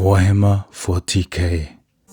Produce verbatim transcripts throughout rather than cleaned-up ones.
Warhammer forty K.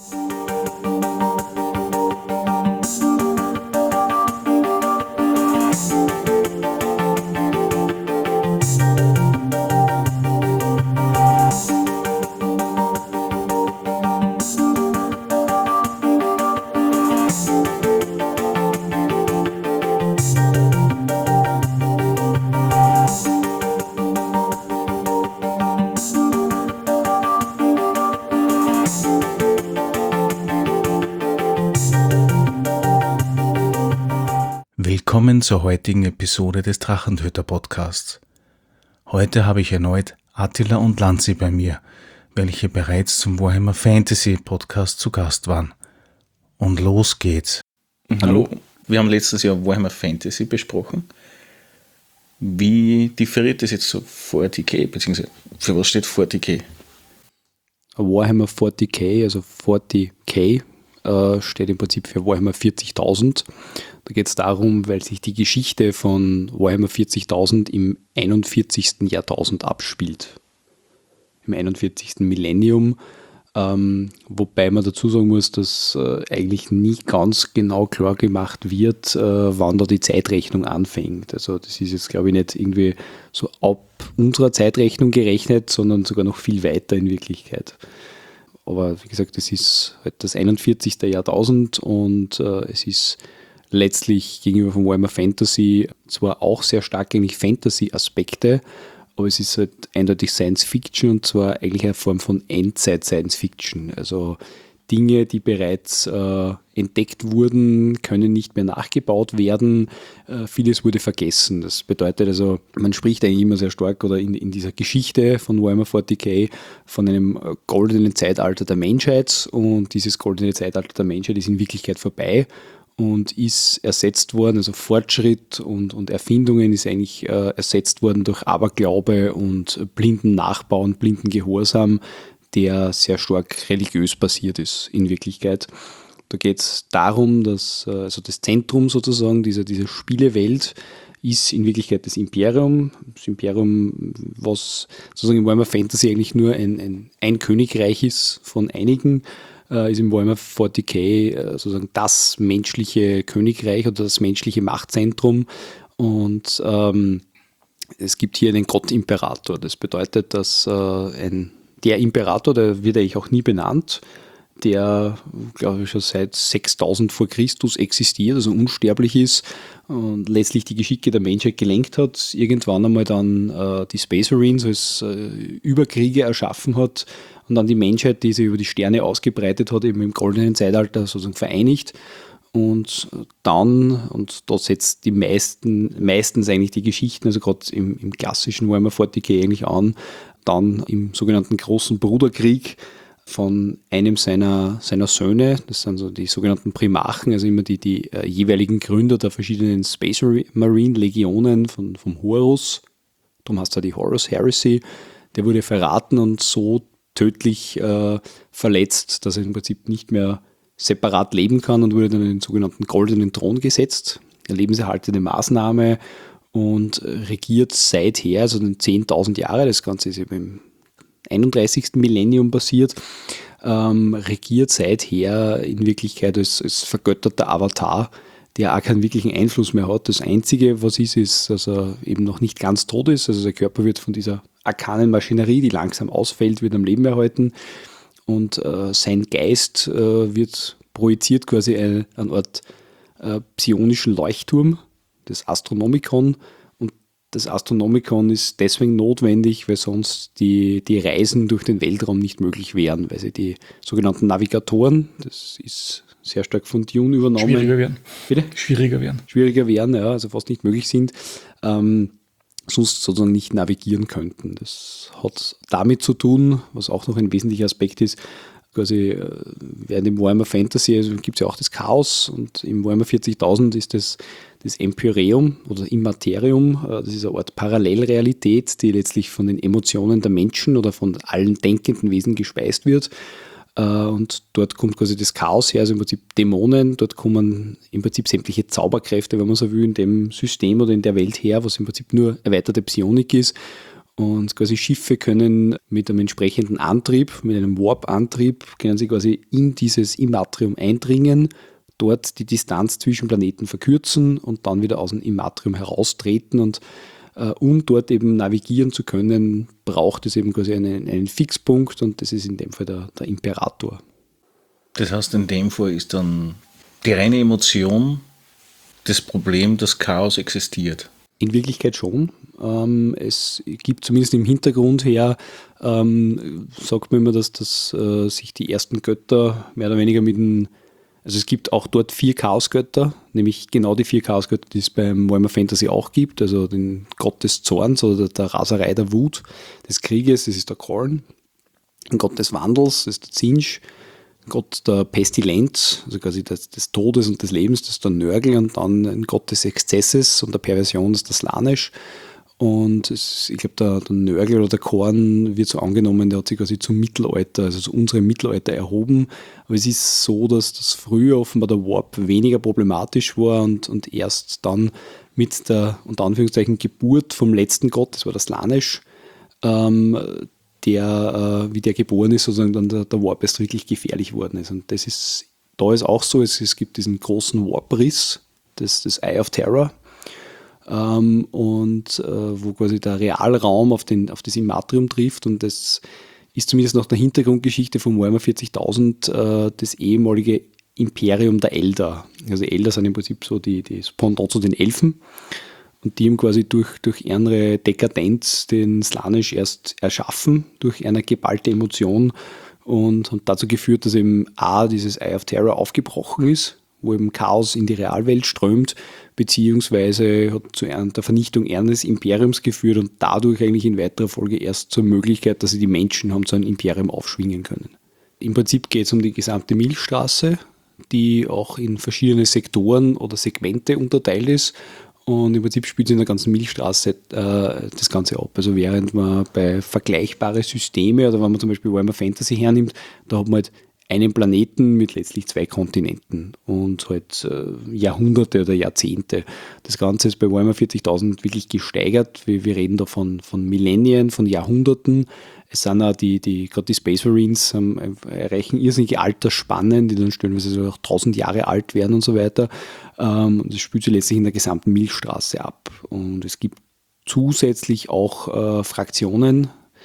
Willkommen zur heutigen Episode des Drachentöter Podcasts. Heute habe ich erneut Attila und Lanzi bei mir, welche bereits zum Warhammer Fantasy Podcast zu Gast waren. Und los geht's. Hallo, wir haben letztes Jahr Warhammer Fantasy besprochen. Wie differiert das jetzt so forty K, beziehungsweise für was steht forty K? Warhammer forty K, also forty K, äh, steht im Prinzip für Warhammer vierzigtausend. Da geht es darum, weil sich die Geschichte von Warhammer vierzigtausend im einundvierzigsten Jahrtausend abspielt. Im einundvierzigsten Millennium. Ähm, wobei man dazu sagen muss, dass äh, eigentlich nie ganz genau klar gemacht wird, äh, wann da die Zeitrechnung anfängt. Also das ist jetzt, glaube ich, nicht irgendwie so ab unserer Zeitrechnung gerechnet, sondern sogar noch viel weiter in Wirklichkeit. Aber wie gesagt, es ist halt das einundvierzigste Jahrtausend und äh, es ist letztlich gegenüber von Warhammer Fantasy zwar auch sehr stark eigentlich Fantasy-Aspekte, aber es ist halt eindeutig Science-Fiction und zwar eigentlich eine Form von Endzeit-Science-Fiction. Also Dinge, die bereits äh, entdeckt wurden, können nicht mehr nachgebaut werden. Äh, vieles wurde vergessen. Das bedeutet also, man spricht eigentlich immer sehr stark oder in, in dieser Geschichte von Warhammer forty K von einem goldenen Zeitalter der Menschheit und dieses goldene Zeitalter der Menschheit ist in Wirklichkeit vorbei und ist ersetzt worden, also Fortschritt und, und Erfindungen ist eigentlich äh, ersetzt worden durch Aberglaube und blinden Nachbauen, blinden Gehorsam, der sehr stark religiös basiert ist in Wirklichkeit. Da geht es darum, dass äh, also das Zentrum sozusagen dieser, dieser Spielewelt ist in Wirklichkeit das Imperium. Das Imperium, was sozusagen in Warhammer Fantasy eigentlich nur ein, ein, ein Königreich ist von einigen, ist im Warhammer forty K sozusagen das menschliche Königreich oder das menschliche Machtzentrum und ähm, es gibt hier einen Gott-Imperator. Das bedeutet, dass äh, ein, der Imperator, der wird eigentlich auch nie benannt, der, glaube ich, schon seit sechstausend vor Christus existiert, also unsterblich ist und letztlich die Geschicke der Menschheit gelenkt hat, irgendwann einmal dann äh, die Space Marines als äh, Überkriege erschaffen hat und dann die Menschheit, die sich über die Sterne ausgebreitet hat, eben im goldenen Zeitalter sozusagen vereinigt. Und dann, und da setzt die meisten, meistens eigentlich die Geschichten, also gerade im, im klassischen Warhammer forty K eigentlich an, dann im sogenannten Großen Bruderkrieg von einem seiner, seiner Söhne, das sind so die sogenannten Primarchen, also immer die, die äh, jeweiligen Gründer der verschiedenen Space Marine Legionen von, vom Horus, darum heißt er die Horus Heresy, der wurde verraten und so tödlich äh, verletzt, dass er im Prinzip nicht mehr separat leben kann und wurde dann in den sogenannten Goldenen Thron gesetzt, eine lebenserhaltende Maßnahme und regiert seither, also den zehntausend Jahre, das Ganze ist eben im einunddreißigsten Millennium passiert, ähm, regiert seither in Wirklichkeit als, als vergötterter Avatar, der auch keinen wirklichen Einfluss mehr hat. Das Einzige, was ist, ist, dass er eben noch nicht ganz tot ist, also sein Körper wird von dieser arkanen Maschinerie, die langsam ausfällt, wird am Leben erhalten und äh, sein Geist äh, wird projiziert quasi eine, eine Art äh, psionischen Leuchtturm, das Astronomikon. Und das Astronomikon ist deswegen notwendig, weil sonst die, die Reisen durch den Weltraum nicht möglich wären, weil sie die sogenannten Navigatoren, das ist sehr stark von Dune übernommen. Schwieriger werden. Bitte? Schwieriger werden. Schwieriger werden, ja, also fast nicht möglich sind. Ähm, sonst sozusagen nicht navigieren könnten. Das hat damit zu tun, was auch noch ein wesentlicher Aspekt ist, quasi während im Warhammer Fantasy also gibt es ja auch das Chaos und im Warhammer vierzigtausend ist das das Empyreum oder Immaterium, das ist eine Art Parallelrealität, die letztlich von den Emotionen der Menschen oder von allen denkenden Wesen gespeist wird. Und dort kommt quasi das Chaos her, also im Prinzip Dämonen, dort kommen im Prinzip sämtliche Zauberkräfte, wenn man so will, in dem System oder in der Welt her, was im Prinzip nur erweiterte Psionik ist. Und quasi Schiffe können mit einem entsprechenden Antrieb, mit einem Warp-Antrieb, können sie quasi in dieses Immatrium eindringen, dort die Distanz zwischen Planeten verkürzen und dann wieder aus dem Immatrium heraustreten. Und äh, um dort eben navigieren zu können, braucht es eben quasi einen, einen Fixpunkt, und das ist in dem Fall der, der Imperator. Das heißt, in dem Fall ist dann die reine Emotion das Problem, dass Chaos existiert. In Wirklichkeit schon. Ähm, es gibt zumindest im Hintergrund her, ähm, sagt man immer, dass, dass äh, sich die ersten Götter mehr oder weniger mit dem, also es gibt auch dort vier Chaosgötter, nämlich genau die vier Chaosgötter, die es beim Warhammer Fantasy auch gibt, also den Gott des Zorns oder der Raserei, der Wut, des Krieges, das ist der Khorne, ein Gott des Wandels, das ist der Tzeentch, Gott der Pestilenz, also quasi des, des Todes und des Lebens, das ist der Nörgel, und dann ein Gott des Exzesses und der Perversion, das ist der Slaanesh. Und es, ich glaube, der, der Nörgel oder der Khorne wird so angenommen, der hat sich quasi zum Mittelalter, also zu unserem Mittelalter erhoben. Aber es ist so, dass das früher offenbar der Warp weniger problematisch war und, und erst dann mit der, unter Anführungszeichen, Geburt vom letzten Gott, das war der Slaanesh, ähm, der, äh, wie der geboren ist, sozusagen dann der, der Warp erst wirklich gefährlich worden ist. Und das ist, da ist auch so, es, es gibt diesen großen Warp-Riss, das, das Eye of Terror, ähm, und äh, wo quasi der Realraum auf, den, auf das Immatrium trifft, und das ist zumindest nach der Hintergrundgeschichte von Warhammer vierzigtausend äh, das ehemalige Imperium der Eldar. Also Eldar sind im Prinzip so die, die das Pendant zu den Elfen. Und die haben quasi durch, durch ihre Dekadenz den Slaanesh erst erschaffen, durch eine geballte Emotion, und haben dazu geführt, dass eben A, dieses Eye of Terror aufgebrochen ist, wo eben Chaos in die Realwelt strömt, beziehungsweise hat zu der Vernichtung eines Imperiums geführt und dadurch eigentlich in weiterer Folge erst zur Möglichkeit, dass sie die Menschen haben zu einem Imperium aufschwingen können. Im Prinzip geht es um die gesamte Milchstraße, die auch in verschiedene Sektoren oder Segmente unterteilt ist. Und im Prinzip spielt es in der ganzen Milchstraße äh, das Ganze ab. Also während man bei vergleichbare Systeme, oder wenn man zum Beispiel Warhammer Fantasy hernimmt, da hat man halt einen Planeten mit letztlich zwei Kontinenten und halt äh, Jahrhunderte oder Jahrzehnte. Das Ganze ist bei Warhammer vierzigtausend wirklich gesteigert. Wir, wir reden da von, von Millennium, von Jahrhunderten. Es sind auch die, die gerade die Space Marines ähm, erreichen irrsinnige Altersspannen, die dann stellenweise so auch tausend Jahre alt werden und so weiter. Ähm, das spielt sich letztlich in der gesamten Milchstraße ab. Und es gibt zusätzlich auch äh, Fraktionen,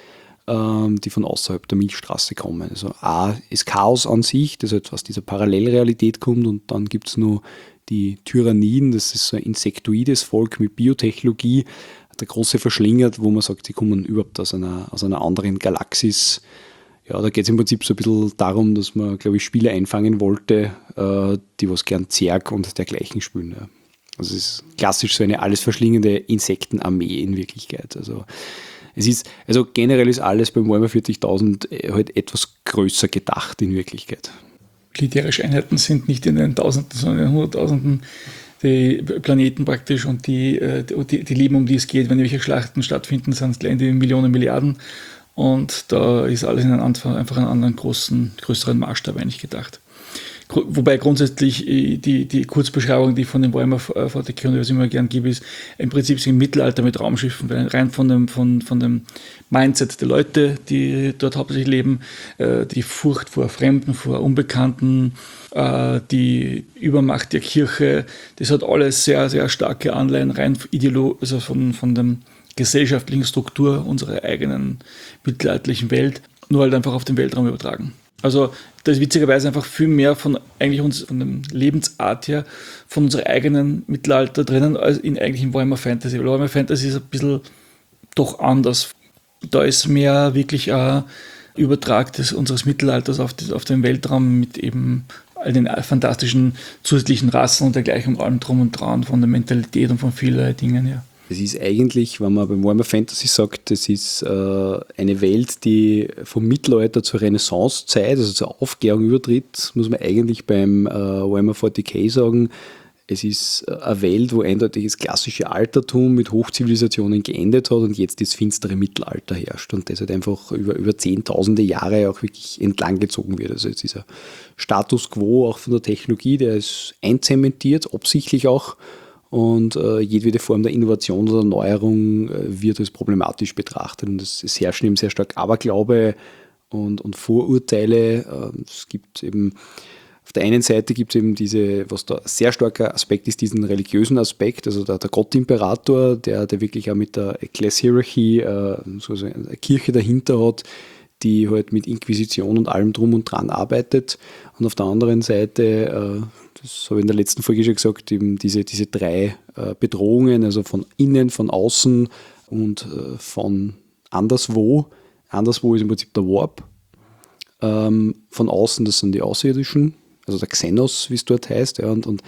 ähm, die von außerhalb der Milchstraße kommen. Also A ist Chaos an sich, das halt aus dieser Parallelrealität kommt, und dann gibt es nur die Tyranniden, das ist so ein insektoides Volk mit Biotechnologie, der große Verschlinger, wo man sagt, sie kommen überhaupt aus einer, aus einer anderen Galaxis. Ja, da geht es im Prinzip so ein bisschen darum, dass man, glaube ich, Spieler einfangen wollte, äh, die was gern Zerg und dergleichen spielen. Ja. Also es ist klassisch so eine alles verschlingende Insektenarmee in Wirklichkeit. Also es ist, also generell ist alles beim Warhammer vierzigtausend halt etwas größer gedacht in Wirklichkeit. Militärische Einheiten sind nicht in den Tausenden, sondern in den Hunderttausenden die Planeten praktisch, und die, die, die Leben, um die es geht, wenn irgendwelche Schlachten stattfinden, sind es gleich die Millionen, Milliarden, und da ist alles in einem einfach einen anderen großen, größeren Maßstab eigentlich gedacht. Wobei grundsätzlich die, die Kurzbeschreibung, die ich von dem Warhammer vierzig K, was ich immer gern gebe, ist im Prinzip im Mittelalter mit Raumschiffen, weil rein von dem, von, von dem Mindset der Leute, die dort hauptsächlich leben, die Furcht vor Fremden, vor Unbekannten, die Übermacht der Kirche, das hat alles sehr, sehr starke Anleihen rein ideolo- also von, von der gesellschaftlichen Struktur unserer eigenen mittelalterlichen Welt, nur halt einfach auf den Weltraum übertragen. Also da ist witzigerweise einfach viel mehr von eigentlich uns, von der Lebensart her, von unserem eigenen Mittelalter drinnen, als in eigentlichen Warhammer Fantasy. Weil Warhammer Fantasy ist ein bisschen doch anders. Da ist mehr wirklich ein Übertrag des, unseres Mittelalters auf, die, auf den Weltraum mit eben all den fantastischen zusätzlichen Rassen und dergleichen und allem drum und dran, von der Mentalität und von vielen Dingen, ja. Es ist eigentlich, wenn man beim Warhammer Fantasy sagt, das ist äh, eine Welt, die vom Mittelalter zur Renaissancezeit, also zur Aufklärung übertritt, muss man eigentlich beim äh, Warhammer vierzig K sagen. Es ist äh, eine Welt, wo eindeutig das klassische Altertum mit Hochzivilisationen geendet hat und jetzt das finstere Mittelalter herrscht und das halt einfach über, über zehntausende Jahre auch wirklich entlang gezogen wird. Also jetzt ist ein Status quo auch von der Technologie, der ist einzementiert, absichtlich auch. und äh, jedwede Form der Innovation oder Neuerung äh, wird als problematisch betrachtet. Und es, es herrschen eben sehr stark Aberglaube und, und Vorurteile. Äh, es gibt eben auf der einen Seite gibt es eben diese, was da ein sehr starker Aspekt ist, diesen religiösen Aspekt, also der, der Gottimperator, der, der wirklich auch mit der Ecclesiarchy, äh, so eine Kirche dahinter hat, die halt mit Inquisition und allem drum und dran arbeitet. Und auf der anderen Seite, äh, das habe ich in der letzten Folge schon gesagt, eben diese, diese drei äh, Bedrohungen, also von innen, von außen und äh, von anderswo. Anderswo ist im Prinzip der Warp. Ähm, von außen, das sind die Außerirdischen, also der Xenos, wie es dort heißt. Ja, und und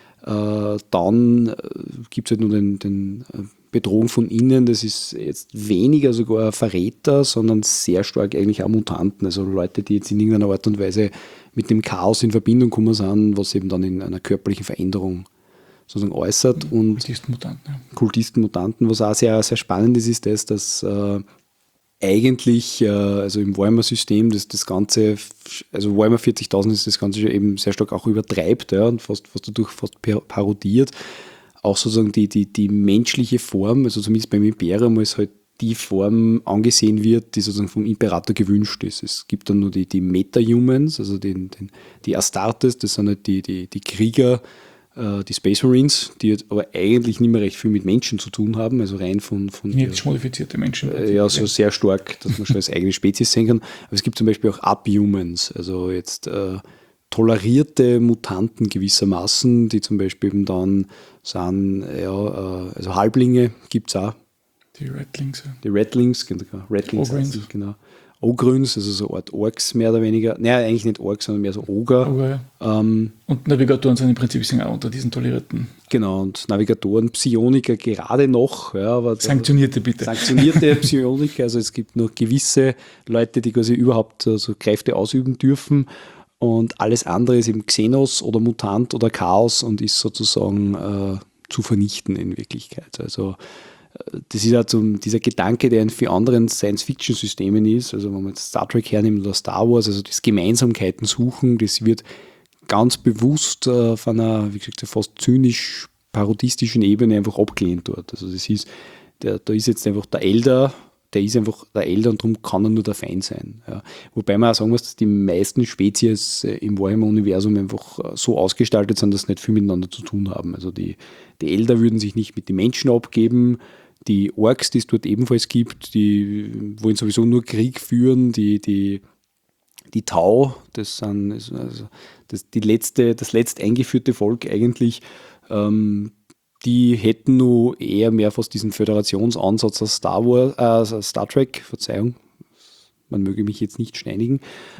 äh, dann äh, gibt es halt nur den, den äh, Bedrohung von innen, das ist jetzt weniger sogar Verräter, sondern sehr stark eigentlich auch Mutanten, also Leute, die jetzt in irgendeiner Art und Weise mit dem Chaos in Verbindung gekommen sind, was eben dann in einer körperlichen Veränderung sozusagen äußert. Und Kultisten-Mutanten. Ja. Kultisten-Mutanten, was auch sehr, sehr spannend ist, ist das, dass äh, eigentlich, äh, also im Warhammer-System, das, das Ganze, also Warhammer vierzigtausend ist das Ganze eben sehr stark auch übertreibt, ja, und fast, fast dadurch fast parodiert. Auch sozusagen die, die, die menschliche Form, also zumindest beim Imperium, als halt die Form angesehen wird, die sozusagen vom Imperator gewünscht ist. Es gibt dann nur die, die Meta-Humans, also den, den, die Astartes, das sind halt die, die, die Krieger, äh, die Space Marines, die jetzt aber eigentlich nicht mehr recht viel mit Menschen zu tun haben, also rein von... von Genetisch modifizierte Menschen. Äh, ja, so sehr stark, dass man schon als eigene Spezies sehen kann. Aber es gibt zum Beispiel auch Abhumans, also jetzt... Äh, tolerierte Mutanten gewissermaßen, die zum Beispiel eben dann sind, ja, also Halblinge gibt es auch. Die Redlings. Ja. Die Redlings, genau. Redlings, Ogryns. Genau. Ogryns, also so eine Art Orks mehr oder weniger. Naja, eigentlich nicht Orks, sondern mehr so Oger. Oger ja. ähm, und Navigatoren sind im Prinzip sind auch unter diesen tolerierten. Genau, und Navigatoren, Psioniker gerade noch. Ja, aber sanktionierte bitte. Sanktionierte Psioniker, also es gibt noch gewisse Leute, die quasi überhaupt so Kräfte ausüben dürfen. Und alles andere ist eben Xenos oder Mutant oder Chaos und ist sozusagen äh, zu vernichten in Wirklichkeit. Also äh, das ist halt so dieser Gedanke, der in vielen anderen Science-Fiction-Systemen ist. Also wenn man jetzt Star Trek hernimmt oder Star Wars, also das Gemeinsamkeiten suchen, das wird ganz bewusst äh, auf einer, wie gesagt, fast zynisch parodistischen Ebene einfach abgelehnt dort. Also das ist, der, da ist jetzt einfach der Elder, der ist einfach der Elder und darum kann er nur der Feind sein. Ja. Wobei man auch sagen muss, dass die meisten Spezies im Warhammer-Universum einfach so ausgestaltet sind, dass sie nicht viel miteinander zu tun haben. Also die, die Elder würden sich nicht mit den Menschen abgeben, die Orks, die es dort ebenfalls gibt, die wollen sowieso nur Krieg führen, die, die, die Tau, das sind also das, die letzte, das letzt eingeführte Volk eigentlich, ähm, die hätten nur eher mehr fast diesen Föderationsansatz als Star Wars, äh, als Star Trek, Verzeihung, man möge mich jetzt nicht steinigen.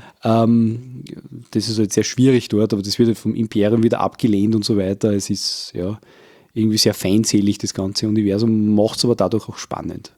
Ähm, das ist halt sehr schwierig dort, aber das wird halt vom Imperium wieder abgelehnt und so weiter. Es ist ja irgendwie sehr feindselig, das ganze Universum, macht es aber dadurch auch spannend.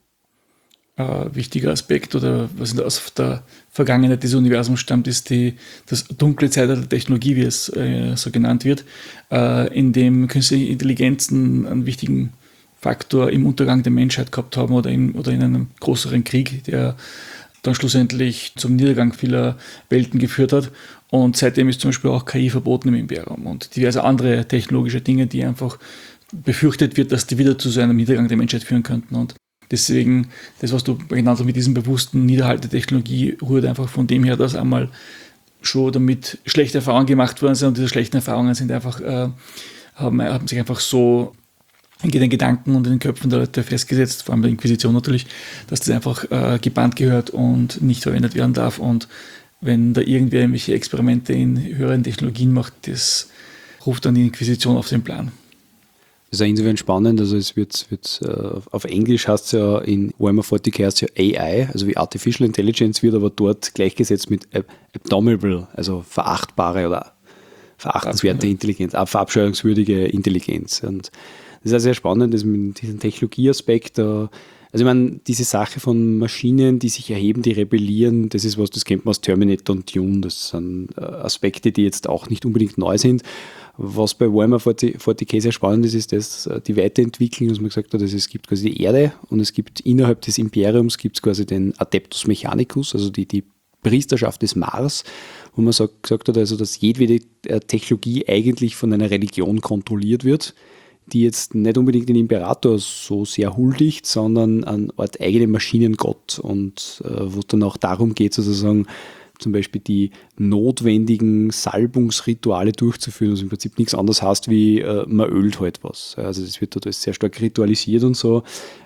Äh, wichtiger Aspekt oder was aus der Vergangenheit des Universums stammt, ist die, das dunkle Zeitalter der Technologie, wie es äh, so genannt wird, äh, in dem künstliche Intelligenzen einen wichtigen Faktor im Untergang der Menschheit gehabt haben oder in, oder in einem größeren Krieg, der dann schlussendlich zum Niedergang vieler Welten geführt hat. Und seitdem ist zum Beispiel auch K I verboten im Imperium und diverse andere technologische Dinge, die einfach befürchtet wird, dass die wieder zu so einem Niedergang der Menschheit führen könnten. Und deswegen, das, was du genannt hast mit diesem bewussten Niederhalt der Technologie, rührt einfach von dem her, dass einmal schon damit schlechte Erfahrungen gemacht worden sind und diese schlechten Erfahrungen sind einfach, äh, haben, haben sich einfach so in den Gedanken und in den Köpfen der Leute festgesetzt, vor allem bei der Inquisition natürlich, dass das einfach äh, gebannt gehört und nicht verwendet werden darf. Und wenn da irgendwer irgendwelche Experimente in höheren Technologien macht, das ruft dann die Inquisition auf den Plan. Das ist insofern spannend, also es wird, wird uh, auf Englisch heißt es ja, in Warhammer vierzig heißt es ja A I, also wie Artificial Intelligence, wird aber dort gleichgesetzt mit ab- Abdominable, also verachtbare oder verachtenswerte Intelligenz, verabscheuungswürdige Intelligenz. Und das ist auch sehr spannend, dass mit diesem Technologieaspekt, uh, also ich meine, diese Sache von Maschinen, die sich erheben, die rebellieren, das ist was, das kennt man aus Terminator und Dune, das sind uh, Aspekte, die jetzt auch nicht unbedingt neu sind. Was bei Warhammer vierzig K sehr spannend ist, ist dass die Weiterentwicklung, dass man gesagt hat, also es gibt quasi die Erde und es gibt innerhalb des Imperiums gibt es quasi den Adeptus Mechanicus, also die, die Priesterschaft des Mars, wo man sagt, gesagt hat, also dass jedwede Technologie eigentlich von einer Religion kontrolliert wird, die jetzt nicht unbedingt den Imperator so sehr huldigt, sondern eine Art eigenen Maschinengott und äh, wo es dann auch darum geht, sozusagen zum Beispiel die notwendigen Salbungsrituale durchzuführen, was im Prinzip nichts anderes heißt, wie äh, man ölt halt was. Also das wird dort alles sehr stark ritualisiert und so,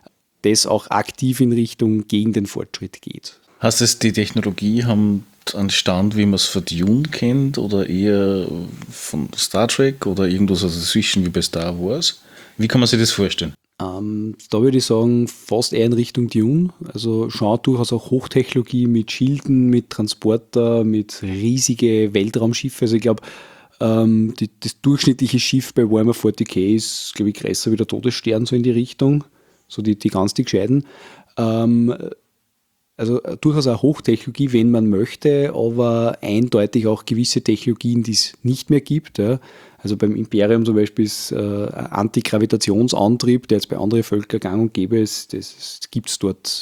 das auch aktiv in Richtung gegen den Fortschritt geht. Heißt es, die Technologie haben einen Stand, wie man es von Dune kennt oder eher von Star Trek oder irgendwas dazwischen wie bei Star Wars? Wie kann man sich das vorstellen? Ähm, da würde ich sagen, fast eher in Richtung Dune. Also schon durchaus auch Hochtechnologie mit Schilden, mit Transporter, mit riesige Weltraumschiffe. Also ich glaube, ähm, die, das durchschnittliche Schiff bei Warhammer vierzig K ist, glaube ich, größer wie der Todesstern, so in die Richtung. So die, die ganz die Gescheiten. Ähm, Also durchaus auch Hochtechnologie, wenn man möchte, aber eindeutig auch gewisse Technologien, die es nicht mehr gibt. Ja. Also beim Imperium zum Beispiel ist äh, Antigravitationsantrieb, der jetzt bei anderen Völkern gang und gäbe ist, das, das gibt es dort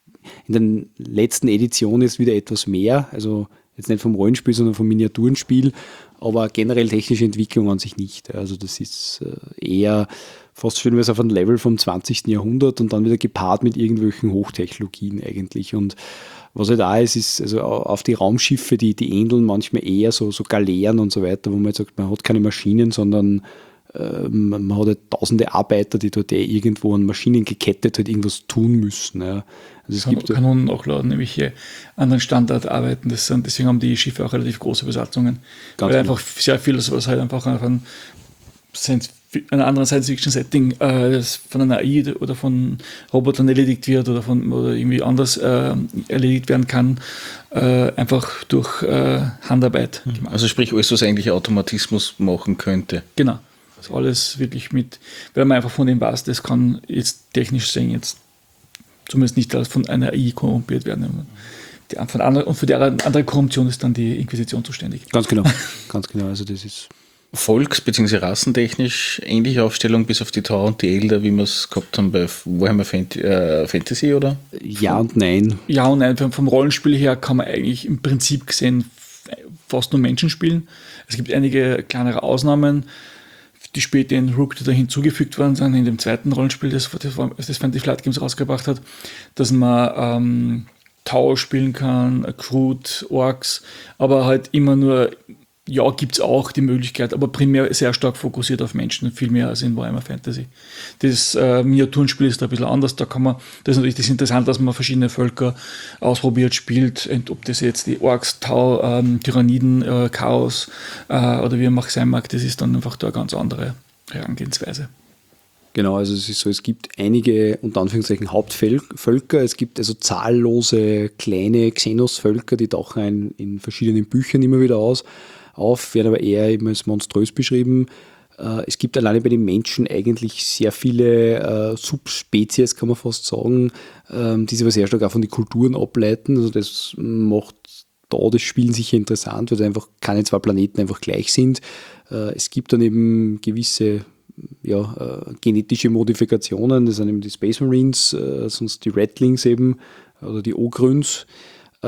in den letzten Editionen jetzt wieder etwas mehr. Also jetzt nicht vom Rollenspiel, sondern vom Miniaturenspiel, aber generell technische Entwicklung an sich nicht. Also das ist äh, eher fast stellen wir es auf ein Level vom zwanzigsten Jahrhundert und dann wieder gepaart mit irgendwelchen Hochtechnologien eigentlich. Und was halt da ist, ist also auf die Raumschiffe, die, die ähneln manchmal eher so, so Galeeren und so weiter, wo man jetzt sagt, man hat keine Maschinen, sondern äh, man hat halt tausende Arbeiter, die dort eh irgendwo an Maschinen gekettet halt irgendwas tun müssen. Ja. Also es Kann, gibt Kanonen auch laden, nämlich hier anderen Standard arbeiten. Das sind, deswegen haben die Schiffe auch relativ große Besatzungen. Ganz weil genau. einfach sehr viel, was halt einfach auf einem Science einer anderen Science-Fiction-Setting äh, das von einer A I oder von Robotern erledigt wird oder von oder irgendwie anders äh, erledigt werden kann, äh, einfach durch äh, Handarbeit gemacht. Also sprich alles, was eigentlich Automatismus machen könnte. Genau. Also alles wirklich mit, weil man einfach von dem weiß, das kann jetzt technisch sehen, jetzt zumindest nicht von einer A I korrumpiert werden. Die, von anderen, und für die andere Korruption ist dann die Inquisition zuständig. ganz genau, ganz genau. Also das ist Volks- bzw. rassentechnisch ähnliche Aufstellung bis auf die Tau und die Elder, wie wir es gehabt haben bei Warhammer Fant- äh, Fantasy, oder? ja und nein. Ja und nein, vom Rollenspiel her kann man eigentlich im Prinzip gesehen fast nur Menschen spielen. Es gibt einige kleinere Ausnahmen, die später in Rook da hinzugefügt worden sind, in dem zweiten Rollenspiel, das das, das Fantasy Flight Games rausgebracht hat, dass man ähm, Tau spielen kann, Groot, Orks, aber halt immer nur, ja, gibt es auch die Möglichkeit, aber primär sehr stark fokussiert auf Menschen, viel mehr als in Warhammer Fantasy. Das äh, Miniaturenspiel ist da ein bisschen anders, da kann man, das ist natürlich das interessant, dass man verschiedene Völker ausprobiert, spielt, ob das jetzt die Orks, Tau, ähm, Tyranniden, äh, Chaos äh, oder wie man auch sein mag, das ist dann einfach da eine ganz andere Herangehensweise. Genau, also es ist so, es gibt einige, unter Anführungszeichen, Hauptvölker, es gibt also zahllose kleine Xenos-Völker, die tauchen ein in verschiedenen Büchern immer wieder aus, auf, werden aber eher eben als monströs beschrieben. Äh, es gibt alleine bei den Menschen eigentlich sehr viele äh, Subspezies, kann man fast sagen, ähm, die sich aber sehr stark auch von den Kulturen ableiten. Also das macht da das Spielen sicher interessant, weil einfach keine zwei Planeten einfach gleich sind. Äh, es gibt dann eben gewisse ja, äh, genetische Modifikationen, das sind eben die Space Marines, äh, sonst die Rattlings eben oder die Ogryns. Äh,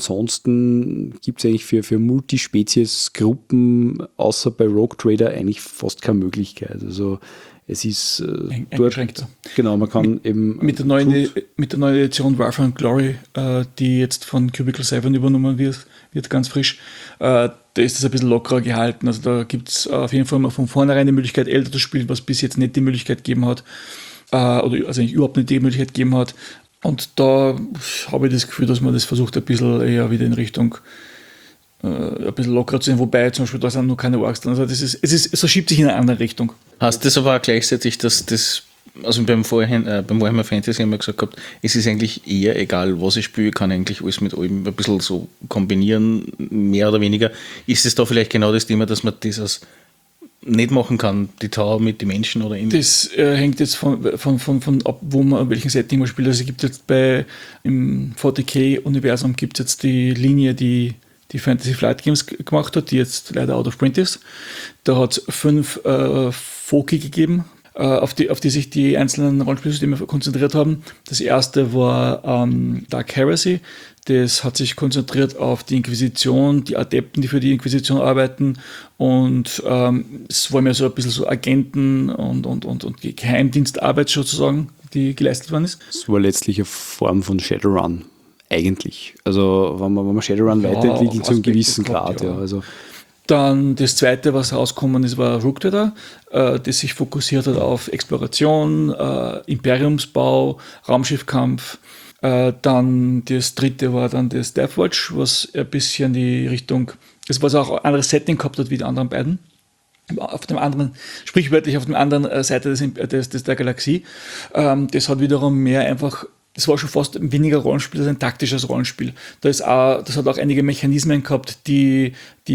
ansonsten gibt es eigentlich für, für Multispezies-Gruppen außer bei Rogue Trader eigentlich fast keine Möglichkeit. Also es ist äh, dort, genau, man kann mit, eben mit der, neuen, mit der neuen Edition Warfare and Glory, äh, die jetzt von Cubicle sieben übernommen wird, wird ganz frisch, äh, da ist das ein bisschen lockerer gehalten. Also da gibt es auf jeden Fall mal von vornherein die Möglichkeit, älter zu spielen, was bis jetzt nicht die Möglichkeit gegeben hat, äh, oder also eigentlich überhaupt nicht die Möglichkeit gegeben hat. Und da habe ich das Gefühl, dass man das versucht, ein bisschen eher wieder in Richtung äh, ein bisschen lockerer zu sein, wobei zum Beispiel da sind noch keine Orks drin. Also das ist, es, ist, es verschiebt sich in eine andere Richtung. Heißt das aber auch gleichzeitig, dass das, also beim, Vorhin, äh, beim Warhammer Fantasy haben wir gesagt gehabt, es ist eigentlich eher egal, was ich spiele, kann eigentlich alles mit allem ein bisschen so kombinieren, mehr oder weniger. Ist es da vielleicht genau das Thema, dass man das als nicht machen kann, die Tau mit den Menschen oder in Das äh, hängt jetzt von, von, von, von ab, wo man, welchen Setting man spielt. Also es gibt jetzt bei im vierzig K-Universum gibt es jetzt die Linie, die die Fantasy Flight Games g- gemacht hat, die jetzt leider out of print ist. Da hat es fünf äh, Foki gegeben, äh, auf, die, auf die sich die einzelnen Rollenspielsysteme konzentriert haben. Das erste war ähm, Dark Heresy. Das hat sich konzentriert auf die Inquisition, die Adepten, die für die Inquisition arbeiten und ähm, es war mehr so ein bisschen so Agenten und, und, und, und Geheimdienstarbeit sozusagen, die geleistet worden ist. Es war letztlich eine Form von Shadowrun, eigentlich. Also wenn man, wenn man Shadowrun Ja, weiterentwickelt, zu einem gewissen gehabt, Grad. ja. Ja, also Dann das zweite, was rausgekommen ist, war Rook Trader, äh, das sich fokussiert hat auf Exploration, äh, Imperiumsbau, Raumschiffkampf. Äh, dann das dritte war dann das Deathwatch, was ein bisschen die Richtung, das was auch ein anderes Setting gehabt hat wie die anderen beiden. Auf dem anderen, sprichwörtlich auf der anderen Seite des, des, des der Galaxie. Ähm, das hat wiederum mehr einfach, das war schon fast weniger Rollenspiel als ein taktisches Rollenspiel. Da ist auch, das hat auch einige Mechanismen gehabt, die,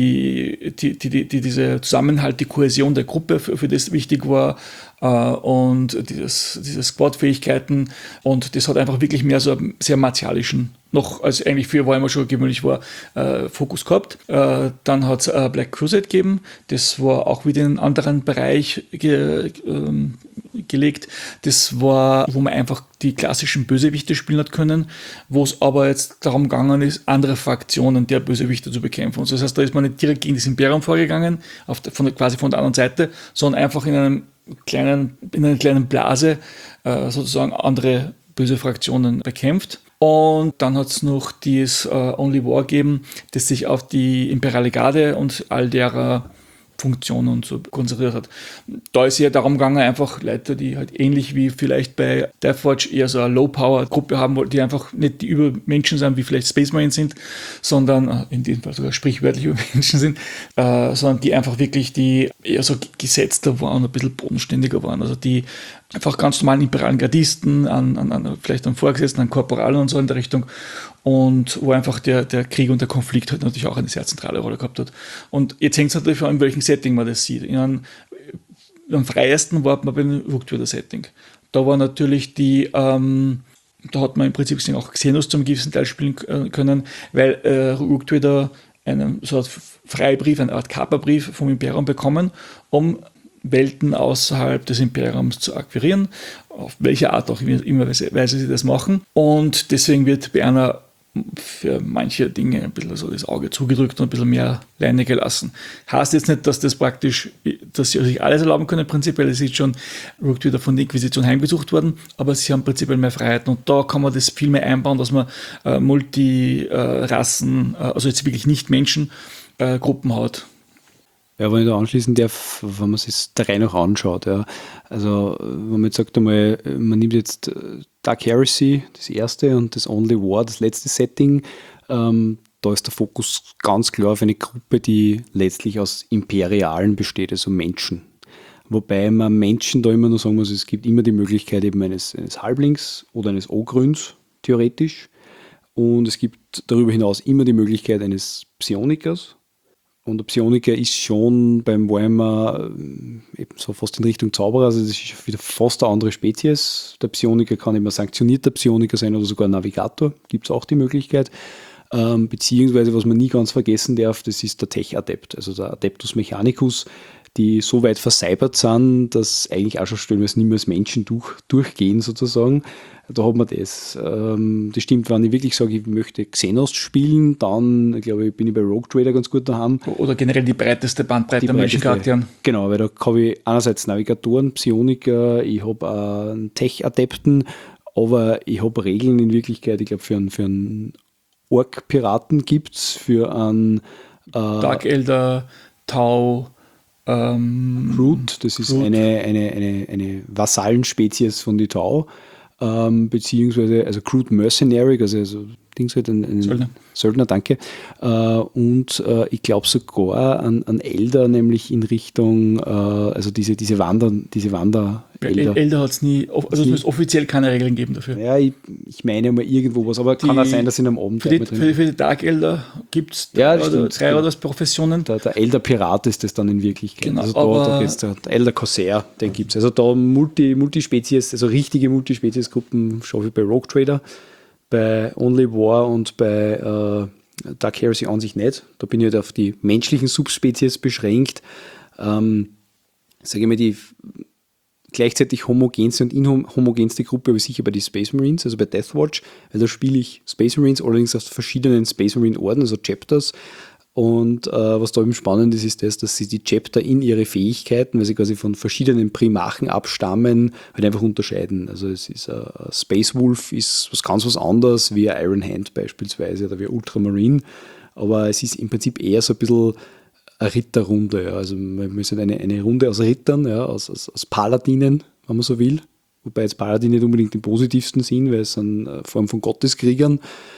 die, die, die, die, die diese Zusammenhalt, die Kohäsion der Gruppe, für, für das wichtig war, äh, und dieses, diese Squad-Fähigkeiten. Und das hat einfach wirklich mehr so einen sehr martialischen, noch als eigentlich für Warhammer schon gewöhnlich war, äh, Fokus gehabt. Äh, dann hat es äh, Black Crusade gegeben. Das war auch wieder in einen anderen Bereich ge, ähm, gelegt. Das war, wo man einfach die klassischen Bösewichte spielen hat können, wo es aber jetzt darum gegangen ist, andere Fraktionen der Bösewichte zu bekämpfen. Und das heißt, da ist man nicht direkt gegen das Imperium vorgegangen, auf der, von der, quasi von der anderen Seite, sondern einfach in einem kleinen, in einer kleinen Blase äh, sozusagen andere böse Fraktionen bekämpft. Und dann hat es noch dieses äh, Only War gegeben, das sich auf die Imperiale Garde und all derer Funktionen und so konzentriert hat. Da ist ja darum gegangen, einfach Leute, die halt ähnlich wie vielleicht bei Deathwatch eher so eine Low-Power-Gruppe haben wollten, die einfach nicht die Übermenschen sind, wie vielleicht Space Marines sind, sondern in dem Fall sogar sprichwörtlich Übermenschen sind, äh, sondern die einfach wirklich die eher so gesetzter waren, ein bisschen bodenständiger waren. Also die einfach ganz normalen imperialen Gardisten, an, an, an, vielleicht an Vorgesetzten, an Korporalen und so in der Richtung. Und wo einfach der, der Krieg und der Konflikt halt natürlich auch eine sehr zentrale Rolle gehabt hat. Und jetzt hängt es natürlich an, in welchem Setting man das sieht. In einem, am freiesten war man beim Rook Trader Setting. Da war natürlich die, ähm, da hat man im Prinzip auch Xenos zum gewissen Teil spielen können, weil äh, Rook Trader einen so eine Freibrief, eine Art Kaperbrief vom Imperium bekommen, um Welten außerhalb des Imperiums zu akquirieren, auf welche Art auch immer Weise sie das machen. Und deswegen wird bei einer für manche Dinge ein bisschen so das Auge zugedrückt und ein bisschen mehr Leine gelassen. Heißt jetzt nicht, dass das praktisch, dass sie sich alles erlauben können, prinzipiell ist jetzt schon Rook Trader von der Inquisition heimgesucht worden, aber sie haben prinzipiell mehr Freiheiten und da kann man das viel mehr einbauen, dass man äh, Multi-Rassen, äh, also jetzt wirklich nicht Menschen, äh, Gruppen hat. Ja, wenn ich da anschließen darf, wenn man sich das Terrain auch anschaut, ja. Also, wenn man jetzt sagt einmal, man nimmt jetzt Dark Heresy, das erste, und das Only War, das letzte Setting, ähm, da ist der Fokus ganz klar auf eine Gruppe, die letztlich aus Imperialen besteht, also Menschen. Wobei man Menschen da immer nur sagen muss, es gibt immer die Möglichkeit eben eines, eines Halblings oder eines Ogrüns, theoretisch. Und es gibt darüber hinaus immer die Möglichkeit eines Psionikers. Und der Psioniker ist schon beim Warhammer eben so fast in Richtung Zauberer, also das ist wieder fast eine andere Spezies. Der Psioniker kann immer sanktionierter Psioniker sein oder sogar Navigator, gibt es auch die Möglichkeit. Ähm, beziehungsweise, was man nie ganz vergessen darf, das ist der Tech-Adept, also der Adeptus Mechanicus, die so weit verseibert sind, dass eigentlich auch schon stellenweise nicht mehr als Menschen durch, durchgehen sozusagen. Da hat man das. Ähm, das stimmt, wenn ich wirklich sage, ich möchte Xenos spielen, dann glaube ich, bin ich bei Rogue Trader ganz gut daheim. Oder generell die breiteste Bandbreite an Menschencharakteren. Genau, weil da habe ich einerseits Navigatoren, Psioniker, ich habe äh, einen Tech-Adepten, aber ich habe Regeln in Wirklichkeit, ich glaube, für einen, für einen Ork-Piraten gibt es, für einen äh, Dark Elder, Tau, ähm, Root, das ist Root. eine, eine, eine, eine Vasallenspezies von die Tau, ähm, beziehungsweise also Crude Mercenary, also, also Dings halt ein, ein Söldner. Söldner, danke. Äh, und äh, ich glaube sogar an, an Elder, nämlich in Richtung, äh, also diese, diese Wander, diese Wander Elder, Elder hat es nie, also es muss offiziell keine Regeln geben dafür. Ja, ich, ich meine mal irgendwo was, aber Die- kann auch sein, dass in einem Abend Für die, für, die, für die Dark Elder gibt es Ja, das oder stimmt. drei oder Professionen. Der, der Elder Pirat ist das dann in Wirklichkeit. Genau, also da, aber- da geht's da, der Elder Corsair, den gibt es. Also da Multi, Multispezies, also richtige Multispezies-Gruppen schaffe ich bei Rogue Trader, bei Only War und bei äh, Dark Heresy an sich nicht. Da bin ich halt auf die menschlichen Subspezies beschränkt. Ähm, sage ich mal, die gleichzeitig homogenste und inhomogenste Gruppe habe ich sicher bei den Space Marines, also bei Deathwatch, weil da spiele ich Space Marines, allerdings aus verschiedenen Space Marine Orden, also Chapters. Und äh, was da eben spannend ist, ist das, dass sie die Chapter in ihre Fähigkeiten, weil sie quasi von verschiedenen Primarchen abstammen, halt einfach unterscheiden. Also es ist ein uh, Space Wolf ist was ganz was anderes wie ein Iron Hand beispielsweise oder wie ein Ultramarine, aber es ist im Prinzip eher so ein bisschen eine Ritterrunde. Ja. Also wir müssen eine, eine Runde aus Rittern, ja, aus, aus, aus Paladinen, wenn man so will. Wobei jetzt Paladin nicht unbedingt im positivsten Sinn, weil es eine Form von Gotteskriegern.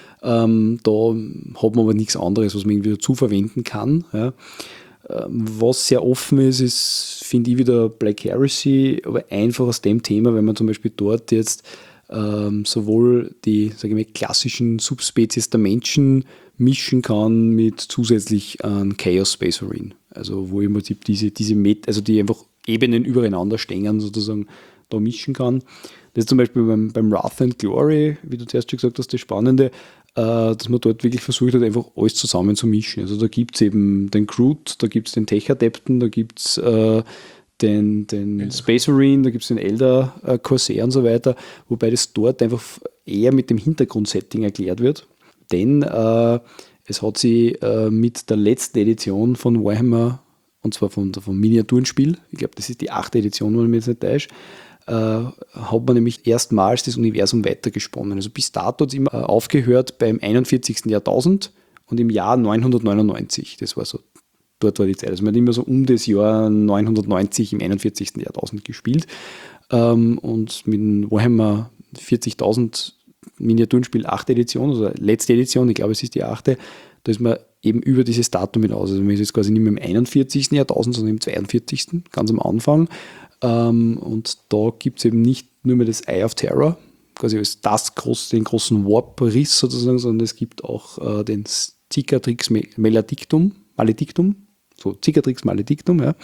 Ähm, da hat man aber nichts anderes, was man irgendwie dazu verwenden kann. Ja. Ähm, was sehr offen ist, ist, finde ich, wieder Black Heresy, aber einfach aus dem Thema, wenn man zum Beispiel dort jetzt ähm, sowohl die, sage ich mal, klassischen Subspezies der Menschen mischen kann mit zusätzlich einem Chaos Space Marine. Also wo im Prinzip diese, diese Met- also die einfach Ebenen übereinander stehen, sozusagen da mischen kann. Das ist zum Beispiel beim, beim Wrath and Glory, wie du zuerst schon gesagt hast, das Spannende, äh, dass man dort wirklich versucht hat, einfach alles zusammen zu mischen. Also da gibt es eben den Groot, da gibt es den Tech-Adepten, da gibt es äh, den, den Space Marine, da gibt es den Elder äh, Corsair und so weiter, wobei das dort einfach eher mit dem Hintergrundsetting erklärt wird. Denn äh, es hat sie äh, mit der letzten Edition von Warhammer, und zwar von, vom Miniaturenspiel, ich glaube, das ist die achte Edition, wenn ich mich jetzt nicht täusche, äh, hat man nämlich erstmals das Universum weitergesponnen. Also bis dato hat es immer äh, aufgehört beim einundvierzigsten Jahrtausend und im Jahr neunhundertneunundneunzig. Das war so, dort war die Zeit. Also man hat immer so um das Jahr neunhundertneunzig im einundvierzigsten Jahrtausend gespielt. Ähm, und mit dem Warhammer vierzigtausend Miniaturenspiel achte Edition, also letzte Edition, ich glaube, es ist die achte, da ist man eben über dieses Datum hinaus. Also man ist jetzt quasi nicht mehr im einundvierzigsten Jahrtausend, sondern im zweiundvierzigsten ganz am Anfang. Ähm, und da gibt es eben nicht nur mehr das Eye of Terror, quasi als das groß, den großen Warp-Riss sozusagen, sondern es gibt auch äh, den Cicatrix Maledictum, Maledictum, so Cicatrix Maledictum, ja.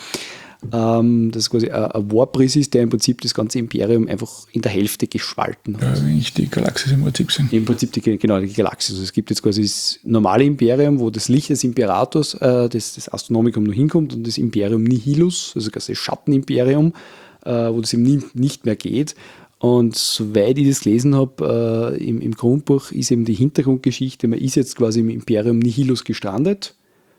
Ähm, das ist quasi ein, ein Warp-Riss ist, der im Prinzip das ganze Imperium einfach in der Hälfte gespalten hat. Ja, wenn ich die Galaxis im Prinzip sind. Im Prinzip, die, genau, die Galaxis. Also es gibt jetzt quasi das normale Imperium, wo das Licht des Imperators, äh, das, das Astronomicum noch hinkommt, und das Imperium Nihilus, also das Schattenimperium, äh, wo das eben nie, nicht mehr geht. Und soweit ich das gelesen habe, äh, im, im Grundbuch ist eben die Hintergrundgeschichte, man ist jetzt quasi im Imperium Nihilus gestrandet,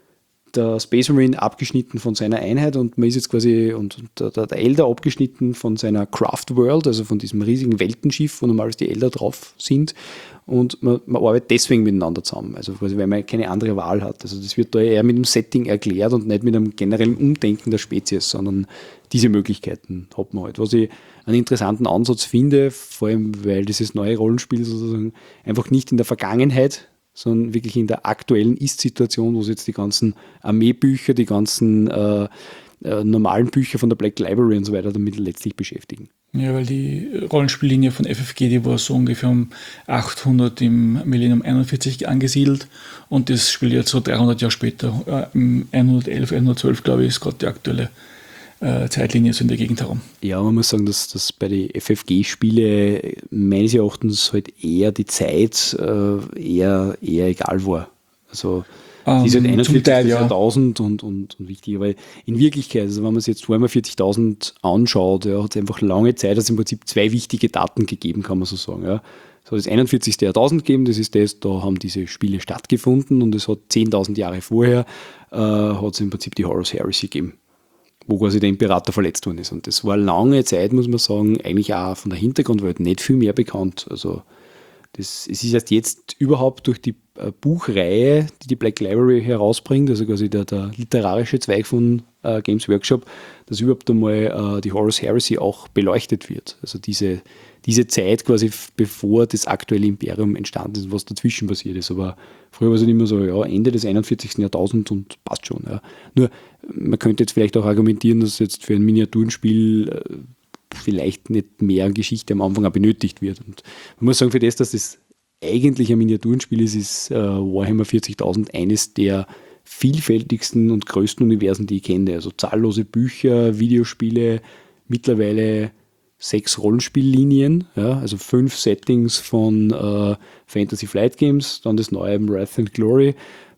der Space Marine abgeschnitten von seiner Einheit und man ist jetzt quasi, und der, der Elder abgeschnitten von seiner Craft World, also von diesem riesigen Weltenschiff, wo normalerweise die Elder drauf sind, und man, man arbeitet deswegen miteinander zusammen, also quasi, weil man keine andere Wahl hat. Also das wird da eher mit dem Setting erklärt und nicht mit einem generellen Umdenken der Spezies, sondern diese Möglichkeiten hat man halt. Was ich einen interessanten Ansatz finde, vor allem weil dieses neue Rollenspiel sozusagen einfach nicht in der Vergangenheit, sondern wirklich in der aktuellen Ist-Situation, wo sie jetzt die ganzen Armeebücher, die ganzen äh, äh, normalen Bücher von der Black Library und so weiter damit letztlich beschäftigen. Ja, weil die Rollenspiellinie von F F G, die war so ungefähr um achthundert im Millennium einundvierzig angesiedelt und das spielt jetzt so dreihundert Jahre später, äh, im hundertelf, hundertzwölf, glaube ich, ist gerade die aktuelle äh, Zeitlinie so in der Gegend herum. Ja, man muss sagen, dass, dass bei den F F G-Spiele meines Erachtens halt eher die Zeit äh, eher, eher egal war. Also die ist halt einundvierzigsten Jahrtausend ja. und, und, und wichtig, weil in Wirklichkeit, also wenn man sich jetzt Warhammer vierzigtausend anschaut, ja, hat es einfach lange Zeit, dass es im Prinzip zwei wichtige Daten gegeben, kann man so sagen. Ja. Es hat das einundvierzigsten Jahrtausend gegeben, das ist das, da haben diese Spiele stattgefunden, und es hat zehntausend Jahre vorher, äh, hat es im Prinzip die Horus Heresy gegeben, wo quasi der Imperator verletzt worden ist. Und das war lange Zeit, muss man sagen, eigentlich auch von der Hintergrundwelt nicht viel mehr bekannt. Also das, es ist erst jetzt überhaupt durch die äh, Buchreihe, die die Black Library herausbringt, also quasi der, der literarische Zweig von äh, Games Workshop, dass überhaupt einmal äh, die Horus Heresy auch beleuchtet wird. Also diese, diese Zeit quasi, bevor das aktuelle Imperium entstanden ist, was dazwischen passiert ist. Aber früher war es halt immer so, ja, Ende des einundvierzigsten Jahrtausends und passt schon. Ja. Nur, man könnte jetzt vielleicht auch argumentieren, dass jetzt für ein Miniaturenspiel äh, vielleicht nicht mehr Geschichte am Anfang auch benötigt wird. Und man muss sagen, für das, dass das eigentlich ein Miniaturenspiel ist, ist äh, Warhammer vierzigtausend eines der vielfältigsten und größten Universen, die ich kenne. Also zahllose Bücher, Videospiele, mittlerweile sechs Rollenspiellinien, ja, also fünf Settings von äh, Fantasy Flight Games, dann das neue Wrath and Glory,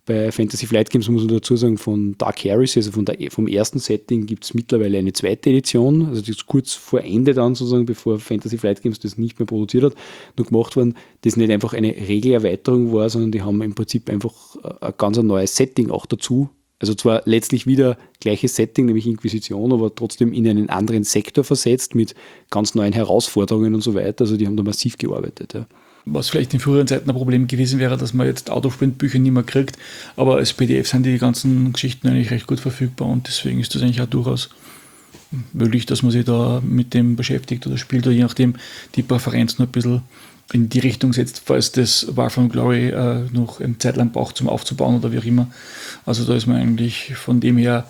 Bei Fantasy Flight Games muss man dazu sagen, von Dark Heresy, also von der, vom ersten Setting gibt es mittlerweile eine zweite Edition, also die ist kurz vor Ende dann sozusagen, bevor Fantasy Flight Games das nicht mehr produziert hat, nur gemacht worden, das nicht einfach eine Regelerweiterung war, sondern die haben im Prinzip einfach ein ganz ein neues Setting auch dazu. Also zwar letztlich wieder gleiches Setting, nämlich Inquisition, aber trotzdem in einen anderen Sektor versetzt mit ganz neuen Herausforderungen und so weiter. Also die haben da massiv gearbeitet. Ja. Was vielleicht in früheren Zeiten ein Problem gewesen wäre, dass man jetzt Out-of-Print-Bücher nicht mehr kriegt, aber als P D F sind die ganzen Geschichten eigentlich recht gut verfügbar und deswegen ist das eigentlich auch durchaus möglich, dass man sich da mit dem beschäftigt oder spielt oder je nachdem die Präferenz noch ein bisschen in die Richtung setzt, falls das War from Glory äh, noch eine Zeit lang braucht zum Aufzubauen oder wie auch immer. Also da ist man eigentlich von dem her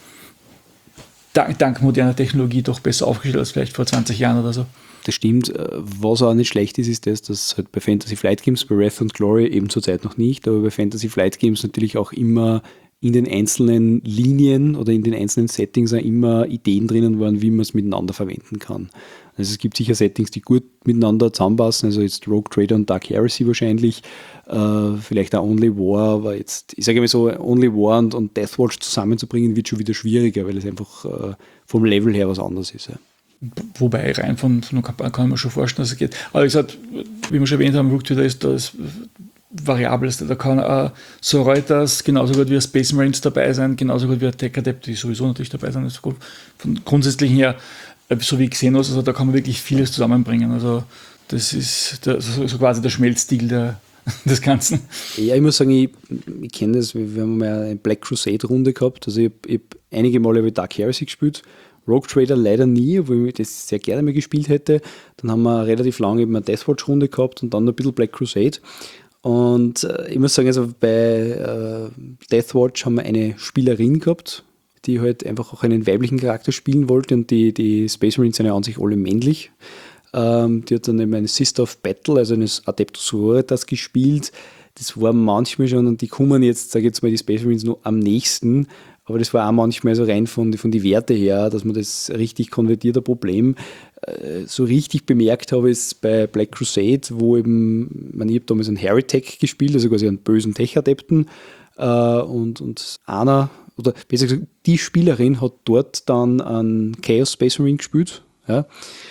dank, dank moderner Technologie doch besser aufgestellt als vielleicht vor zwanzig Jahren oder so. Das stimmt. Was auch nicht schlecht ist, ist das, dass halt bei Fantasy Flight Games, bei Wrath and Glory eben zurzeit noch nicht, aber bei Fantasy Flight Games natürlich auch immer in den einzelnen Linien oder in den einzelnen Settings auch immer Ideen drinnen waren, wie man es miteinander verwenden kann. Also es gibt sicher Settings, die gut miteinander zusammenpassen, also jetzt Rogue Trader und Dark Heresy wahrscheinlich, äh, vielleicht auch Only War, aber jetzt, ich sage mal so, Only War und, und Deathwatch zusammenzubringen, wird schon wieder schwieriger, weil es einfach äh, vom Level her was anderes ist. Ja. Wobei rein von, von der Kampagne kann man schon vorstellen, dass es geht. Aber wie gesagt, wie wir schon erwähnt haben, Rogue Trader ist das Variabelste. Da kann äh, so Reuters genauso gut wie Space Marines dabei sein, genauso gut wie Tech Adept, die sowieso natürlich dabei sein. Also von grundsätzlichen her, äh, so wie Xenos, also da kann man wirklich vieles zusammenbringen. Also das ist der, so, so quasi der Schmelztiegel der, des Ganzen. Ja, ich muss sagen, ich, ich kenne das, wir haben mal eine Black Crusade-Runde gehabt, also ich habe hab einige Male über Dark Heresy gespielt, Rogue Trader leider nie, obwohl ich das sehr gerne mal gespielt hätte. Dann haben wir relativ lange eben eine Deathwatch-Runde gehabt und dann noch ein bisschen Black Crusade. Und äh, ich muss sagen, also bei äh, Deathwatch haben wir eine Spielerin gehabt, die halt einfach auch einen weiblichen Charakter spielen wollte und die, die Space Marines sind ja an sich alle männlich. Ähm, die hat dann eben eine Sister of Battle, also eines Adeptus Sororitas gespielt. Das war manchmal schon, und die kommen jetzt, sage ich jetzt mal, die Space Marines noch am nächsten, aber das war auch manchmal so rein von, von die Werte her, dass man das richtig konvertiert, ein Problem. So richtig bemerkt habe ich es bei Black Crusade, wo eben, man, ich habe damals einen Heretic gespielt, also quasi einen bösen Tech-Adepten, und, und einer, oder besser gesagt, die Spielerin hat dort dann einen Chaos Space Marine gespielt, ja.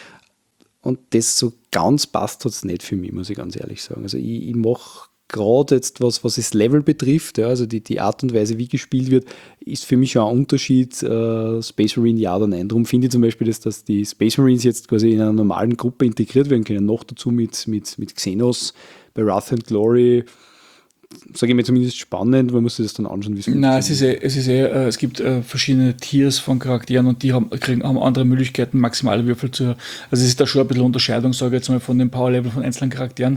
Und das so ganz passt hat es nicht für mich, muss ich ganz ehrlich sagen. Also ich, ich mache gerade jetzt, was, was das Level betrifft, ja, also die, die Art und Weise, wie gespielt wird, ist für mich schon ein Unterschied, äh, Space Marine ja oder nein. Darum finde ich zum Beispiel, dass, dass die Space Marines jetzt quasi in einer normalen Gruppe integriert werden können, noch dazu mit, mit, mit Xenos, bei Wrath and Glory, sage ich mir zumindest spannend, man muss sich das dann anschauen, wie es Nein, es ist eh, es ist eh, äh, es gibt äh, verschiedene Tiers von Charakteren und die haben, kriegen, haben andere Möglichkeiten, maximale Würfel zu, also es ist da schon ein bisschen Unterscheidung, sage ich jetzt mal, von dem Power-Level von einzelnen Charakteren.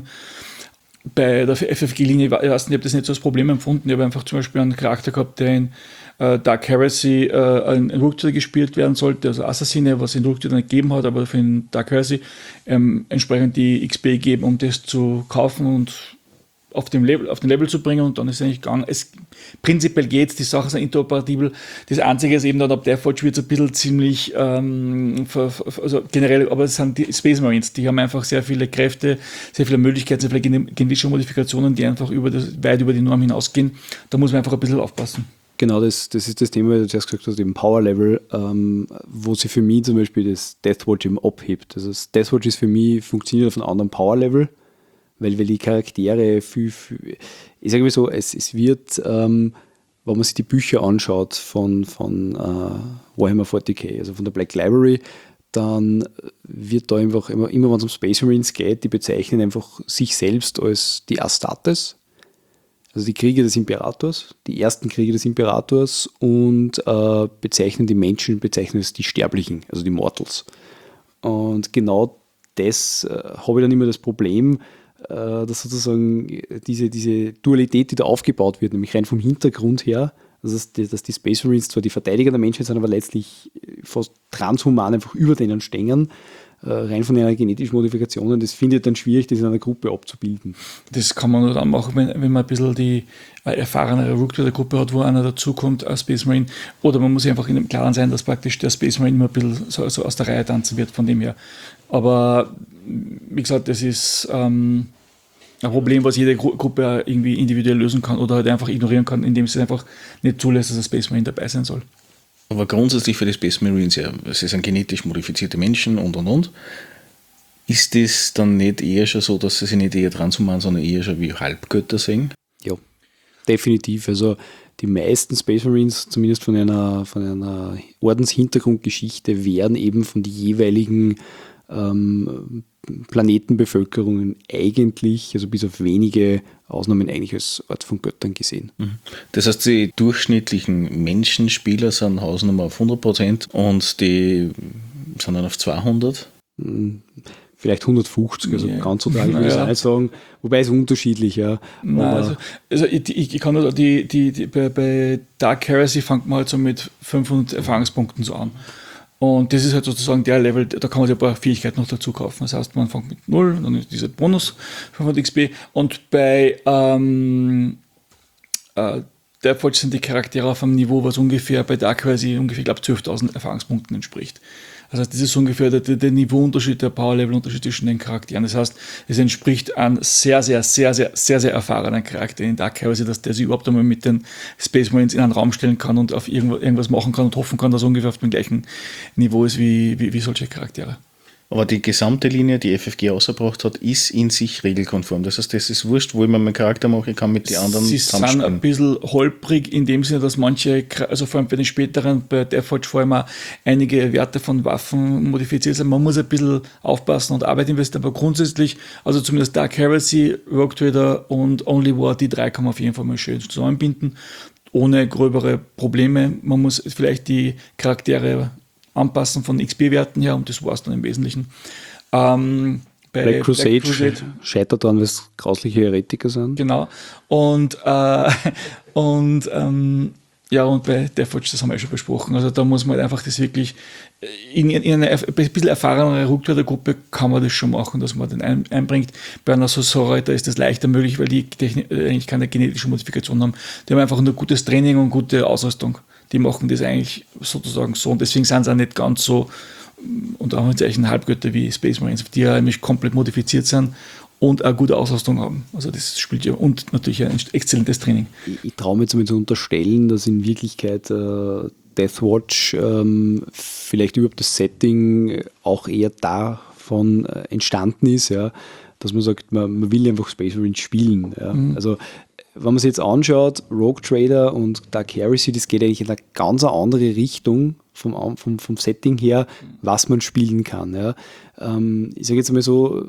Bei der F F G-Linie, ich weiß nicht, ich habe das nicht so als Problem empfunden. Ich habe einfach zum Beispiel einen Charakter gehabt, der in äh, Dark Heresy äh, ein Rücktritt gespielt werden sollte, also Assassine, was in Rücktritt nicht gegeben hat, aber für den Dark Heresy ähm, entsprechend die X P geben, um das zu kaufen und auf, dem Level, auf den Level zu bringen, und dann ist es eigentlich gegangen. Es, prinzipiell geht es, die Sachen sind interoperabel. Das Einzige ist eben dann, ab Deathwatch wird es ein bisschen ziemlich, ähm, ver, also generell, aber es sind die Space Marines, die haben einfach sehr viele Kräfte, sehr viele Möglichkeiten, sehr viele genetische Modifikationen, die einfach über das, weit über die Norm hinausgehen. Da muss man einfach ein bisschen aufpassen. Genau, das, das ist das Thema, weil du zuerst gesagt hast, eben Power-Level, ähm, wo sie für mich zum Beispiel das Deathwatch eben abhebt. Also das Deathwatch ist für mich, funktioniert auf einem anderen Power-Level, weil, weil die Charaktere viel, viel ich sage mal so, es, es wird, ähm, wenn man sich die Bücher anschaut von, von äh, Warhammer vierzig K, also von der Black Library, dann wird da einfach immer, immer wenn es um Space Marines geht, die bezeichnen einfach sich selbst als die Astartes, also die Kriege des Imperators, die ersten Kriege des Imperators, und äh, bezeichnen die Menschen, bezeichnen es die Sterblichen, also die Mortals. Und genau das äh, habe ich dann immer das Problem, dass sozusagen diese, diese Dualität, die da aufgebaut wird, nämlich rein vom Hintergrund her, also dass, die, dass die Space Marines zwar die Verteidiger der Menschheit sind, aber letztlich fast transhuman einfach über denen stehen, rein von einer genetischen Modifikation, das finde ich dann schwierig, das in einer Gruppe abzubilden. Das kann man nur dann machen, wenn, wenn man ein bisschen die erfahrenere Rook-Gruppe hat, wo einer dazukommt als Space Marine, oder man muss sich einfach in dem Klaren sein, dass praktisch der Space Marine immer ein bisschen so, so aus der Reihe tanzen wird, von dem her. Aber wie gesagt, das ist ähm, ein Problem, was jede Gru- Gruppe irgendwie individuell lösen kann oder halt einfach ignorieren kann, indem sie einfach nicht zulässt, dass ein Space Marine dabei sein soll. Aber grundsätzlich für die Space Marines, ja, es sind genetisch modifizierte Menschen und und und. Ist das dann nicht eher schon so, dass sie sich nicht eher dran zu machen, sondern eher schon wie Halbgötter sehen? Ja, definitiv. Also die meisten Space Marines, zumindest von einer, von einer Ordenshintergrundgeschichte, werden eben von den jeweiligen ähm, Planetenbevölkerungen eigentlich, also bis auf wenige Ausnahmen, eigentlich als Art von Göttern gesehen. Das heißt, die durchschnittlichen Menschenspieler sind Hausnummer auf hundert Prozent und die sind dann auf zweihundert. Vielleicht hundertfünfzig, also Ja. ganz so tragisch würde ich Ja. es nicht sagen, wobei es unterschiedlich, ja. Nein, Aber also, also ich, ich, ich kann nur die, die, die bei, bei Dark Heresy fängt man halt so mit fünfhundert Erfahrungspunkten so an. Und das ist halt sozusagen der Level, da kann man sich ein paar Fähigkeiten noch dazu kaufen. Das heißt, man fängt mit null, dann ist dieser Bonus fünfhundert X P. Und bei ähm, äh, Deathwatch sind die Charaktere auf einem Niveau, was ungefähr bei Dark Heresy ungefähr, ich glaube, zwölftausend Erfahrungspunkten entspricht. Das heißt, das ist so ungefähr der, der Niveauunterschied, der Power-Level-Unterschied zwischen den Charakteren. Das heißt, es entspricht einem sehr, sehr, sehr, sehr, sehr, sehr erfahrenen Charakter in Dark Heresy, dass der sich überhaupt einmal mit den Space Marines in einen Raum stellen kann und auf irgendwas, irgendwas machen kann und hoffen kann, dass er ungefähr auf dem gleichen Niveau ist wie, wie, wie solche Charaktere. Aber die gesamte Linie, die F F G ausgebracht hat, ist in sich regelkonform. Das heißt, das ist wurscht, wo ich mir meinen Charakter mache, ich kann mit den anderen Sie sind ein zusammenspielen. bisschen holprig in dem Sinne, dass manche, also vor allem bei den späteren, bei Deathwatch vor allem auch einige Werte von Waffen modifiziert sind. Man muss ein bisschen aufpassen und Arbeit investieren, aber grundsätzlich, also zumindest Dark Heresy, Rogue Trader und Only War, die drei kann man auf jeden Fall mal schön zusammenbinden, ohne gröbere Probleme. Man muss vielleicht die Charaktere anpassen von X P-Werten her und das war es dann im Wesentlichen. Ähm, bei Black Crusade, Black Crusade scheitert daran, weil es grausliche Heretiker sind. Genau. Und, äh, und ähm, ja, und bei Deathwatch, das haben wir ja schon besprochen. Also da muss man halt einfach das wirklich, in, in eine ein bisschen erfahrenere Rückträgergruppe kann man das schon machen, dass man den ein, einbringt. Bei einer Sorcerer, da ist das leichter möglich, weil die Techni- eigentlich keine genetische Modifikation haben. Die haben einfach nur gutes Training und gute Ausrüstung. Die machen das eigentlich sozusagen so und deswegen sind sie auch nicht ganz so unter Anführungszeichen Halbgötter wie Space Marines, die ja nämlich komplett modifiziert sind und eine gute Ausrüstung haben. Also das spielt ja und natürlich ein exzellentes Training. Ich, ich traue mir jetzt mal zu unterstellen, dass in Wirklichkeit äh, Deathwatch ähm, vielleicht überhaupt das Setting auch eher davon äh, entstanden ist, ja, dass man sagt, man, man will einfach Space Marines spielen. Ja. Mhm. Also wenn man sich jetzt anschaut, Rogue Trader und Dark Heresy, das geht eigentlich in eine ganz andere Richtung vom, vom, vom Setting her, was man spielen kann. Ja. Ähm, ich sage jetzt mal so,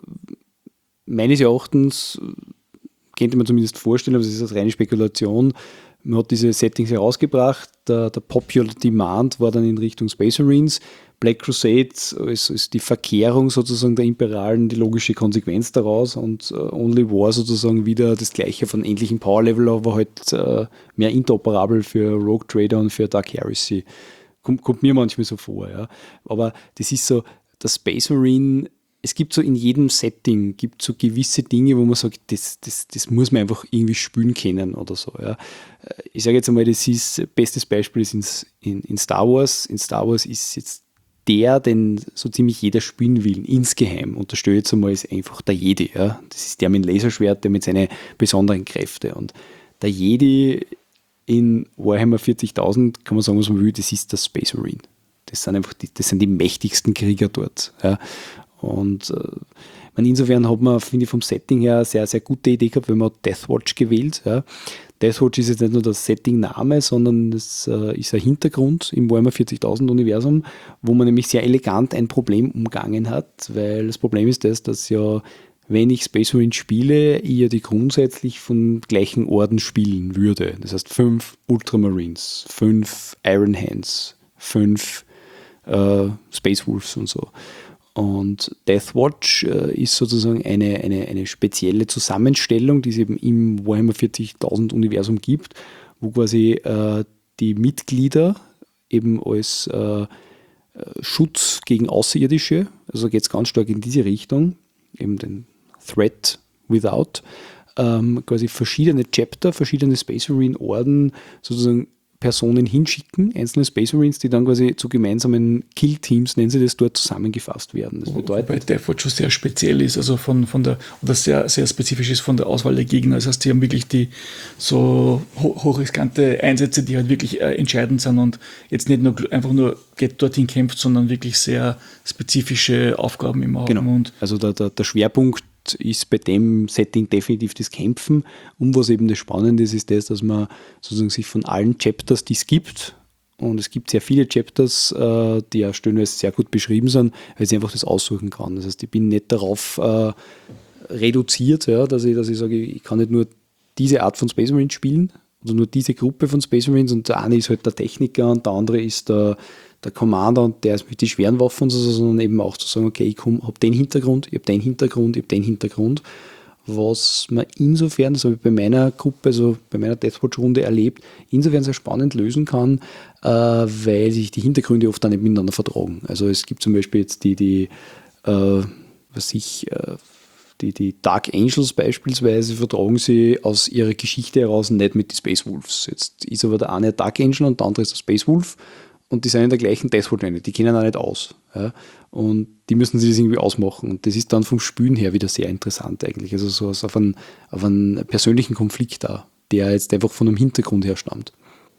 meines Erachtens könnte man zumindest vorstellen, aber das ist eine reine Spekulation, man hat diese Settings herausgebracht, der, der Popular Demand war dann in Richtung Space Marines, Black Crusade ist, ist die Verkehrung sozusagen der Imperialen, die logische Konsequenz daraus und uh, Only War sozusagen wieder das gleiche von ähnlichem Power Level, aber halt uh, mehr interoperabel für Rogue Trader und für Dark Heresy. Kommt, kommt mir manchmal so vor, ja. Aber das ist so, der Space Marine, es gibt so in jedem Setting, gibt so gewisse Dinge, wo man sagt, das, das, das muss man einfach irgendwie spielen können oder so. Ja. Ich sage jetzt einmal, das ist, bestes Beispiel ist ins, in, in Star Wars. In Star Wars ist jetzt der, den so ziemlich jeder spielen will, insgeheim. Und das stelle ich jetzt einmal, ist einfach der Jedi. Ja. Das ist der mit dem Laserschwert, der mit seinen besonderen Kräften. Und der Jedi in Warhammer vierzigtausend, kann man sagen, was man will, das ist der Space Marine. Das sind einfach die, das sind die mächtigsten Krieger dort. Ja. Und äh, insofern hat man, finde ich, vom Setting her eine sehr, sehr gute Idee gehabt, wenn man Deathwatch gewählt. Ja. Deathwatch ist jetzt nicht nur der Setting-Name, sondern es äh, ist ein Hintergrund im Warhammer vierzigtausend Universum, wo man nämlich sehr elegant ein Problem umgangen hat, weil das Problem ist das, dass ja, wenn ich Space Marine spiele, ich ja die grundsätzlich von gleichen Orden spielen würde. Das heißt fünf Ultramarines, fünf Iron Hands, fünf äh, Space Wolves und so. Und Deathwatch äh, ist sozusagen eine, eine, eine spezielle Zusammenstellung, die es eben im Warhammer vierzigtausend Universum gibt, wo quasi äh, die Mitglieder eben als äh, Schutz gegen Außerirdische, also geht es ganz stark in diese Richtung, eben den Threat Without, ähm, quasi verschiedene Chapter, verschiedene Space Marine Orden sozusagen Personen hinschicken, einzelne Space Marines, die dann quasi zu gemeinsamen Kill-Teams, nennen sie das, dort zusammengefasst werden. Das bedeutet, wobei Deathwatch schon sehr speziell ist, also von, von der, oder sehr, sehr spezifisch ist von der Auswahl der Gegner. Das heißt, die haben wirklich die so hochriskante Einsätze, die halt wirklich äh, entscheidend sind und jetzt nicht nur einfach nur geht dorthin kämpft, sondern wirklich sehr spezifische Aufgaben immer haben. Genau. Und also der, der, der Schwerpunkt ist bei dem Setting definitiv das Kämpfen. Und was eben das Spannende ist, ist das, dass man sozusagen sich von allen Chapters, die es gibt, und es gibt sehr viele Chapters, äh, die ja stellenweise sehr gut beschrieben sind, weil ich einfach das aussuchen kann. Das heißt, ich bin nicht darauf äh, reduziert, ja, dass ich, dass ich sage, ich kann nicht nur diese Art von Space Marines spielen, oder nur diese Gruppe von Space Marines, und der eine ist halt der Techniker und der andere ist der der Commander und der ist mit den schweren Waffen und so, sondern eben auch zu sagen, okay, ich habe den Hintergrund, ich habe den Hintergrund, ich habe den Hintergrund, was man insofern, das habe ich bei meiner Gruppe, also bei meiner Deathwatch-Runde erlebt, insofern sehr spannend lösen kann, äh, weil sich die Hintergründe oft dann nicht miteinander vertragen. Also es gibt zum Beispiel jetzt die, die äh, was ich, äh, die, die Dark Angels beispielsweise vertragen sie aus ihrer Geschichte heraus nicht mit den Space Wolves. Jetzt ist aber der eine Dark Angel und der andere ist der Space Wolf. Und die sind in der gleichen Deathwatch, die kennen auch nicht aus. Ja? Und die müssen sich das irgendwie ausmachen. Und das ist dann vom Spielen her wieder sehr interessant eigentlich. Also so auf einen, auf einen persönlichen Konflikt da, der jetzt einfach von einem Hintergrund her stammt.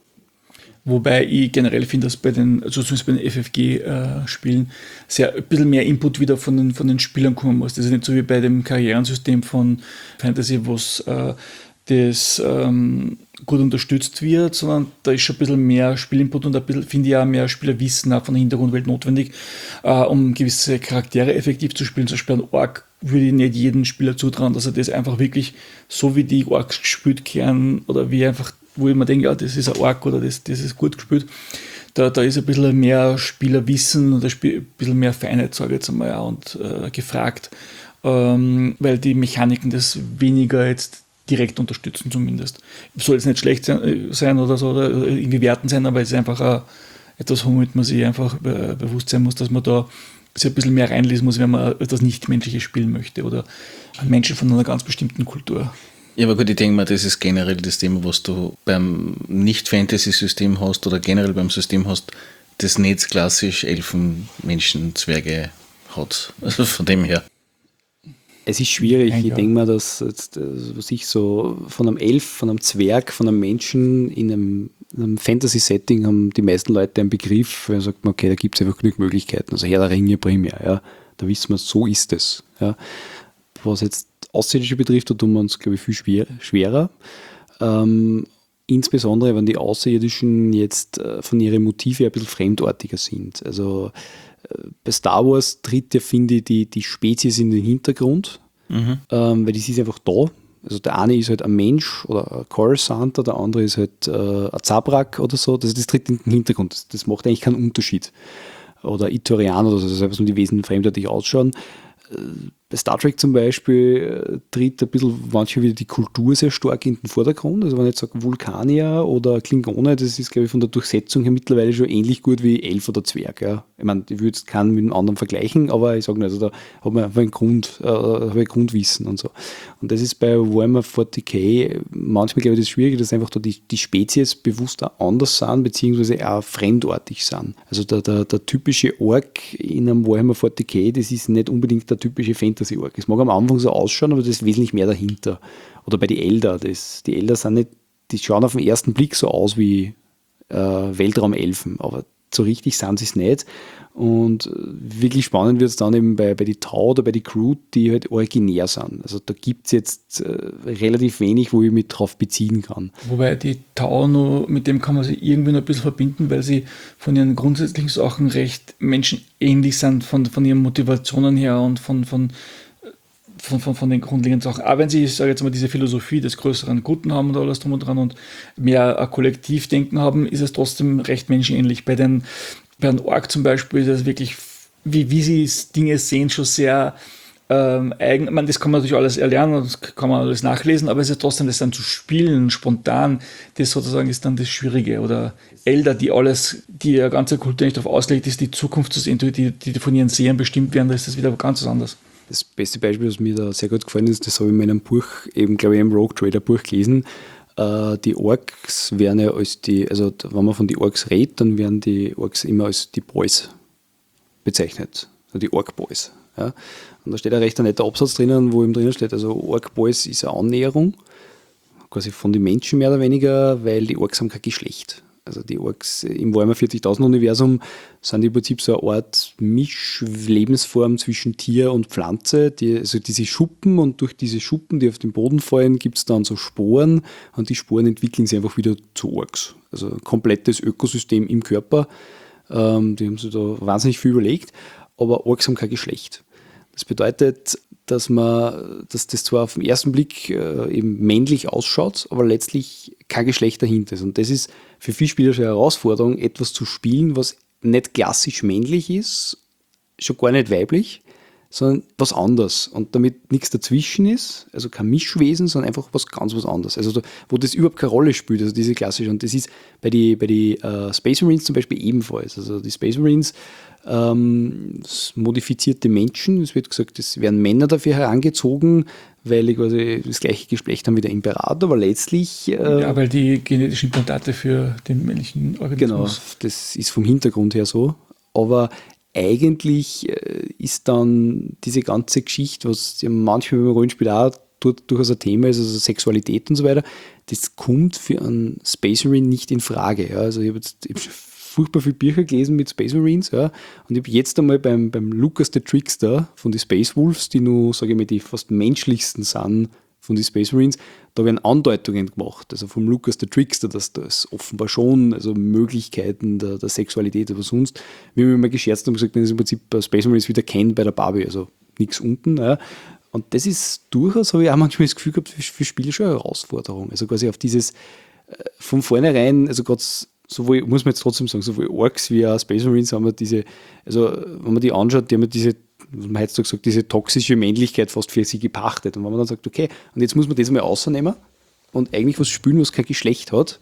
Wobei ich generell finde, dass bei den, also zumindest bei den F F G-Spielen, äh, sehr ein bisschen mehr Input wieder von den, von den Spielern kommen muss. Das ist nicht so wie bei dem Karrierensystem von Fantasy, wo es äh, das ähm, gut unterstützt wird, sondern da ist schon ein bisschen mehr Spielinput und ein bisschen, finde ich, auch mehr Spielerwissen auch von der Hintergrundwelt notwendig, äh, um gewisse Charaktere effektiv zu spielen. Zum Beispiel ein Ork würde ich nicht jedem Spieler zutrauen, dass er das einfach wirklich so wie die Orks gespielt kehren oder wie einfach, wo ich mir denke, ja, das ist ein Ork oder das, das ist gut gespielt. Da, da ist ein bisschen mehr Spielerwissen und ein bisschen mehr Feinheit, sage ich jetzt einmal, ja, und äh, gefragt, ähm, weil die Mechaniken das weniger jetzt direkt unterstützen zumindest. Soll jetzt nicht schlecht sein oder so oder irgendwie werten sein, aber es ist einfach auch etwas, womit man sich einfach bewusst sein muss, dass man da sich ein bisschen mehr reinlesen muss, wenn man etwas Nicht-Menschliches spielen möchte oder Menschen von einer ganz bestimmten Kultur. Ja, aber gut, ich denke mal, das ist generell das Thema, was du beim Nicht-Fantasy-System hast oder generell beim System hast, das nicht klassisch Elfen, Menschen, Zwerge hat. Also von dem her. Es ist schwierig. Ein ich Jahr. denke mal, dass jetzt, was ich so von einem Elf, von einem Zwerg, von einem Menschen in einem, in einem Fantasy-Setting haben die meisten Leute einen Begriff, da sagt man, okay, da gibt es einfach genug Möglichkeiten. Also Herr der Ringe primär, ja. Da wissen wir, so ist es. Ja. Was jetzt Außerirdische betrifft, da tun wir uns, glaube ich, viel schwer, schwerer. Ähm, insbesondere, wenn die Außerirdischen jetzt äh, von ihren Motiven ein bisschen fremdartiger sind. Also bei Star Wars tritt ja, finde ich, die, die Spezies in den Hintergrund, mhm. ähm, weil die ist einfach da. Also der eine ist halt ein Mensch oder ein Coruscanter, der andere ist halt äh, ein Zabrak oder so. Das, das tritt in den Hintergrund. Das, das macht eigentlich keinen Unterschied. Oder Ithorian oder so, das heißt, nur die Wesen fremdartig ausschauen. Äh, bei Star Trek zum Beispiel äh, tritt ein bisschen manchmal wieder die Kultur sehr stark in den Vordergrund. Also wenn ich jetzt sage Vulkanier oder Klingone, das ist, glaube ich, von der Durchsetzung her mittlerweile schon ähnlich gut wie Elf oder Zwerg. Ja. Ich meine, ich würde es keinen mit dem anderen vergleichen, aber ich sage nicht, also da hat man einfach ein, Grund, äh, ein Grundwissen und so. Und das ist bei Warhammer vierzig K manchmal, glaube ich, das Schwierige, dass einfach da die, die Spezies bewusst auch anders sind, beziehungsweise auch fremdartig sind. Also der, der, der typische Ork in einem Warhammer vierzig K, das ist nicht unbedingt der typische Fantasy-Ork. Es mag am Anfang so ausschauen, aber da ist wesentlich mehr dahinter. Oder bei den Elder, das, die Elder sind nicht, die schauen auf den ersten Blick so aus wie äh, Weltraumelfen, aber so richtig sind sie es nicht. Und äh, wirklich spannend wird es dann eben bei, bei die Tau oder bei die Crew, die halt originär sind. Also da gibt es jetzt äh, relativ wenig, wo ich mich drauf beziehen kann. Wobei die Tau nur, mit dem kann man sich irgendwie noch ein bisschen verbinden, weil sie von ihren grundsätzlichen Sachen recht menschenähnlich sind, von, von ihren Motivationen her und von, von Von, von, von den grundlegenden Sachen. Auch wenn sie, ich sage jetzt mal, diese Philosophie des größeren Guten haben und alles drum und dran und mehr ein Kollektivdenken haben, ist es trotzdem recht menschenähnlich. Bei den, bei den Ork zum Beispiel ist es wirklich, wie, wie sie Dinge sehen, schon sehr ähm, eigen. Ich meine, das kann man natürlich alles erlernen, das kann man alles nachlesen, aber es ist trotzdem, das dann zu spielen, spontan, das sozusagen ist dann das Schwierige. Oder Elder, die alles, die ihre ganze Kultur nicht darauf ausgelegt ist, die Zukunft zu sehen, die, die von ihren Sehern bestimmt werden, da ist das wieder ganz was anderes. Das beste Beispiel, was mir da sehr gut gefallen ist, das habe ich in meinem Buch, eben glaube ich im Rogue Trader Buch gelesen, äh, die Orks werden ja als die, also wenn man von den Orks redet, dann werden die Orks immer als die Boys bezeichnet, also die Ork-Boys. Ja. Und da steht ein recht netter Absatz drinnen, wo eben drinnen steht, also Ork-Boys ist eine Annäherung, quasi von den Menschen mehr oder weniger, weil die Orks haben kein Geschlecht. Also die Orks im Warhammer vierzigtausend Universum sind im Prinzip so eine Art Mischlebensform zwischen Tier und Pflanze. Die, also diese Schuppen, und durch diese Schuppen, die auf den Boden fallen, gibt es dann so Sporen, und die Sporen entwickeln sich einfach wieder zu Orks. Also ein komplettes Ökosystem im Körper. Ähm, die haben sich da wahnsinnig viel überlegt, aber Orks haben kein Geschlecht. Das bedeutet, dass man, dass das zwar auf den ersten Blick äh, eben männlich ausschaut, aber letztlich kein Geschlecht dahinter ist. Und das ist für viele Spieler schon eine Herausforderung, etwas zu spielen, was nicht klassisch männlich ist, schon gar nicht weiblich, sondern was anderes. Und damit nichts dazwischen ist, also kein Mischwesen, sondern einfach was ganz was anderes. Also da, wo das überhaupt keine Rolle spielt, also diese klassische. Und das ist bei den bei die, uh, Space Marines zum Beispiel ebenfalls. Also die Space Marines, ähm, modifizierte Menschen, es wird gesagt, es werden Männer dafür herangezogen, weil die quasi das gleiche Geschlecht haben wie der Imperator, aber letztlich... Äh, ja, weil die genetischen Implantate für den männlichen Organismus... Genau, das ist vom Hintergrund her so. Aber eigentlich äh, ist dann diese ganze Geschichte, was ja manchmal beim Rollenspiel auch durchaus ein Thema ist, also Sexualität und so weiter, das kommt für einen Space Marine nicht in Frage. Ja. Also ich habe jetzt ich hab furchtbar viele Bücher gelesen mit Space Marines, ja, und ich habe jetzt einmal beim, beim Lucas the Trickster von den Space Wolves, die nur, sage ich mal, die fast menschlichsten sind von den Space Marines, da werden Andeutungen gemacht, also vom Lucas the Trickster, dass das offenbar schon, also Möglichkeiten der, der Sexualität oder sonst, wir haben immer gescherzt und gesagt, das ist im Prinzip Space Marines wieder kennt bei der Barbie, also nichts unten, ja. Und das ist durchaus, habe ich auch manchmal das Gefühl gehabt, für, für Spieler schon eine Herausforderung, also quasi auf dieses äh, von vornherein, also gerade sowohl, muss man jetzt trotzdem sagen, sowohl Orks wie auch Space Marines haben wir diese, also wenn man die anschaut, die haben diese, man heutzutage sagt, diese toxische Männlichkeit fast für sie gepachtet. Und wenn man dann sagt, okay, und jetzt muss man das mal rausnehmen und eigentlich was spielen, was kein Geschlecht hat,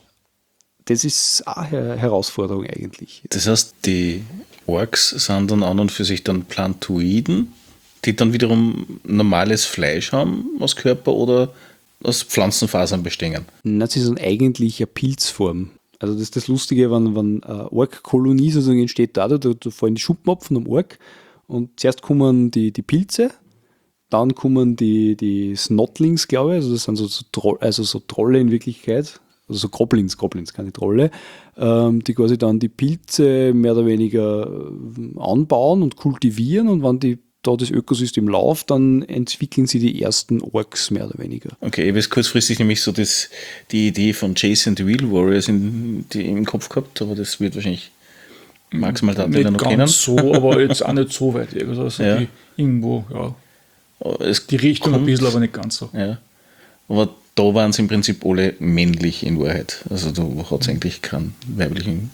das ist auch eine Herausforderung eigentlich. Das heißt, die Orks sind dann an und für sich dann Plantoiden, die dann wiederum normales Fleisch haben aus Körper oder aus Pflanzenfasern bestehen? Nein, sie sind eigentlich eine Pilzform. Also das ist das Lustige, wenn, wenn eine Ork-Kolonie sozusagen entsteht, da, da, da fallen die Schuppen ab von einem Ork und zuerst kommen die, die Pilze, dann kommen die, die Snotlings, glaube ich, also das sind so, so, Troll, also so Trolle in Wirklichkeit, also so Goblins, Goblins, keine Trolle, ähm, die quasi dann die Pilze mehr oder weniger anbauen und kultivieren, und wenn die da das Ökosystem läuft, dann entwickeln sie die ersten Orks mehr oder weniger. Okay, ich habe jetzt kurzfristig nämlich so das, die Idee von Jason the Wheel Warriors in, die im Kopf gehabt, aber das wird wahrscheinlich maximal da nicht noch ganz kennen. So, aber jetzt auch nicht so weit. Also Ja. die, irgendwo, ja. Es Die Richtung kommt, ein bisschen, aber nicht ganz so. Ja. Aber da waren sie im Prinzip alle männlich in Wahrheit. Also da hat es eigentlich keinen weiblichen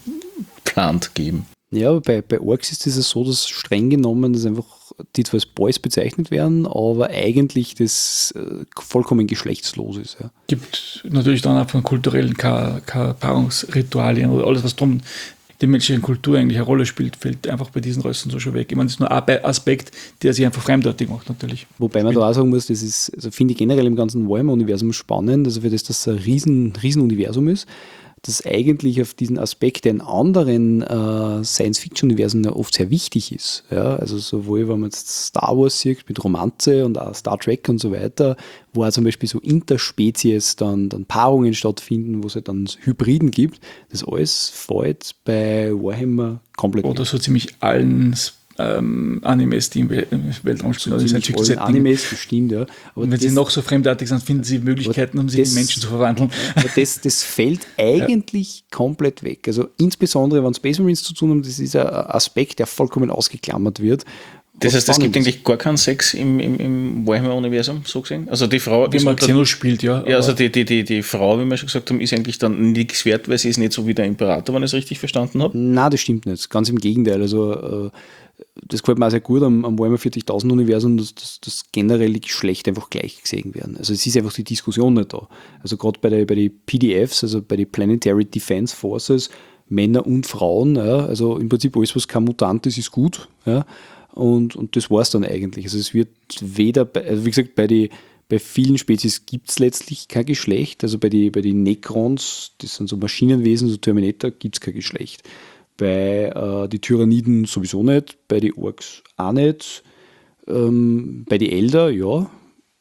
Plant gegeben. Ja, aber bei, bei Orks ist es so, dass streng genommen, dass einfach die zwar als Boys bezeichnet werden, aber eigentlich das äh, vollkommen geschlechtslos ist. Ja. Gibt natürlich dann auch von kulturellen keine, keine Paarungsritualien oder alles, was drum die menschliche Kultur eigentlich eine Rolle spielt, fällt einfach bei diesen Rassen so schon weg. Ich meine, das ist nur ein Aspekt, der sich einfach fremdartig macht natürlich. Wobei man da auch sagen muss, das ist, also finde ich generell im ganzen Warhammer-Universum spannend, also für das das ein riesen, riesen Universum ist, dass eigentlich auf diesen Aspekt, der in anderen äh, Science-Fiction-Universen ja oft sehr wichtig ist. Ja? Also sowohl, wenn man jetzt Star Wars sieht mit Romanze und auch Star Trek und so weiter, wo auch zum Beispiel so Interspezies dann, dann Paarungen stattfinden, wo es halt dann Hybriden gibt, das alles fällt bei Warhammer komplett Oder so ziemlich allen ähm, Animes, die im Wel- im Weltraum spielen. Also ziemlich allen Animes, das stimmt, ja. Aber Und wenn das, sie noch so fremdartig sind, finden sie Möglichkeiten, um sich das- in Menschen zu verwandeln. aber das, das fällt eigentlich komplett weg. Also insbesondere, wenn Space Marines zu tun haben, das ist ein Aspekt, der vollkommen ausgeklammert wird. Das heißt, es gibt spannend ist. eigentlich gar keinen Sex im, im, im Warhammer-Universum, so gesehen? Also die Frau... Wie ist man unter- Xenos spielt, ja. Ja, also aber- die, die, die, die Frau, wie wir schon gesagt haben, ist eigentlich dann nichts wert, weil sie ist nicht so wie der Imperator, wenn ich es richtig verstanden habe. Nein, das stimmt nicht. Ganz im Gegenteil. Also, äh, das gefällt mir auch sehr gut am, am Warhammer vierzigtausend Universum, dass, dass, dass generell die Geschlechter einfach gleich gesehen werden. Also, es ist einfach die Diskussion nicht da. Also, gerade bei den bei die P D Fs, also bei den Planetary Defense Forces, Männer und Frauen, ja, also im Prinzip alles, was kein Mutant ist, ist gut. Ja, und, und das war es dann eigentlich. Also, es wird weder, bei, also wie gesagt, bei den Bei vielen Spezies gibt es letztlich kein Geschlecht. Also bei den bei die Necrons, das sind so Maschinenwesen, so Terminator, gibt es kein Geschlecht. Bei äh, die Tyranniden sowieso nicht, bei den Orks auch nicht. Ähm, bei den Elder, ja.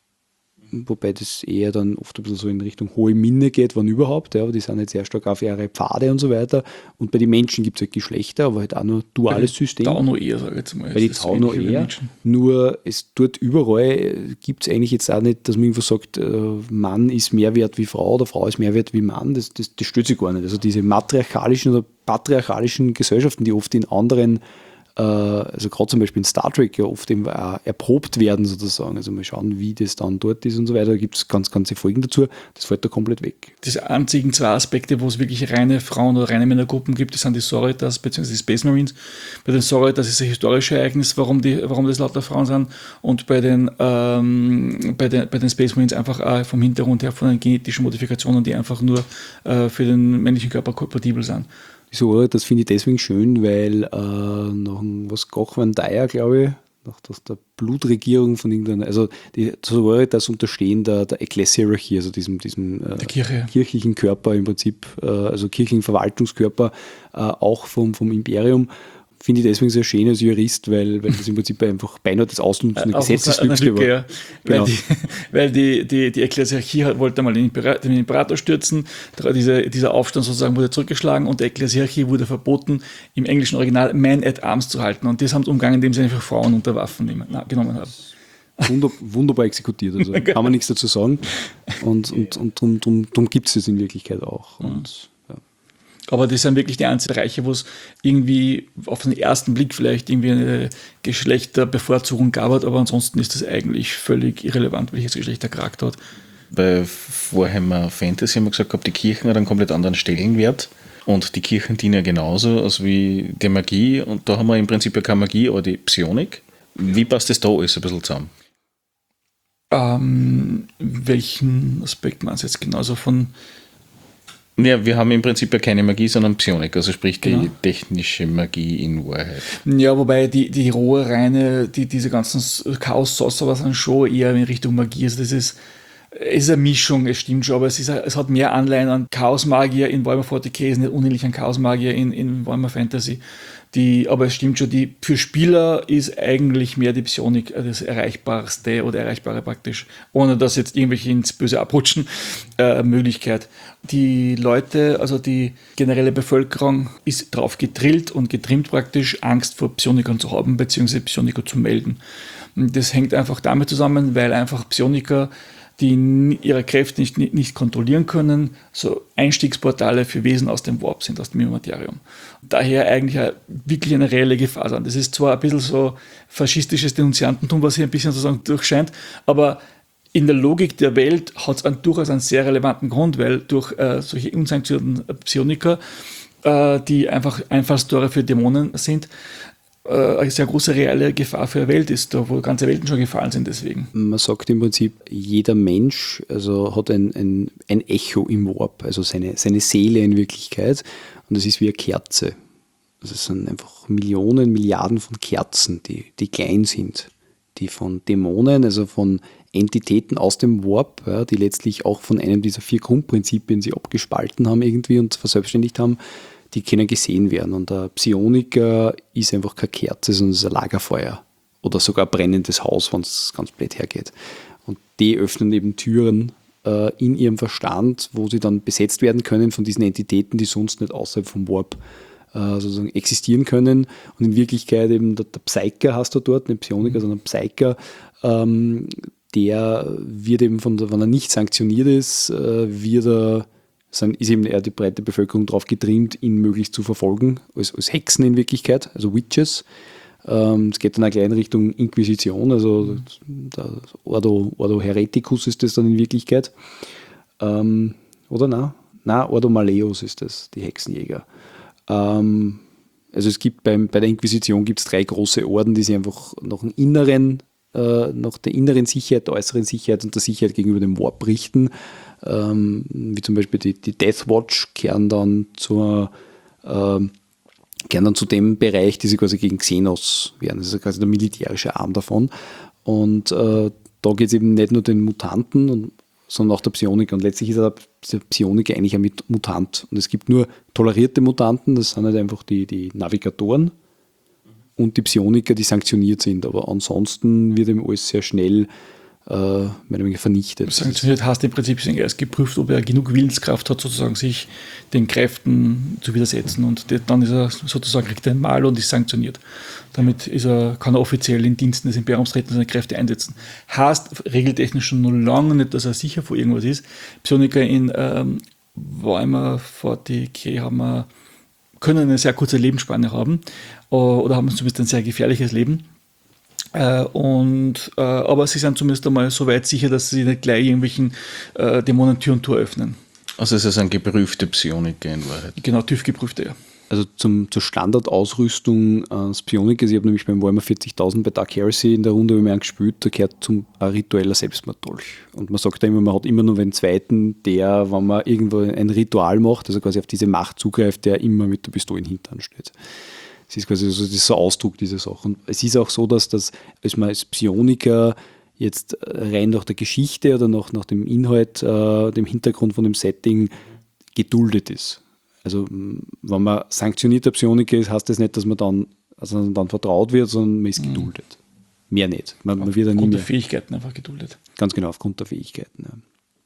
Wobei das eher dann oft ein bisschen so in Richtung hohe Minne geht, wann überhaupt. Ja, aber die sind jetzt sehr stark auf ihre Pfade und so weiter. Und bei den Menschen gibt es halt Geschlechter, aber halt auch nur duales System. Tauno eher, sage ich jetzt mal. Bei den Tauno eher. Nur es dort überall gibt es eigentlich jetzt auch nicht, dass man irgendwo sagt, äh, Mann ist mehr wert wie Frau oder Frau ist mehr wert wie Mann. Das, das, das stört sich gar nicht. Also diese matriarchalischen oder patriarchalischen Gesellschaften, die oft in anderen, also gerade zum Beispiel in Star Trek ja oft eben auch erprobt werden sozusagen. Also mal schauen, wie das dann dort ist und so weiter. Da gibt es ganz, ganze Folgen dazu. Das fällt da komplett weg. Diese einzigen zwei Aspekte, wo es wirklich reine Frauen- oder reine Männergruppen gibt, das sind die Sororitas bzw. die Space Marines. Bei den Sororitas ist ein historisches Ereignis, warum, die, warum das lauter Frauen sind. Und bei den, ähm, bei den, bei den Space Marines einfach auch vom Hintergrund her von den genetischen Modifikationen, die einfach nur äh, für den männlichen Körper kompatibel sind. So, das finde ich deswegen schön, weil äh, nach dem, was Goch Van Dyer, glaube ich, nach das, der Blutregierung von irgendeiner, also die das unterstehen der, der Ekklesiarchie, also diesem, diesem äh, Kirche. kirchlichen Körper im Prinzip, äh, also kirchlichen Verwaltungskörper, äh, auch vom, vom Imperium. Finde ich deswegen sehr schön als Jurist, weil, weil das im Prinzip einfach beinahe das Ausnutzen der Gesetzeslücke war. Ja. Genau. Weil, die, weil die, die, die Ekklesiarchie wollte mal den Imperator, den Imperator stürzen, diese, dieser Aufstand sozusagen wurde zurückgeschlagen und der Ekklesiarchie wurde verboten, im englischen Original Man at Arms zu halten. Und das haben sie umgangen, indem sie einfach Frauen unter Waffen nehmen, na, genommen haben. Wunder, wunderbar exekutiert, also kann man nichts dazu sagen. Und, und, und darum, darum, darum gibt es das in Wirklichkeit auch. Und, ja. Aber das sind wirklich die einzigen Bereiche, wo es irgendwie auf den ersten Blick vielleicht irgendwie eine Geschlechterbevorzugung gab, aber ansonsten ist das eigentlich völlig irrelevant, welches Geschlecht der Charakter hat. Bei Warhammer Fantasy haben wir gesagt, gehabt, die Kirchen hat einen komplett anderen Stellenwert und die Kirchen dienen ja genauso als wie die Magie und da haben wir im Prinzip ja keine Magie, aber die Psionik. Wie passt das da alles ein bisschen zusammen? Ähm, welchen Aspekt meinst du jetzt genauso von... Ja, wir haben im Prinzip ja keine Magie, sondern Psionik, also sprich die Genau. technische Magie in Wahrheit. Ja, wobei die, die rohe, reine, die, diese ganzen Chaos-Sorcerer sind schon eher in Richtung Magie. Also das ist, es ist eine Mischung, es stimmt schon, aber es, ist, es hat mehr Anleihen an Chaos-Magier in Warhammer forty K, es ist nicht unähnlich an Chaos-Magier in, in Warhammer Fantasy. Die, aber es stimmt schon, die, für Spieler ist eigentlich mehr die Psionik das Erreichbarste oder Erreichbare praktisch, ohne dass jetzt irgendwelche ins Böse abrutschen, äh, Möglichkeit. Die Leute, also die generelle Bevölkerung ist drauf gedrillt und getrimmt praktisch, Angst vor Psionikern zu haben, beziehungsweise Psioniker zu melden. Und das hängt einfach damit zusammen, weil einfach Psioniker, die ihre Kräfte nicht, nicht, nicht kontrollieren können, so Einstiegsportale für Wesen aus dem Warp sind, aus dem Immaterium. Daher eigentlich eine, wirklich eine reelle Gefahr sein. Das ist zwar ein bisschen so faschistisches Denunziantentum, was hier ein bisschen sozusagen durchscheint, aber in der Logik der Welt hat es durchaus einen sehr relevanten Grund, weil durch äh, solche unsanktionierten Psioniker, äh, die einfach Einfallstore für Dämonen sind, eine sehr große reelle Gefahr für die Welt ist, da wo ganze Welten schon gefallen sind deswegen. Man sagt im Prinzip, jeder Mensch also hat ein, ein, ein Echo im Warp, also seine, seine Seele in Wirklichkeit, und das ist wie eine Kerze. Also es sind einfach Millionen, Milliarden von Kerzen, die, die klein sind, die von Dämonen, also von Entitäten aus dem Warp, ja, die letztlich auch von einem dieser vier Grundprinzipien sie abgespalten haben irgendwie und verselbstständigt haben, die können gesehen werden. Und der Psioniker ist einfach keine Kerze, sondern es ist ein Lagerfeuer. Oder sogar ein brennendes Haus, wenn es ganz blöd hergeht. Und die öffnen eben Türen äh, in ihrem Verstand, wo sie dann besetzt werden können von diesen Entitäten, die sonst nicht außerhalb vom Warp äh, sozusagen existieren können. Und in Wirklichkeit eben der, der Psyker hast du dort, nicht Psioniker, sondern Psyker, ähm, der wird eben, von der, wenn er nicht sanktioniert ist, äh, wird er ist eben eher die breite Bevölkerung darauf getrimmt, ihn möglichst zu verfolgen, als, als Hexen in Wirklichkeit, also Witches. Ähm, es geht dann auch gleich in Richtung Inquisition, also der Ordo, Ordo Hereticus ist das dann in Wirklichkeit. Ähm, oder nein? Nein, Ordo Maleus ist das, die Hexenjäger. Ähm, also es gibt beim, bei der Inquisition gibt es drei große Orden, die sich einfach nach dem inneren, äh, nach der inneren Sicherheit, der äußeren Sicherheit und der Sicherheit gegenüber dem Warp richten. Ähm, wie zum Beispiel die, die Death Watch kehren dann, zur, äh, kehren dann zu dem Bereich, die sie quasi gegen Xenos werden. Das ist quasi der militärische Arm davon. Und äh, da geht es eben nicht nur den Mutanten, und, sondern auch der Psioniker. Und letztlich ist der Psioniker eigentlich ein Mutant. Und es gibt nur tolerierte Mutanten, das sind halt einfach die, die Navigatoren und die Psioniker, die sanktioniert sind. Aber ansonsten wird eben alles sehr schnell äh, vernichtet. Sanktioniert heißt im Prinzip, er ist geprüft, ob er genug Willenskraft hat, sozusagen sich den Kräften zu widersetzen. Und dann ist er sozusagen, kriegt er ein Mal und ist sanktioniert. Damit ist er, kann er offiziell in Diensten des Imperiums treten und seine Kräfte einsetzen. Heißt regeltechnisch schon noch lange nicht, dass er sicher vor irgendwas ist. Psioniker in ähm, Warhammer vierzig K haben wir, können eine sehr kurze Lebensspanne haben oder haben zumindest ein sehr gefährliches Leben. Äh, und, äh, aber sie sind zumindest einmal so weit sicher, dass sie nicht gleich irgendwelchen äh, Dämonen Tür und Tor öffnen. Also es ist ein geprüfte Psioniker in Wahrheit. Genau, TÜV-geprüfte, ja. Also zum, zur Standardausrüstung des Psionikers, ich habe nämlich beim Warhammer vierzigtausend bei Dark Heresy in der Runde, wie man gespielt, da gehört zum ein ritueller Selbstmorddolch. Und man sagt da immer, man hat immer nur einen zweiten, der, wenn man irgendwo ein Ritual macht, also quasi auf diese Macht zugreift, der immer mit der Pistole im Hintern steht. Das ist quasi so dieser Ausdruck dieser Sache. Und es ist auch so, dass das, als man als Psioniker jetzt rein nach der Geschichte oder nach, nach dem Inhalt, äh, dem Hintergrund von dem Setting geduldet ist. Also wenn man sanktionierter Psioniker ist, heißt das nicht, dass man dann, also dann vertraut wird, sondern man ist geduldet. Mhm. Mehr nicht. Man, man wird dann aufgrund nie der Fähigkeiten einfach geduldet. Ganz genau, aufgrund der Fähigkeiten. Ja.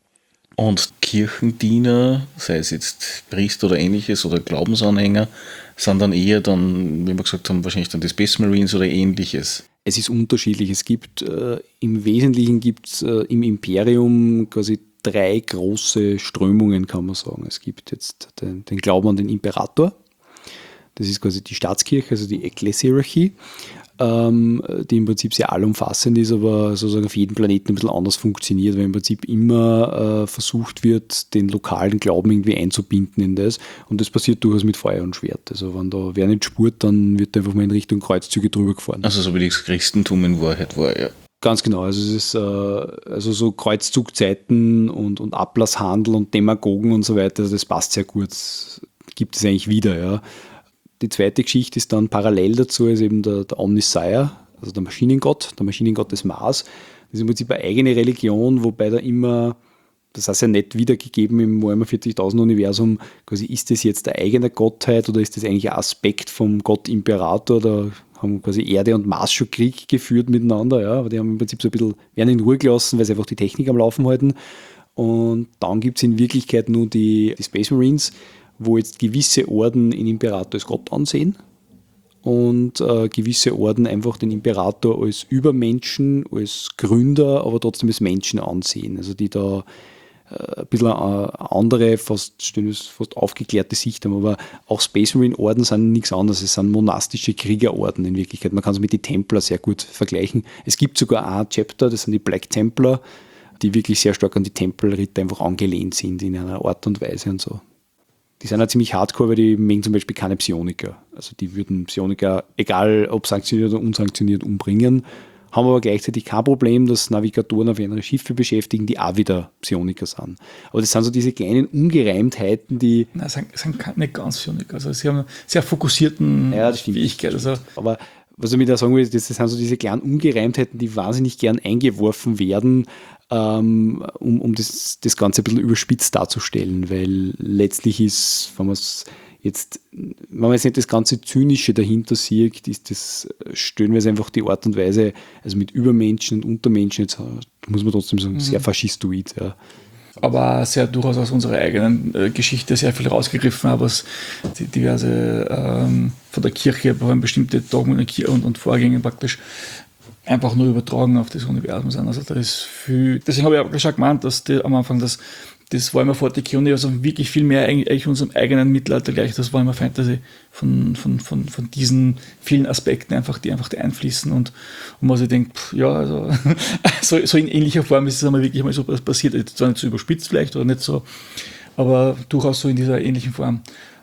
Und Kirchendiener, sei es jetzt Priester oder ähnliches oder Glaubensanhänger, sind dann eher dann, wie wir gesagt haben, wahrscheinlich dann die Space Marines oder ähnliches. Es ist unterschiedlich. Es gibt äh, im Wesentlichen gibt es äh, im Imperium quasi drei große Strömungen, kann man sagen. Es gibt jetzt den, den Glauben an den Imperator. Das ist quasi die Staatskirche, also die Ekklesiarchie, ähm, die im Prinzip sehr allumfassend ist, aber sozusagen auf jedem Planeten ein bisschen anders funktioniert, weil im Prinzip immer äh, versucht wird, den lokalen Glauben irgendwie einzubinden in das. Und das passiert durchaus mit Feuer und Schwert. Also wenn da wer nicht spurt, dann wird einfach mal in Richtung Kreuzzüge drüber gefahren. Also so wie das Christentum in Wahrheit war, ja. Ganz genau, also es ist äh, also so Kreuzzugzeiten und, und Ablasshandel und Demagogen und so weiter, also das passt sehr gut, das gibt es eigentlich wieder, ja. Die zweite Geschichte ist dann parallel dazu, ist eben der, der Omnissiah, also der Maschinengott, der Maschinengott des Mars. Das ist im Prinzip eine eigene Religion, wobei da immer, das heißt ja nicht wiedergegeben im Warhammer vierzigtausend Universum, quasi ist das jetzt eine eigene Gottheit oder ist das eigentlich ein Aspekt vom Gott Imperator, da haben quasi Erde und Mars schon Krieg geführt miteinander, ja, aber die haben im Prinzip so ein bisschen, werden in Ruhe gelassen, weil sie einfach die Technik am Laufen halten. Und dann gibt es in Wirklichkeit nur die, die Space Marines, wo jetzt gewisse Orden den Imperator als Gott ansehen und äh, gewisse Orden einfach den Imperator als Übermenschen, als Gründer, aber trotzdem als Menschen ansehen. Also die da äh, ein bisschen eine andere, fast, fast aufgeklärte Sicht haben. Aber auch Space Marine Orden sind nichts anderes. Es sind monastische Kriegerorden in Wirklichkeit. Man kann es mit den Templer sehr gut vergleichen. Es gibt sogar ein Chapter, das sind die Black Templar, die wirklich sehr stark an die Tempelritter einfach angelehnt sind in einer Art und Weise und so. Die sind ja ziemlich hardcore, weil die mögen zum Beispiel keine Psioniker. Also die würden Psioniker, egal ob sanktioniert oder unsanktioniert, umbringen, haben aber gleichzeitig kein Problem, dass Navigatoren auf andere Schiffe beschäftigen, die auch wieder Psioniker sind. Aber das sind so diese kleinen Ungereimtheiten, die... Nein, sind, sind nicht ganz Psioniker. Also sie haben einen sehr fokussierten ja, das stimmt, Fähigkeit. Also aber was ich mir da sagen will, das sind so diese kleinen Ungereimtheiten, die wahnsinnig gern eingeworfen werden, um, um das, das Ganze ein bisschen überspitzt darzustellen, weil letztlich ist, wenn man es jetzt, wenn man jetzt nicht das ganze Zynische dahinter sieht, ist das, stellen wir es einfach die Art und Weise, also mit Übermenschen und Untermenschen, jetzt muss man trotzdem sagen, sehr faschistoid. Ja. Aber sehr durchaus aus unserer eigenen äh, Geschichte sehr viel rausgegriffen haben, was die diverse ähm, von der Kirche, vor allem bestimmte Dogmen und, und Vorgänge praktisch einfach nur übertragen auf das Universum sind. Also da ist viel, deswegen habe ich auch schon gemeint, dass die, am Anfang das, das Warhammer vierzig Universum wirklich viel mehr eigentlich unserem eigenen Mittelalter gleich, das Warhammer Fantasy von, von, von, von diesen vielen Aspekten einfach, die einfach einfließen und, und man sich denkt, pff, ja, also so, so in ähnlicher Form ist es einmal wirklich mal so passiert, zwar nicht so überspitzt vielleicht oder nicht so, aber durchaus so in dieser ähnlichen Form.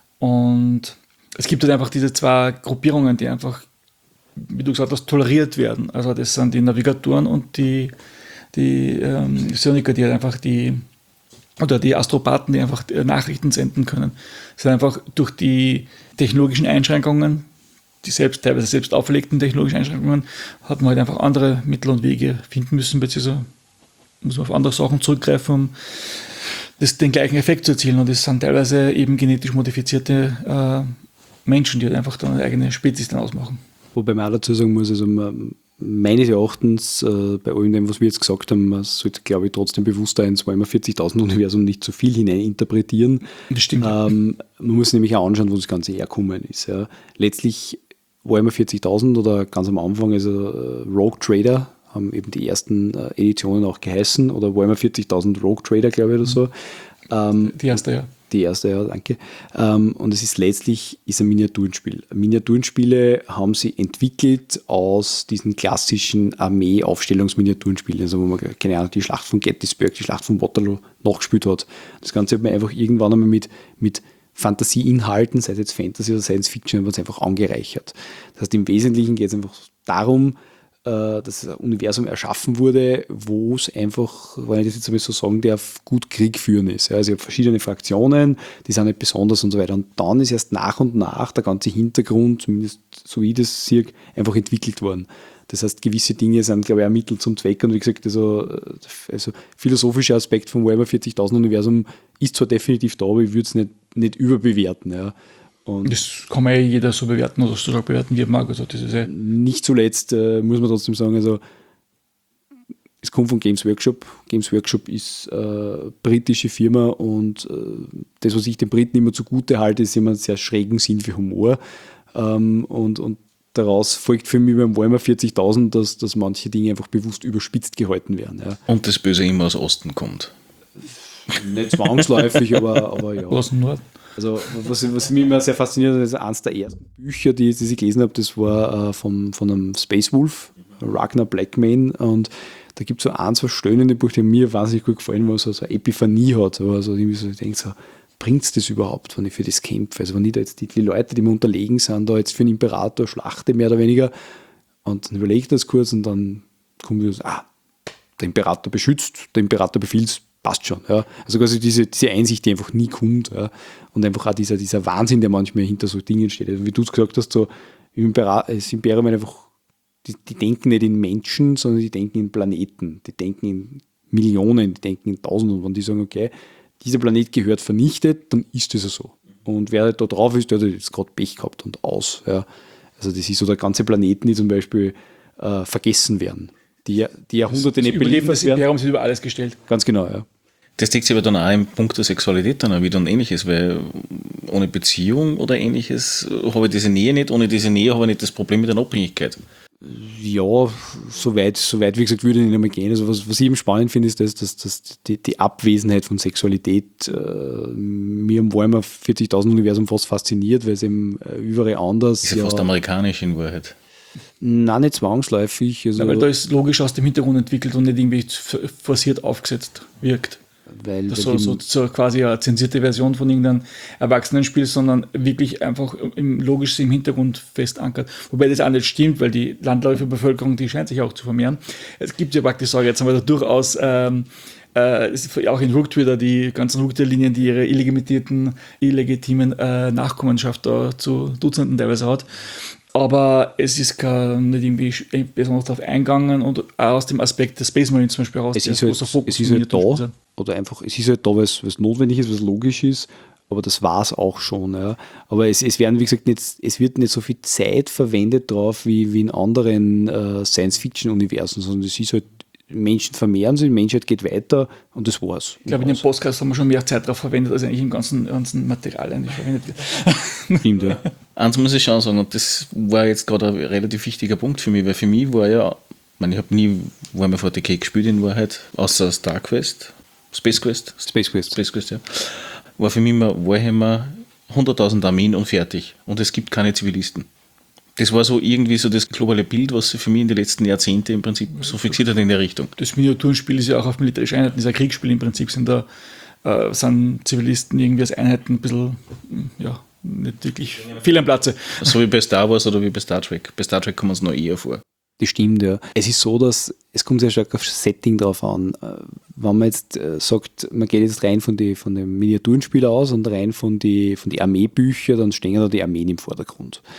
Und es gibt halt einfach diese zwei Gruppierungen, die einfach, wie du gesagt hast, toleriert werden. Also das sind die Navigatoren und die, die ähm, Psioniker, die halt einfach die, oder die Astropathen, die einfach Nachrichten senden können. Das sind einfach durch die technologischen Einschränkungen, die selbst, teilweise selbst auferlegten technologischen Einschränkungen, hat man halt einfach andere Mittel und Wege finden müssen, beziehungsweise muss man auf andere Sachen zurückgreifen, um das, den gleichen Effekt zu erzielen. Und das sind teilweise eben genetisch modifizierte äh, Menschen, die halt einfach dann eine eigene Spezies dann ausmachen. Wobei man auch dazu sagen muss, also man, meines Erachtens, äh, bei allem dem, was wir jetzt gesagt haben, man sollte, glaube ich, trotzdem bewusst da ins Warhammer vierzigtausend Universum nicht zu viel hineininterpretieren. Das stimmt. Ähm, man muss nämlich auch anschauen, wo das Ganze herkommen ist. Ja. Letztlich Warhammer vierzigtausend oder ganz am Anfang, also äh, Rogue Trader, haben eben die ersten äh, Editionen auch geheißen, oder Warhammer vierzigtausend Rogue Trader, glaube ich, oder so. Ähm, die erste, ja. Die erste, ja, danke. Ähm, und es ist letztlich ist ein Miniaturenspiel. Miniaturenspiele haben sie entwickelt aus diesen klassischen Armee-Aufstellungsminiaturenspielen, also wo man, keine Ahnung, die Schlacht von Gettysburg, die Schlacht von Waterloo nachgespielt hat. Das Ganze hat man einfach irgendwann einmal mit, mit Fantasieinhalten, sei es jetzt Fantasy oder Science Fiction, wird es einfach angereichert. Das heißt, im Wesentlichen geht es einfach darum, dass ein Universum erschaffen wurde, wo es einfach, wenn ich das jetzt einmal so sagen darf, gut Krieg führen ist. Also ich habe verschiedene Fraktionen, die sind nicht besonders und so weiter. Und dann ist erst nach und nach der ganze Hintergrund, zumindest so wie ich das sehe, einfach entwickelt worden. Das heißt, gewisse Dinge sind, glaube ich, auch Mittel zum Zweck. Und wie gesagt, also, also philosophischer Aspekt vom Warhammer vierzigtausend Universum ist zwar definitiv da, aber ich würde es nicht, nicht überbewerten. Ja. Und das kann man ja jeder so bewerten oder so bewerten, wie er mag. Also das ist ja nicht zuletzt äh, muss man trotzdem sagen, also es kommt von Games Workshop. Games Workshop ist eine äh, britische Firma und äh, das, was ich den Briten immer zugute halte, ist immer einen sehr schrägen Sinn für Humor. Ähm, und, und daraus folgt für mich beim Warhammer vierzigtausend, dass, dass manche Dinge einfach bewusst überspitzt gehalten werden. Ja. Und das Böse immer aus Osten kommt. Nicht zwangsläufig, aber, aber ja. aus dem Norden. Also was, was mich immer sehr fasziniert hat, ist eines der ersten Bücher, die, die ich gelesen habe, das war äh, vom, von einem Space Wolf, Ragnar Blackmane, und da gibt es so ein, zwei Stellen in dem Buch, die mir wahnsinnig gut gefallen, wo es so eine Epiphanie hat. Also irgendwie so, ich denke so, bringt es das überhaupt, wenn ich für das kämpfe? Also wenn ich da jetzt die, die Leute, die mir unterlegen sind, da jetzt für einen Imperator schlachte, mehr oder weniger, und dann überlege ich das kurz und dann kommt wieder so, ah, der Imperator beschützt, der Imperator befiehlt, passt schon. Ja. Also quasi diese, diese Einsicht, die einfach nie kommt. Ja. Und einfach auch dieser, dieser Wahnsinn, der manchmal hinter so Dingen steht. Also wie du es gesagt hast, so im Imperium, das Imperium einfach, die, die denken nicht in Menschen, sondern die denken in Planeten. Die denken in Millionen, die denken in Tausenden. Und wenn die sagen, okay, dieser Planet gehört vernichtet, dann ist das so. Und wer da drauf ist, der hat jetzt gerade Pech gehabt und aus. Ja. Also das ist so der ganze Planeten, die zum Beispiel äh, vergessen werden. Die, die Jahrhunderte nicht beliefert werden. Wir haben sich über alles gestellt. Ganz genau, ja. Das deckt sich aber dann auch im Punkt der Sexualität dann auch wieder und Ähnliches, weil ohne Beziehung oder Ähnliches habe ich diese Nähe nicht, ohne diese Nähe habe ich nicht das Problem mit der Abhängigkeit. Ja, soweit, soweit wie gesagt, würde ich nicht einmal gehen. Also was, was ich eben spannend finde, ist, dass, dass, dass die, die Abwesenheit von Sexualität äh, mir im Warhammer vierzigtausend Universum fast fasziniert, weil es eben äh, überall anders ist. Ja, ja fast amerikanisch in Wahrheit. Nein, nicht zwangsläufig. Also, ja, weil da ist logisch aus dem Hintergrund entwickelt und nicht irgendwie forciert aufgesetzt wirkt. Weil, das weil so, so, so quasi eine zensierte Version von irgendeinem Erwachsenenspiel, sondern wirklich einfach im, logisch im Hintergrund fest ankert. Wobei das auch nicht stimmt, weil die Landläuferbevölkerung, die scheint sich auch zu vermehren. Es gibt ja praktisch, sage jetzt haben wir da durchaus ähm, äh, auch in Rook wieder die ganzen Rook-Linien, die ihre illimitierten, illegitimen äh, Nachkommenschaft da zu Dutzenden teilweise hat. Aber es ist gar nicht irgendwie besonders darauf eingegangen und auch aus dem Aspekt des Space Marine zum Beispiel raus. Es ist halt, Fokus es ist halt da, oder einfach, es ist halt da, weil es notwendig ist, was logisch ist, aber das war es auch schon. Ja. Aber es, es werden, wie gesagt, nicht, es wird nicht so viel Zeit verwendet drauf wie, wie in anderen äh, Science-Fiction-Universen, sondern es ist halt, Menschen vermehren sich, die Menschheit geht weiter und das war's. Ich glaube, in dem Podcast haben wir schon mehr Zeit darauf verwendet, als eigentlich im ganzen, ganzen Material eigentlich verwendet wird. Stimmt, ja. Eins muss ich schon sagen, und das war jetzt gerade ein relativ wichtiger Punkt für mich, weil für mich war ja, ich meine, ich habe nie Warhammer forty K gespielt in Wahrheit, außer Star Quest, Space Quest. Space Quest. Space Quest, ja. War für mich immer Warhammer hunderttausend Armeen und fertig. Und es gibt keine Zivilisten. Das war so irgendwie so das globale Bild, was sich für mich in den letzten Jahrzehnten im Prinzip so fixiert hat in der Richtung. Das Miniaturenspiel ist ja auch auf militärische Einheiten, das ist ein Kriegsspiel im Prinzip, sind da äh, sind Zivilisten irgendwie als Einheiten ein bisschen, ja, nicht wirklich viel am Platze. So wie bei Star Wars oder wie bei Star Trek. Bei Star Trek kommen es noch eher vor. Das stimmt, ja. Es ist so, dass es kommt sehr stark auf das Setting drauf an. Wenn man jetzt äh, sagt, man geht jetzt rein von, die, von dem Miniaturenspiel aus und rein von den von die Armeebüchern, dann stehen da die Armeen im Vordergrund.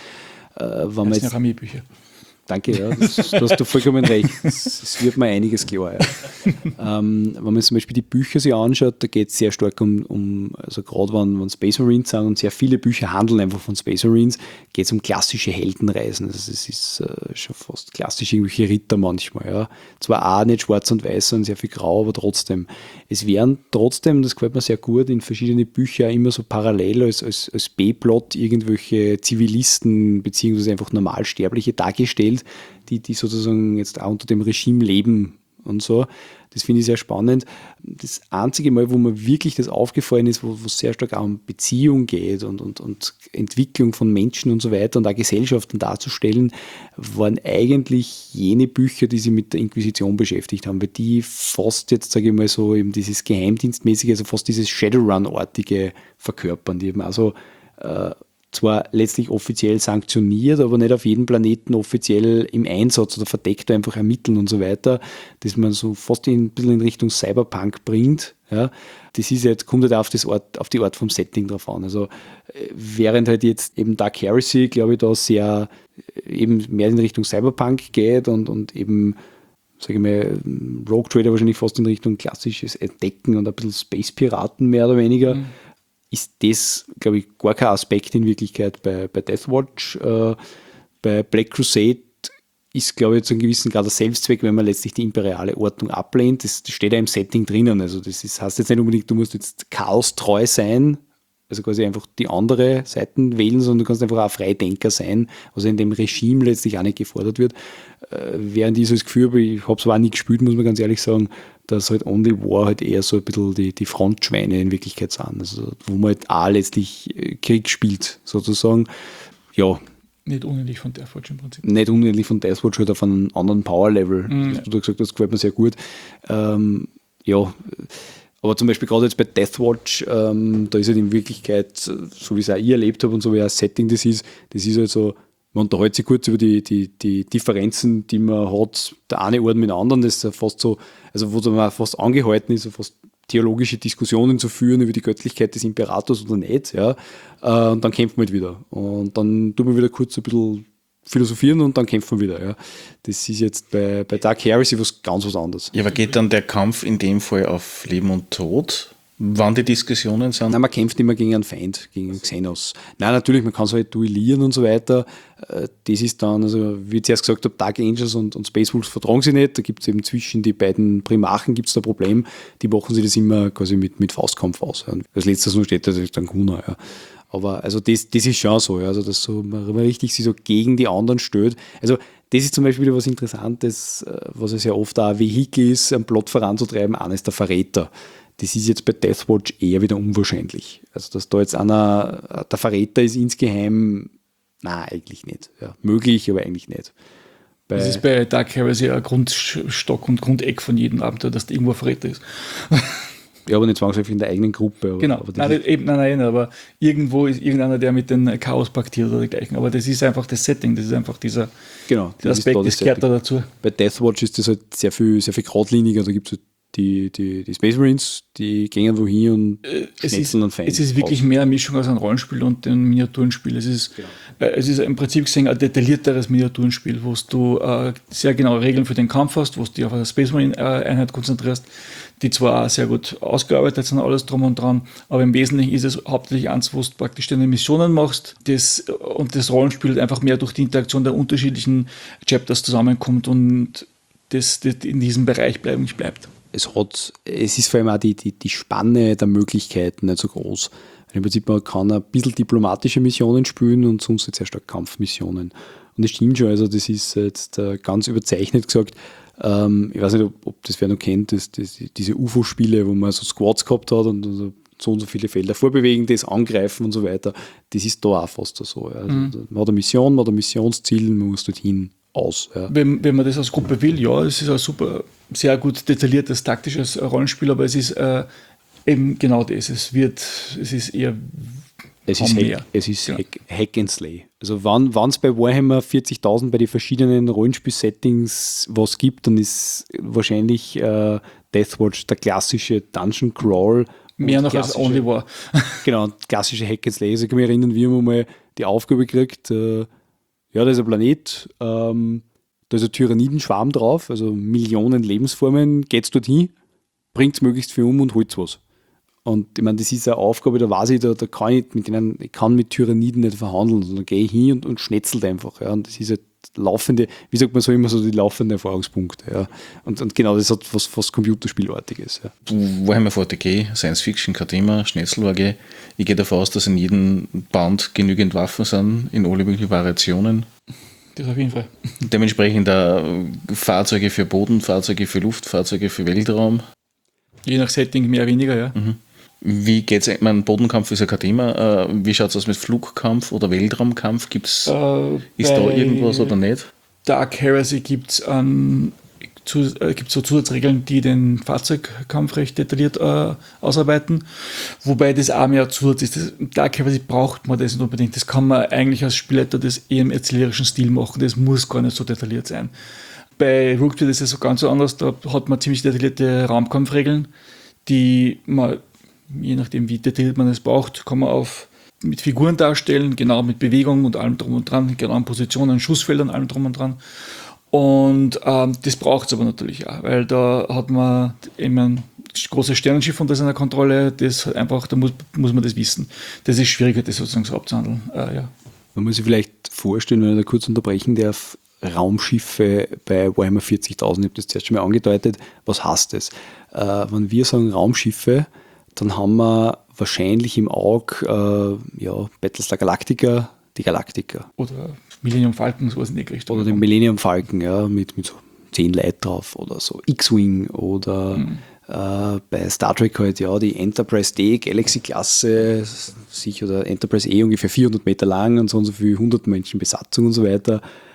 Äh, wenn Das man sind jetzt, ja Armeebücher. Danke, ja, das, da hast du vollkommen recht. Es wird mir einiges klar. Ja. ähm, wenn man zum Beispiel die Bücher sich anschaut, da geht es sehr stark um, um also gerade wenn, wenn Space Marines sind und sehr viele Bücher handeln einfach von Space Marines, geht es um klassische Heldenreisen. Also es ist äh, schon fast klassisch irgendwelche Ritter manchmal. Ja. Zwar auch nicht schwarz und weiß, sondern sehr viel grau, aber trotzdem. Es werden trotzdem, das gefällt mir sehr gut, in verschiedene Bücher immer so parallel als, als, als B-Plot irgendwelche Zivilisten beziehungsweise einfach Normalsterbliche dargestellt, die, die sozusagen jetzt auch unter dem Regime leben und so. Das finde ich sehr spannend. Das einzige Mal, wo mir wirklich das aufgefallen ist, wo es sehr stark auch um Beziehung geht und, und, und Entwicklung von Menschen und so weiter und auch Gesellschaften darzustellen, waren eigentlich jene Bücher, die sich mit der Inquisition beschäftigt haben, weil die fast jetzt, sage ich mal so, eben dieses Geheimdienstmäßige, also fast dieses Shadowrun-artige verkörpern, die eben also äh, zwar letztlich offiziell sanktioniert, aber nicht auf jedem Planeten offiziell im Einsatz oder verdeckt einfach ermitteln und so weiter, dass man so fast in, ein bisschen in Richtung Cyberpunk bringt. Ja. Das ist jetzt, kommt halt auf, das Art, auf die Art vom Setting drauf an. Also während halt jetzt eben Dark Heresy, glaube ich, da sehr eben mehr in Richtung Cyberpunk geht und, und eben, sage ich mal, Rogue Trader wahrscheinlich fast in Richtung klassisches Entdecken und ein bisschen Space-Piraten mehr oder weniger, mhm. ist das, glaube ich, gar kein Aspekt in Wirklichkeit bei, bei Deathwatch. Äh, bei Black Crusade ist, glaube ich, zu einem gewissen Grad der Selbstzweck, wenn man letztlich die imperiale Ordnung ablehnt. Das, das steht ja im Setting drinnen. Also das ist, heißt jetzt nicht unbedingt, du musst jetzt chaostreu sein, also quasi einfach die andere Seiten wählen, sondern du kannst einfach auch Freidenker sein, was in dem Regime letztlich auch nicht gefordert wird. Äh, während ich so das Gefühl habe, ich habe es zwar nie gespielt, muss man ganz ehrlich sagen, dass halt Only War halt eher so ein bisschen die, die Frontschweine in Wirklichkeit sind. Also wo man halt auch letztlich Krieg spielt, sozusagen. Ja. Nicht unähnlich von Deathwatch im Prinzip. Nicht unähnlich von Deathwatch, halt auf einem anderen Power-Level. Mhm. Das, du hast gesagt, das gefällt mir sehr gut. Ähm, ja, aber zum Beispiel gerade jetzt bei Deathwatch, ähm, da ist halt in Wirklichkeit, so wie ich es auch ich erlebt habe und so wie auch das Setting das ist, das ist halt so, man unterhält sich kurz über die, die, die Differenzen, die man hat, der eine Orden mit dem anderen, das ist ja fast so, also wo man fast angehalten ist, so fast theologische Diskussionen zu führen über die Göttlichkeit des Imperators oder nicht, ja, äh, und dann kämpft man halt wieder. Und dann tut man wieder kurz ein bisschen philosophieren und dann kämpft man wieder, ja. Das ist jetzt bei, bei Dark Heresy was ganz was anderes. Ja, aber geht dann der Kampf in dem Fall auf Leben und Tod? Wann die Diskussionen sind? Nein, man kämpft immer gegen einen Feind, gegen einen Xenos. Nein, natürlich, man kann es halt duellieren und so weiter. Das ist dann, also wie ich zuerst gesagt habe, Dark Angels und, und Space Wolves vertragen sich nicht. Da gibt es eben zwischen die beiden Primarchen gibt's da ein Problem. Die machen sich das immer quasi mit, mit Faustkampf aus. Ja. Als letztes nur steht da dann Kuna. Ja. Aber also das, das ist schon so, ja. Also dass so man richtig sich so gegen die anderen stößt. Also das ist zum Beispiel wieder was Interessantes, was es ja oft auch ein Vehikel ist, einen Plot voranzutreiben. Eines der Verräter. Das ist jetzt bei Deathwatch eher wieder unwahrscheinlich. Also, dass da jetzt einer der Verräter ist insgeheim, nein, eigentlich nicht. Ja, möglich, aber eigentlich nicht. Bei das ist bei Dark Heresy ein Grundstock und Grundeck von jedem Abenteuer, dass da irgendwo ein Verräter ist. Ja, aber nicht zwangsläufig in der eigenen Gruppe. Aber, genau, aber nein, eben, nein, nein, aber irgendwo ist irgendeiner, der mit den Chaos paktiert oder dergleichen. Aber das ist einfach das Setting, das ist einfach dieser, genau, dieser Aspekt, das, das gehört da dazu. Bei Deathwatch ist das halt sehr viel, sehr viel geradliniger, da gibt es halt Die, die, die Space Marines, die gehen wohin und es ist, und Fans. Es ist wirklich aus. mehr eine Mischung aus einem Rollenspiel und einem Miniaturenspiel. Es ist, genau. äh, es ist im Prinzip gesehen ein detaillierteres Miniaturenspiel, wo du äh, sehr genaue Regeln für den Kampf hast, wo du dich auf eine Space Marine Einheit konzentrierst, die zwar auch sehr gut ausgearbeitet sind, alles drum und dran, aber im Wesentlichen ist es hauptsächlich eins, wo du praktisch deine Missionen machst das, und das Rollenspiel einfach mehr durch die Interaktion der unterschiedlichen Chapters zusammenkommt und das, das in diesem Bereich bleiben, nicht bleibt. Es, hat, es ist vor allem auch die, die, die Spanne der Möglichkeiten nicht so groß. Im Prinzip man kann ein bisschen diplomatische Missionen spielen und sonst sehr stark Kampfmissionen. Und das stimmt schon, also das ist jetzt ganz überzeichnet gesagt. Ähm, ich weiß nicht, ob, ob das wer noch kennt, das, das, diese U F O-Spiele, wo man so Squads gehabt hat und so, so und so viele Felder vorbewegen, das angreifen und so weiter. Das ist da auch fast so. Ja. Also, mhm. Man hat eine Mission, man hat ein Missionsziel, man muss dorthin. Aus, ja. wenn, wenn man das als Gruppe will, ja, es ist ein super, sehr gut detailliertes taktisches Rollenspiel, aber es ist äh, eben genau das. Es wird, es ist eher es ist, Hack, es ist genau. Hack, Hack and Slay. Also wann es bei Warhammer vierzigtausend bei den verschiedenen Rollenspiel-Settings was gibt, dann ist wahrscheinlich äh, Deathwatch der klassische Dungeon Crawl. Mehr noch als Only War. Genau, klassische Hack and Slay. Also ich kann mich erinnern, wir haben mal die Aufgabe gekriegt, äh, Ja, da ist ein Planet, ähm, da ist ein Tyrannidenschwarm drauf, also Millionen Lebensformen, geht's dorthin, bringt's möglichst viel um und holt's was. Und ich meine, das ist eine Aufgabe, da weiß ich, da, da kann ich mit denen, ich kann mit Tyranniden nicht verhandeln, sondern gehe ich hin und, und schnetzelt einfach. Ja. Und das ist halt laufende, wie sagt man so immer so, die laufenden Erfahrungspunkte. Ja. Und, und genau, das hat was fast Computerspielartiges. Ja. Warhammer vierzig K, Science Fiction, kein Thema, Schnetzelwaage. Ich gehe davon aus, dass in jedem Band genügend Waffen sind, in alle möglichen Variationen. Das auf jeden Fall. Dementsprechend äh, Fahrzeuge für Boden, Fahrzeuge für Luft, Fahrzeuge für Weltraum. Je nach Setting mehr, weniger, ja. Mhm. Wie geht's? Ich meine, Bodenkampf ist ja kein Thema. Äh, wie schaut es aus mit Flugkampf oder Weltraumkampf? Gibt's, Äh, ist da irgendwas oder nicht? Dark Heresy gibt es ähm, zu, äh, gibt's so Zusatzregeln, die den Fahrzeugkampf recht detailliert äh, ausarbeiten, wobei das auch mehr Zusatz ist. Das, Dark Heresy braucht man das nicht unbedingt. Das kann man eigentlich als Spielleiter des eher im erzählerischen Stil machen. Das muss gar nicht so detailliert sein. Bei Rogue Trader ist es so ganz so anders. Da hat man ziemlich detaillierte Raumkampfregeln, die man, je nachdem wie detailliert man es braucht, kann man auf mit Figuren darstellen, genau mit Bewegung und allem drum und dran, genau an Positionen, Schussfeldern, allem drum und dran. Und ähm, das braucht es aber natürlich auch, weil da hat man eben ein großes Sternenschiff unter seiner Kontrolle, das hat einfach, da muss, muss man das wissen. Das ist schwieriger, das sozusagen so abzuhandeln. Äh, ja. Man muss sich vielleicht vorstellen, wenn ich da kurz unterbrechen darf, Raumschiffe bei Warhammer vierzigtausend, ich habe das zuerst schon mal angedeutet, was heißt das? Äh, wenn wir sagen Raumschiffe, dann haben wir wahrscheinlich im Auge äh, ja, Battlestar Galactica, die Galactica. Oder Millennium Falcon, sowas in die Richtung. Oder den Millennium Falcon, ja, mit, mit so zehn Leuten drauf oder so. X-Wing oder mhm. äh, bei Star Trek halt, ja, die Enterprise D, Galaxy-Klasse, sich oder Enterprise E ungefähr vierhundert Meter lang und so und so viel hundert Menschen Besatzung und so weiter.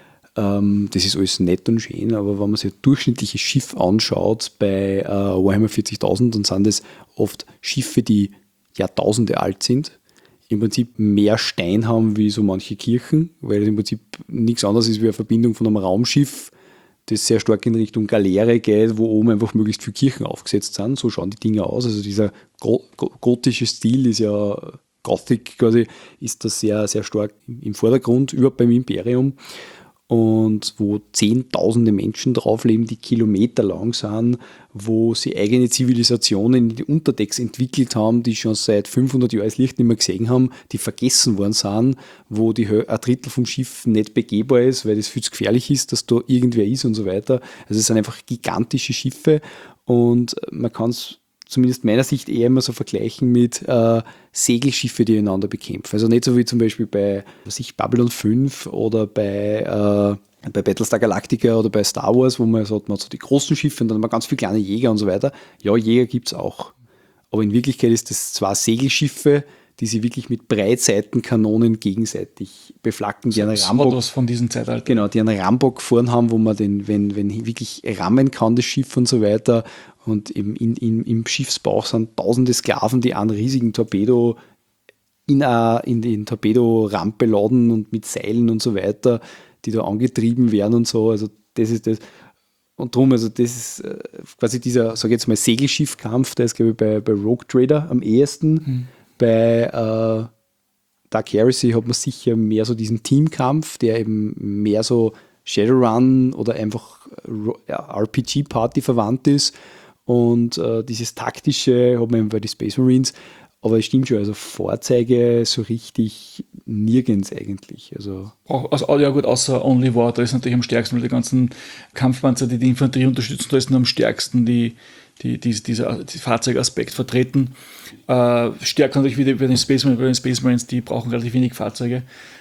Das ist alles nett und schön, aber wenn man sich ein durchschnittliches Schiff anschaut bei äh, Warhammer vierzigtausend, dann sind das oft Schiffe, die Jahrtausende alt sind, im Prinzip mehr Stein haben wie so manche Kirchen, weil es im Prinzip nichts anderes ist wie eine Verbindung von einem Raumschiff, das sehr stark in Richtung Galeere geht, wo oben einfach möglichst viele Kirchen aufgesetzt sind. So schauen die Dinge aus. Also dieser gotische Stil ist ja, Gothic quasi, ist da sehr, sehr stark im Vordergrund, überhaupt beim Imperium. Und wo zehntausende Menschen drauf leben, die kilometerlang sind, wo sie eigene Zivilisationen in die Unterdecks entwickelt haben, die schon seit fünfhundert Jahren das Licht nicht mehr gesehen haben, die vergessen worden sind, wo die ein Drittel vom Schiff nicht begehbar ist, weil das viel zu gefährlich ist, dass da irgendwer ist und so weiter. Also es sind einfach gigantische Schiffe und man kann es zumindest meiner Sicht eher immer so vergleichen mit äh, Segelschiffe, die einander bekämpfen. Also nicht so wie zum Beispiel bei was ich, Babylon fünf oder bei, äh, bei Battlestar Galactica oder bei Star Wars, wo man sagt, man hat so die großen Schiffe und dann hat man ganz viele kleine Jäger und so weiter. Ja, Jäger gibt es auch. Aber in Wirklichkeit ist das zwar Segelschiffe, die sie wirklich mit Breitseitenkanonen gegenseitig beflaggen, die einen Rambock von diesen Zeitalter. Genau, die einen Rambock vorn haben, wo man den, wenn, wenn wirklich rammen kann, das Schiff und so weiter. Und im, in, in, im Schiffsbauch sind tausende Sklaven, die einen riesigen Torpedo in, a, in den Torpedorampe laden und mit Seilen und so weiter, die da angetrieben werden und so. Also das ist das. Und darum, also das ist äh, quasi dieser, sag ich jetzt mal, Segelschiffkampf, der ist, glaube ich, bei, bei Rogue Trader am ehesten. Mhm. Bei äh, Dark Heresy hat man sicher mehr so diesen Teamkampf, der eben mehr so Shadowrun oder einfach ja, R P G-Party verwandt ist. Und äh, dieses taktische hat man eben bei den Space Marines. Aber es stimmt schon, also Fahrzeuge so richtig nirgends eigentlich. Also, also ja gut, außer Only War, da ist natürlich am stärksten, weil die ganzen Kampfpanzer, die die Infanterie unterstützen, da ist nur am stärksten die, die, die, dieser die Fahrzeugaspekt vertreten. Äh, stärker natürlich wieder bei den Space Marines, bei den Space Marines, die brauchen relativ wenig Fahrzeuge.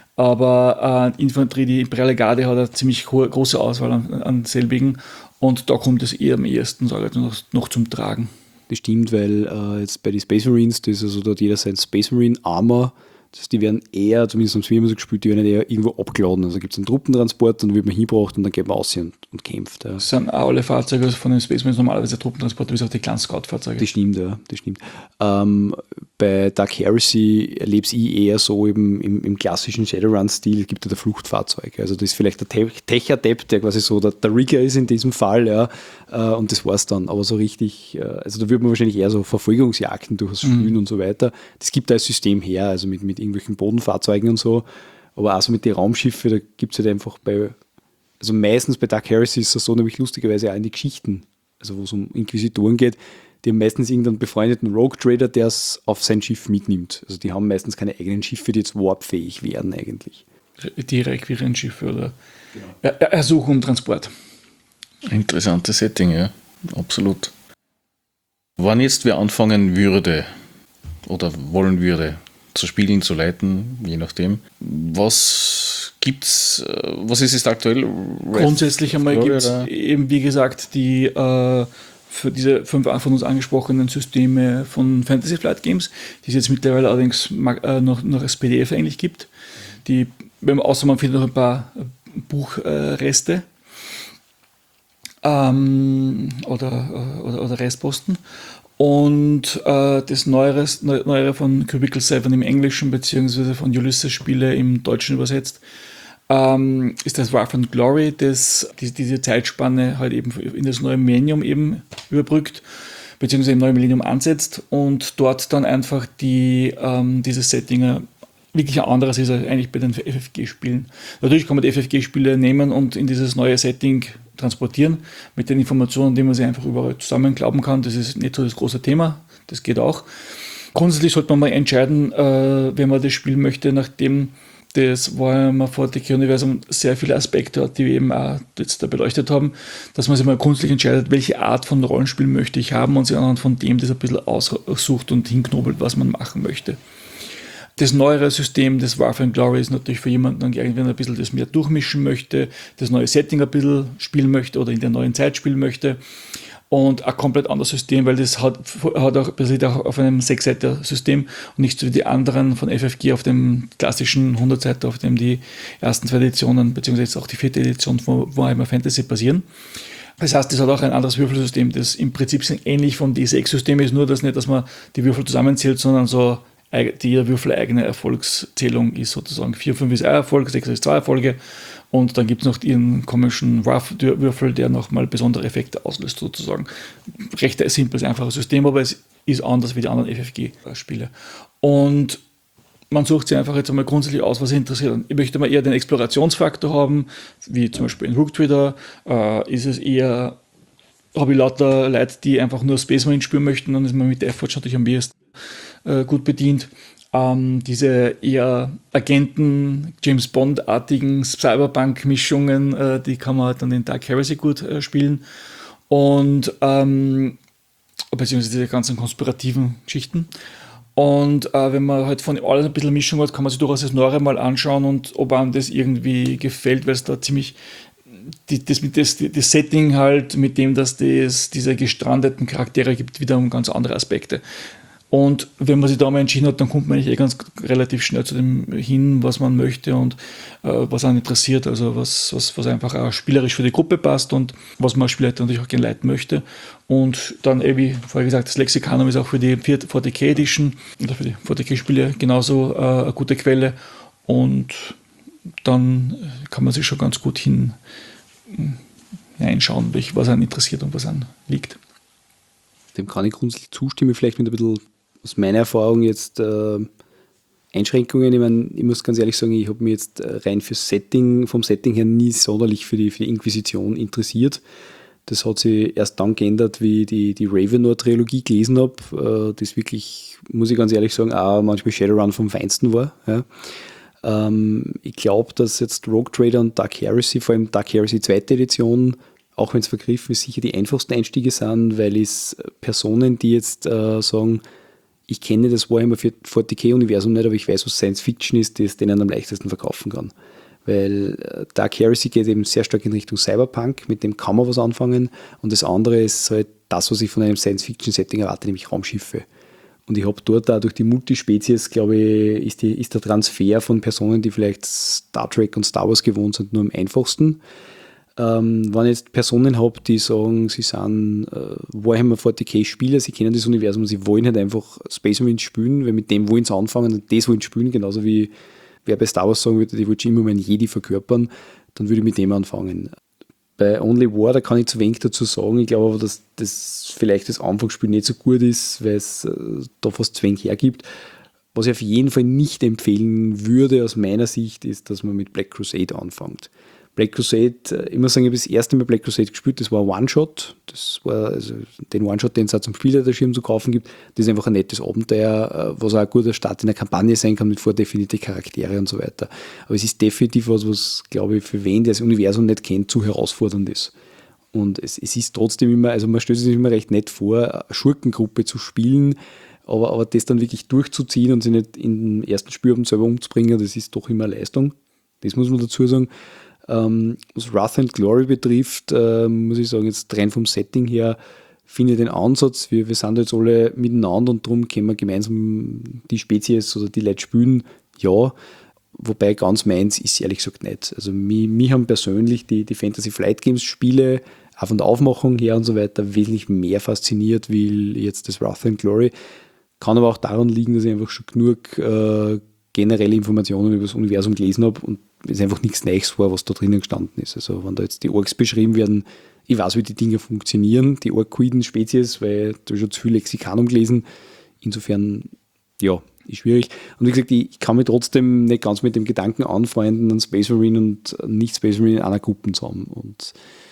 Aber äh, Infanterie, die Imperiale Garde hat eine ziemlich hohe, große Auswahl an, an selbigen. Und da kommt es eher am ehesten, sage ich, noch, noch zum Tragen. Das stimmt, weil äh, jetzt bei den Space Marines, das ist also dort jeder sein Space Marine Armor, das heißt, die werden eher, zumindest haben es wir immer so gespielt, die werden eher irgendwo abgeladen. Also gibt es einen Truppentransport, dann wird man hingebracht und dann geht man aus und, und kämpft. Ja. Das sind auch alle Fahrzeuge von den Space Marines normalerweise Truppentransporte, bis auch die kleinen Scout-Fahrzeuge. Das stimmt, ja, das stimmt. Ähm, bei Dark Heresy erlebe ich eher so eben im, im klassischen Shadowrun-Stil, gibt es da Fluchtfahrzeuge. Also das ist vielleicht der Te- Tech-Adept, der quasi so der, der Rigger ist in diesem Fall, ja, äh, und das war's dann. Aber so richtig, äh, also da würde man wahrscheinlich eher so Verfolgungsjagden durchaus spielen mhm. und so weiter. Das gibt da ein System her, also mit, mit irgendwelchen Bodenfahrzeugen und so. Aber auch so mit den Raumschiffen, da gibt es halt einfach bei, also meistens bei Dark Heresy ist es so, nämlich lustigerweise auch in die Geschichten, also wo es um Inquisitoren geht, die haben meistens irgendeinen befreundeten Rogue Trader, der es auf sein Schiff mitnimmt. Also die haben meistens keine eigenen Schiffe, die jetzt warpfähig wären eigentlich. Die Requirierschiffe oder genau. er Ersuchung und Transport. Interessantes Setting, ja, absolut. Wann jetzt wer anfangen würde oder wollen würde, zu spielen, zu leiten, je nachdem, was gibt's, was ist es aktuell? Grundsätzlich einmal gibt es eben, wie gesagt, die äh, für diese fünf von uns angesprochenen Systeme von Fantasy Flight Games, die es jetzt mittlerweile allerdings äh, noch, noch als P D F eigentlich gibt. Die, wenn man, außer man findet noch ein paar Buchreste äh, ähm, oder, oder, oder Restposten. Und äh, das Neuere, Neuere von Cubicle sieben im Englischen beziehungsweise von Ulysses Spiele im Deutschen übersetzt, ähm, ist das Wrath and Glory, das die, diese Zeitspanne halt eben in das neue Millennium eben überbrückt, beziehungsweise im neuen Millennium ansetzt und dort dann einfach die, ähm, dieses Setting wirklich ein anderes ist als eigentlich bei den F F G-Spielen. Natürlich kann man die F F G-Spiele nehmen und in dieses neue Setting transportieren, mit den Informationen, die man sich einfach überall zusammenklauben kann. Das ist nicht so das große Thema, das geht auch. Grundsätzlich sollte man mal entscheiden, äh, wenn man das spielen möchte, nachdem das Warhammer vierzig K-Universum sehr viele Aspekte hat, die wir eben auch jetzt da beleuchtet haben, dass man sich mal grundsätzlich entscheidet, welche Art von Rollenspiel möchte ich haben und sich anhand von dem das ein bisschen aussucht und hinknobelt, was man machen möchte. Das neuere System des Wrath and Glory ist natürlich für jemanden, der irgendwie ein bisschen das mehr durchmischen möchte, das neue Setting ein bisschen spielen möchte oder in der neuen Zeit spielen möchte. Und ein komplett anderes System, weil das hat, hat auch, basiert auch auf einem sechs-Seiter-System und nicht so wie die anderen von F F G auf dem klassischen hundert-Seiter, auf dem die ersten zwei Editionen, beziehungsweise auch die vierte Edition von Warhammer Fantasy basieren. Das heißt, das hat auch ein anderes Würfelsystem, das im Prinzip ähnlich vom D sechs System ist, nur dass nicht, dass man die Würfel zusammenzählt, sondern so die jeder Würfel eigene Erfolgszählung ist sozusagen. vier, fünf ist ein Erfolg, sechs ist zwei Erfolge und dann gibt es noch ihren komischen Rough-Würfel, der nochmal besondere Effekte auslöst sozusagen. Recht ein simples, einfaches System, aber es ist anders wie die anderen F F G-Spiele. Und man sucht sich einfach jetzt einmal grundsätzlich aus, was interessiert. Ich möchte mal eher den Explorationsfaktor haben, wie zum Beispiel in Rook Trader, äh, ist es eher, habe ich lauter Leute, die einfach nur Space Marine spielen möchten, dann ist man mit der F-Forge natürlich am besten gut bedient. Ähm, diese eher Agenten, James Bond-artigen Cyberpunk-Mischungen, äh, die kann man dann in Dark Heresy gut äh, spielen. Und ähm, beziehungsweise diese ganzen konspirativen Geschichten. Und äh, wenn man halt von alles ein bisschen Mischung hat, kann man sich durchaus das Neuere mal anschauen und ob einem das irgendwie gefällt, weil es da ziemlich die, das, das, das Setting halt, mit dem dass das diese gestrandeten Charaktere gibt, wieder um ganz andere Aspekte. Und wenn man sich da mal entschieden hat, dann kommt man eigentlich eh ganz relativ schnell zu dem hin, was man möchte und äh, was einen interessiert, also was, was, was einfach auch spielerisch für die Gruppe passt und was man als Spieler natürlich auch gerne leiten möchte. Und dann, eh, wie vorher gesagt, das Lexikanum ist auch für die vierzig K Edition oder für die vierzig K-Spiele genauso äh, eine gute Quelle und dann kann man sich schon ganz gut hin reinschauen, was einen interessiert und was einen liegt. Dem kann ich grundsätzlich zustimmen, vielleicht mit ein bisschen aus meiner Erfahrung jetzt äh, Einschränkungen. Ich meine, ich muss ganz ehrlich sagen, ich habe mich jetzt rein fürs Setting, vom Setting her nie sonderlich für die, für die Inquisition interessiert. Das hat sich erst dann geändert, wie ich die, die Ravenor-Trilogie gelesen habe, äh, das wirklich, muss ich ganz ehrlich sagen, auch manchmal Shadowrun vom Feinsten war. Ja. Ähm, ich glaube, dass jetzt Rogue Trader und Dark Heresy, vor allem Dark Heresy zweite Edition, auch wenn es vergriffen ist, sicher die einfachsten Einstiege sind, weil es Personen, die jetzt äh, sagen, ich kenne das Warhammer vierzig K-Universum nicht, aber ich weiß, was Science Fiction ist, das denen am leichtesten verkaufen kann. Weil äh, Dark Heresy geht eben sehr stark in Richtung Cyberpunk, mit dem kann man was anfangen und das andere ist halt das, was ich von einem Science-Fiction-Setting erwarte, nämlich Raumschiffe. Und ich habe dort auch durch die Multispezies, glaube ich, ist, die, ist der Transfer von Personen, die vielleicht Star Trek und Star Wars gewohnt sind, nur am einfachsten. Ähm, wenn ich jetzt Personen habe, die sagen, sie sind äh, Warhammer vierzig K-Spieler, sie kennen das Universum, sie wollen halt einfach Space Marine spielen, weil mit dem wollen sie anfangen und das wollen sie spielen, genauso wie wer bei Star Wars sagen würde, die wollte schon immer meinen Jedi verkörpern, dann würde ich mit dem anfangen. Bei Only War, da kann ich zu wenig dazu sagen, ich glaube aber, dass das vielleicht das Anfangsspiel nicht so gut ist, weil es äh, da fast zu wenig hergibt. Was ich auf jeden Fall nicht empfehlen würde aus meiner Sicht, ist, dass man mit Black Crusade anfängt. Black Crusade, ich muss sagen, ich habe das erste Mal Black Crusade gespielt, das war ein One-Shot. Das war also den One-Shot, den es auch zum Spielerschirm zu kaufen gibt. Das ist einfach ein nettes Abenteuer, was auch ein guter Start in der Kampagne sein kann mit vordefinierten Charaktere und so weiter. Aber es ist definitiv was, was, glaube ich, für wen, der das Universum nicht kennt, zu herausfordernd ist. Und es, es ist trotzdem immer, also man stellt sich immer recht nett vor, eine Schurkengruppe zu spielen, aber, aber das dann wirklich durchzuziehen und sich nicht in den ersten Spielabend selber umzubringen, das ist doch immer eine Leistung. Das muss man dazu sagen. Ähm, was Wrath and Glory betrifft, äh, muss ich sagen, jetzt rein vom Setting her, finde ich den Ansatz, wir, wir sind jetzt alle miteinander und darum können wir gemeinsam die Spezies oder die Leute spielen, ja, wobei ganz meins ist ehrlich gesagt nicht. Also mich, mich haben persönlich die, die Fantasy Flight Games Spiele, auch von der Aufmachung her und so weiter, wesentlich mehr fasziniert wie jetzt das Wrath and Glory. Kann aber auch daran liegen, dass ich einfach schon genug äh, generelle Informationen über das Universum gelesen habe und es einfach nichts Neues war, was da drinnen gestanden ist. Also wenn da jetzt die Orks beschrieben werden, ich weiß, wie die Dinge funktionieren, die Orkoiden-Spezies, weil da schon zu viel Lexikanum gelesen. Insofern, ja, ist schwierig. Und wie gesagt, ich kann mich trotzdem nicht ganz mit dem Gedanken anfreunden, einen Space Marine und nicht Space Marine in einer Gruppe zu haben. Und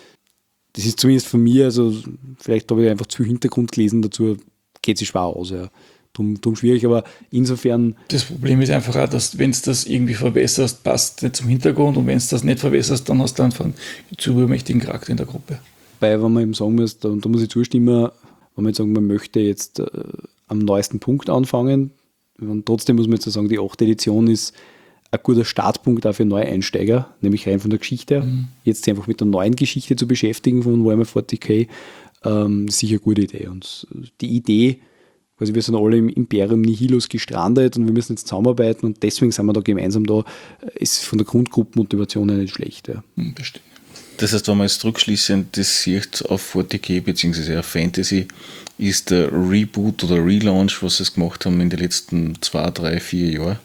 das ist zumindest von mir, also vielleicht habe ich einfach zu viel Hintergrund gelesen dazu, geht sich schwer aus, ja. Drum, drum schwierig, aber insofern... Das Problem ist einfach auch, dass wenn du das irgendwie verbesserst, passt nicht zum Hintergrund und wenn du das nicht verbesserst, dann hast du einfach einen zu übermächtigen Charakter in der Gruppe. Weil, wenn man eben sagen muss, da, da muss ich zustimmen, wenn man jetzt sagen, man möchte jetzt äh, am neuesten Punkt anfangen, und trotzdem muss man jetzt sagen, die achte Edition ist ein guter Startpunkt auch für Neueinsteiger, nämlich rein von der Geschichte. Mhm. Jetzt einfach mit der neuen Geschichte zu beschäftigen von Warhammer vierzig K, ähm, ist sicher eine gute Idee. Und die Idee, also wir sind alle im Imperium Nihilus gestrandet und wir müssen jetzt zusammenarbeiten und deswegen sind wir da gemeinsam da, ist von der Grundgruppenmotivation her nicht schlecht. Ja. Das stimmt. Das heißt, wenn man jetzt rückschließend das sieht auf vierzig K bzw. auf Fantasy, ist der Reboot oder Relaunch, was sie gemacht haben in den letzten zwei, drei, vier Jahren,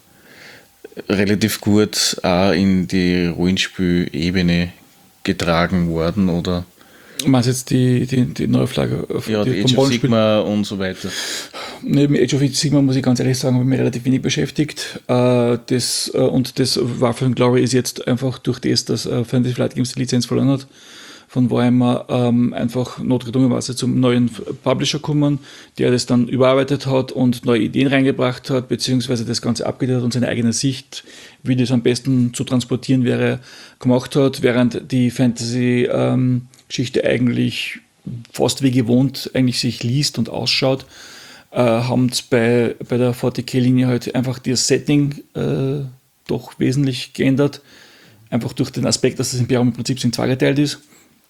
relativ gut auch in die Rollenspielebene getragen worden, oder? Du meinst jetzt die, die, die Neuauflage auf ja, die Age of Sigmar und so weiter. Neben Age of Sigmar muss ich ganz ehrlich sagen, habe ich mich relativ wenig beschäftigt. Das, und das Wrath and Glory ist jetzt einfach durch das, dass Fantasy Flight Games die Lizenz verloren hat, von Warhammer ähm, einfach notgedrungenerweise zum neuen Publisher gekommen, der das dann überarbeitet hat und neue Ideen reingebracht hat, beziehungsweise das Ganze abgedatet und seine eigene Sicht, wie das am besten zu transportieren wäre, gemacht hat, während die Fantasy ähm, Geschichte eigentlich fast wie gewohnt eigentlich sich liest und ausschaut, äh, haben es bei, bei der vierzig K-Linie halt einfach das Setting äh, doch wesentlich geändert, einfach durch den Aspekt, dass das Imperium im Prinzip in zwei geteilt ist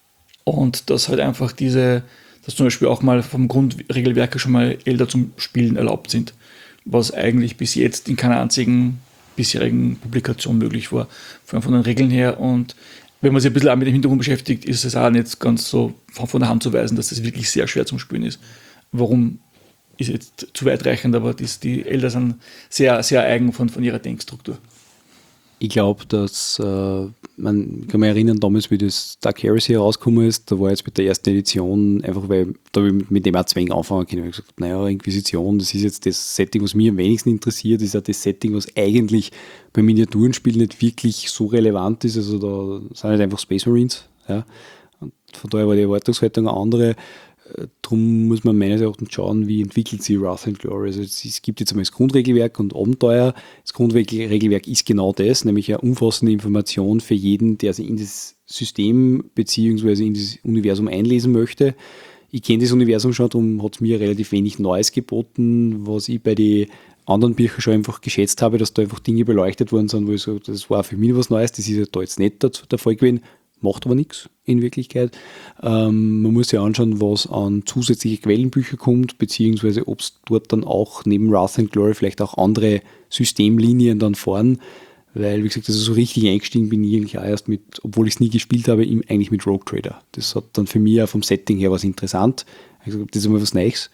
und dass halt einfach diese, dass zum Beispiel auch mal vom Grundregelwerk schon mal Elder zum Spielen erlaubt sind, was eigentlich bis jetzt in keiner einzigen bisherigen Publikation möglich war, von, von den Regeln her. Und wenn man sich ein bisschen auch mit dem Hintergrund beschäftigt, ist es auch nicht ganz so von der Hand zu weisen, dass das wirklich sehr schwer zum Spielen ist. Warum ist jetzt zu weitreichend, aber das, die Elder sind sehr, sehr eigen von, von ihrer Denkstruktur. Ich glaube, dass, äh, man kann mich erinnern, damals, wie das Dark Heresy herausgekommen ist, da war jetzt mit der ersten Edition, einfach weil, da habe ich mit dem auch zu wenig anfangen können. Ich habe gesagt, naja, Inquisition, das ist jetzt das Setting, was mich am wenigsten interessiert, das ist ja das Setting, was eigentlich beim Miniaturenspiel nicht wirklich so relevant ist. Also da sind halt einfach Space Marines. Ja. Und von daher war die Erwartungshaltung eine andere. Darum muss man meines Erachtens schauen, wie entwickelt sich Wrath and Glory. Also es gibt jetzt einmal das Grundregelwerk und Abenteuer. Das Grundregelwerk ist genau das, nämlich eine umfassende Information für jeden, der sich in das System bzw. in das Universum einlesen möchte. Ich kenne das Universum schon, darum hat es mir relativ wenig Neues geboten, was ich bei den anderen Büchern schon einfach geschätzt habe, dass da einfach Dinge beleuchtet worden sind, wo ich so, das war für mich was Neues, das ist ja da jetzt nicht der Fall gewesen. Macht aber nichts in Wirklichkeit. Ähm, man muss sich anschauen, was an zusätzliche Quellenbücher kommt, beziehungsweise ob es dort dann auch neben Wrath and Glory vielleicht auch andere Systemlinien dann fahren, weil, wie gesagt, also so richtig eingestiegen bin ich eigentlich auch erst mit, obwohl ich es nie gespielt habe, eigentlich mit Rogue Trader. Das hat dann für mich auch vom Setting her was interessant. Ich habe gesagt, das ist einmal was Neues.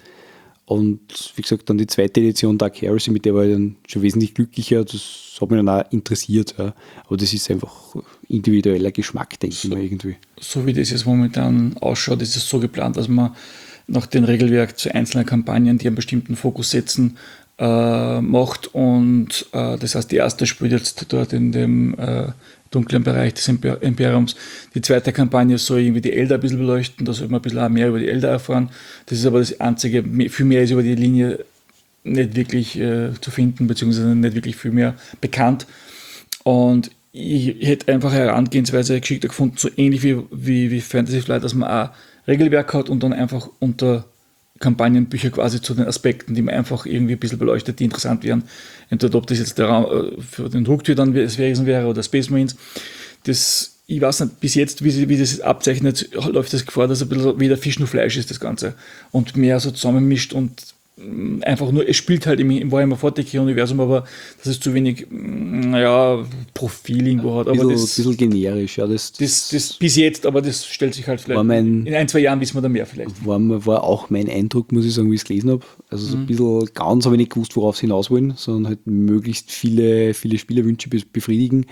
Und wie gesagt, dann die zweite Edition Dark Heresy, mit der war ich dann schon wesentlich glücklicher. Das hat mich dann auch interessiert. Ja. Aber das ist einfach individueller Geschmack, denke so, ich mal irgendwie. So wie das jetzt momentan ausschaut, ist es so geplant, dass man nach dem Regelwerk zu einzelnen Kampagnen, die einen bestimmten Fokus setzen, äh, macht. Und äh, das heißt, die erste spielt jetzt dort in dem äh, dunklen Bereich des Imper- Imperiums. Die zweite Kampagne soll irgendwie die Elder ein bisschen beleuchten, da soll man ein bisschen auch mehr über die Elder erfahren. Das ist aber das Einzige, viel mehr ist über die Linie nicht wirklich äh, zu finden, beziehungsweise nicht wirklich viel mehr bekannt. Und ich hätte einfach eine Herangehensweise geschickter gefunden, so ähnlich wie, wie, wie Fantasy Flight, dass man auch Regelwerk hat und dann einfach unter Kampagnenbücher quasi zu den Aspekten, die man einfach irgendwie ein bisschen beleuchtet, die interessant wären. Entweder ob das jetzt der Raum für den Drucktür dann gewesen wäre oder Space Marines. Das, ich weiß nicht, bis jetzt, wie, sie, wie das abzeichnet, läuft das Gefahr, dass ein bisschen weder Fisch noch Fleisch ist, das Ganze. Und mehr so zusammenmischt und einfach nur, es spielt halt im, im Warhammer vierzig K-Universum, aber dass es zu wenig, naja, Profil irgendwo hat. Ein bisschen, aber das, bisschen generisch, ja. Das, das, das bis jetzt, aber das stellt sich halt vielleicht, mein, in ein, zwei Jahren wissen wir da mehr vielleicht. War, war auch mein Eindruck, muss ich sagen, wie ich es gelesen habe. Also so ein bisschen, ganz habe ich nicht gewusst, worauf sie hinaus wollen, sondern halt möglichst viele, viele Spielerwünsche befriedigen.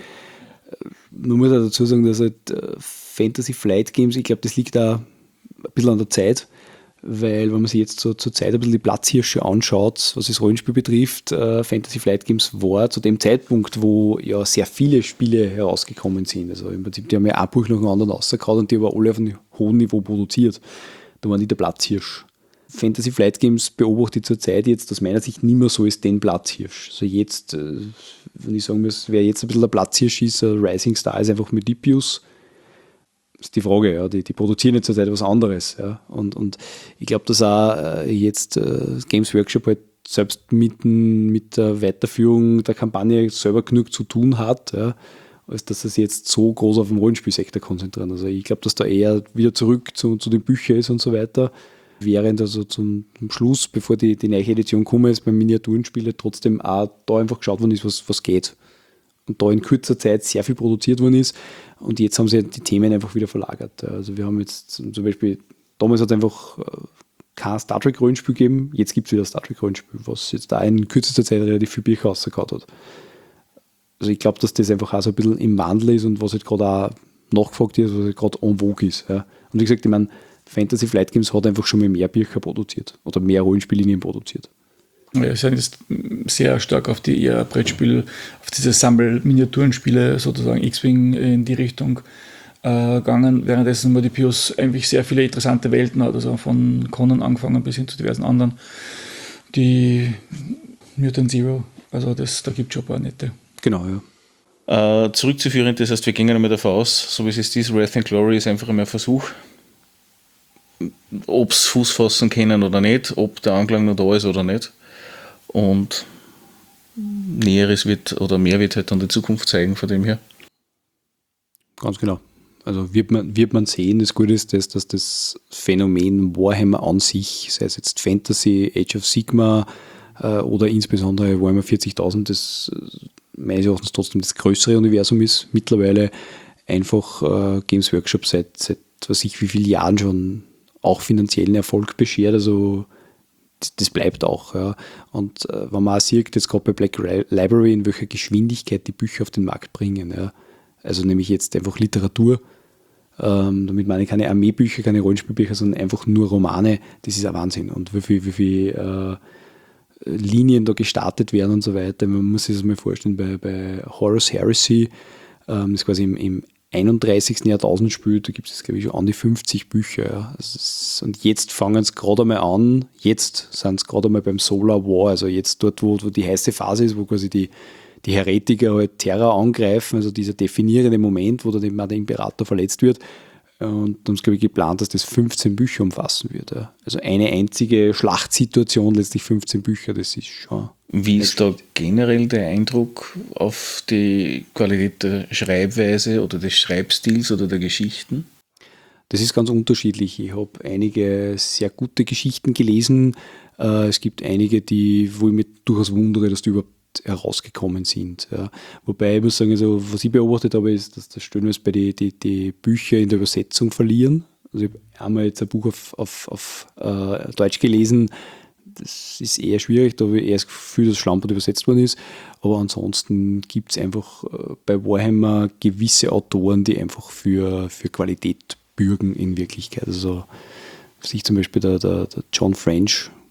Man muss auch dazu sagen, dass halt Fantasy Flight Games, ich glaube, das liegt da ein bisschen an der Zeit, weil wenn man sich jetzt so zur Zeit ein bisschen die Platzhirsche anschaut, was das Rollenspiel betrifft, äh, Fantasy Flight Games war zu dem Zeitpunkt, wo ja sehr viele Spiele herausgekommen sind. Also im Prinzip, die haben ja ein Buch nach dem anderen rausgehauen und die aber alle auf einem hohen Niveau produziert. Da waren die der Platzhirsch. Fantasy Flight Games beobachte ich zur Zeit jetzt aus meiner Sicht nicht mehr so als den Platzhirsch. Also jetzt, äh, wenn ich sagen muss, wer jetzt ein bisschen der Platzhirsch ist, uh, Rising Star ist einfach Medipius. Das ist die Frage, ja. Die, die produzieren jetzt zurzeit was anderes. Ja. Und, und ich glaube, dass auch äh, jetzt äh, Games Workshop halt selbst mit, mit der Weiterführung der Kampagne selber genug zu tun hat, ja, als dass es jetzt so groß auf den Rollenspielsektor konzentrieren. Also ich glaube, dass da eher wieder zurück zu, zu den Büchern ist und so weiter. Während also zum, zum Schluss, bevor die, die neue Edition kommen ist, beim Miniaturenspiel trotzdem auch da einfach geschaut worden ist, was, was geht. Und da in kurzer Zeit sehr viel produziert worden ist. Und jetzt haben sie die Themen einfach wieder verlagert. Also wir haben jetzt zum Beispiel, damals hat es einfach kein Star Trek Rollenspiel gegeben, jetzt gibt es wieder Star Trek Rollenspiel, was jetzt da in kürzester Zeit relativ viel Bücher rausgehauen hat. Also ich glaube, dass das einfach auch so ein bisschen im Wandel ist und was halt gerade auch nachgefragt ist, was halt gerade en vogue ist. Ja. Und wie gesagt, ich meine, Fantasy Flight Games hat einfach schon mal mehr Bücher produziert oder mehr Rollenspiellinien produziert. Ja, wir sind jetzt sehr stark auf die eher Brettspiel, auf diese Sammel-Miniaturenspiele, sozusagen X-Wing in die Richtung äh, gegangen, währenddessen Modipius eigentlich sehr viele interessante Welten hat, also von Conan angefangen bis hin zu diversen anderen. Die Mutant Zero, also das, da gibt es schon ein paar nette. Genau, ja. Äh, zurückzuführen, das heißt, wir gehen einmal davon aus, so wie es ist, ist Wrath and Glory ist einfach einmal ein Versuch, ob es Fuß fassen können oder nicht, ob der Anklang noch da ist oder nicht. Und Näheres wird oder mehr wird halt dann die Zukunft zeigen von dem her. Ganz genau. Also wird man, wird man sehen, das Gute ist, das, dass das Phänomen Warhammer an sich, sei es jetzt Fantasy, Age of Sigmar äh, oder insbesondere Warhammer vierzigtausend, das meines Erachtens trotzdem das größere Universum ist, mittlerweile einfach äh, Games Workshop seit, seit weiß ich wie vielen Jahren schon auch finanziellen Erfolg beschert, also das bleibt auch. Ja. Und äh, wenn man auch sieht, jetzt gerade bei Black Library, in welcher Geschwindigkeit die Bücher auf den Markt bringen. Ja. Also nämlich jetzt einfach Literatur. Ähm, damit meine ich keine Armeebücher, keine Rollenspielbücher, sondern einfach nur Romane. Das ist ein Wahnsinn. Und wie viele wie viel, äh, Linien da gestartet werden und so weiter. Man muss sich das mal vorstellen, bei, bei Horus Heresy, ähm, das quasi im, im einunddreißigsten Jahrtausend spielt, da gibt es, glaube ich, schon an die fünfzig Bücher. Ja. Ist, und jetzt fangen es gerade einmal an, jetzt sind es gerade einmal beim Solar War, also jetzt dort, wo, wo die heiße Phase ist, wo quasi die, die Heretiker halt Terra angreifen, also dieser definierende Moment, wo dann eben auch der Imperator verletzt wird. Und dann ist, glaube ich, geplant, dass das fünfzehn Bücher umfassen wird. Ja. Also eine einzige Schlachtsituation, letztlich fünfzehn Bücher, das ist schon... Wie ist da generell der Eindruck auf die Qualität der Schreibweise oder des Schreibstils oder der Geschichten? Das ist ganz unterschiedlich. Ich habe einige sehr gute Geschichten gelesen. Es gibt einige, die, wo ich mich durchaus wundere, dass die überhaupt herausgekommen sind. Ja. Wobei ich muss sagen, also, was ich beobachtet habe, ist, dass das Stellenweise bei die, die, die Bücher in der Übersetzung verlieren. Also ich habe einmal jetzt ein Buch auf, auf, auf äh, Deutsch gelesen, das ist eher schwierig, da habe ich eher das Gefühl, dass Schlampert übersetzt worden ist. Aber ansonsten gibt es einfach äh, bei Warhammer gewisse Autoren, die einfach für, für Qualität bürgen in Wirklichkeit. Also sich zum Beispiel der, der, der John French,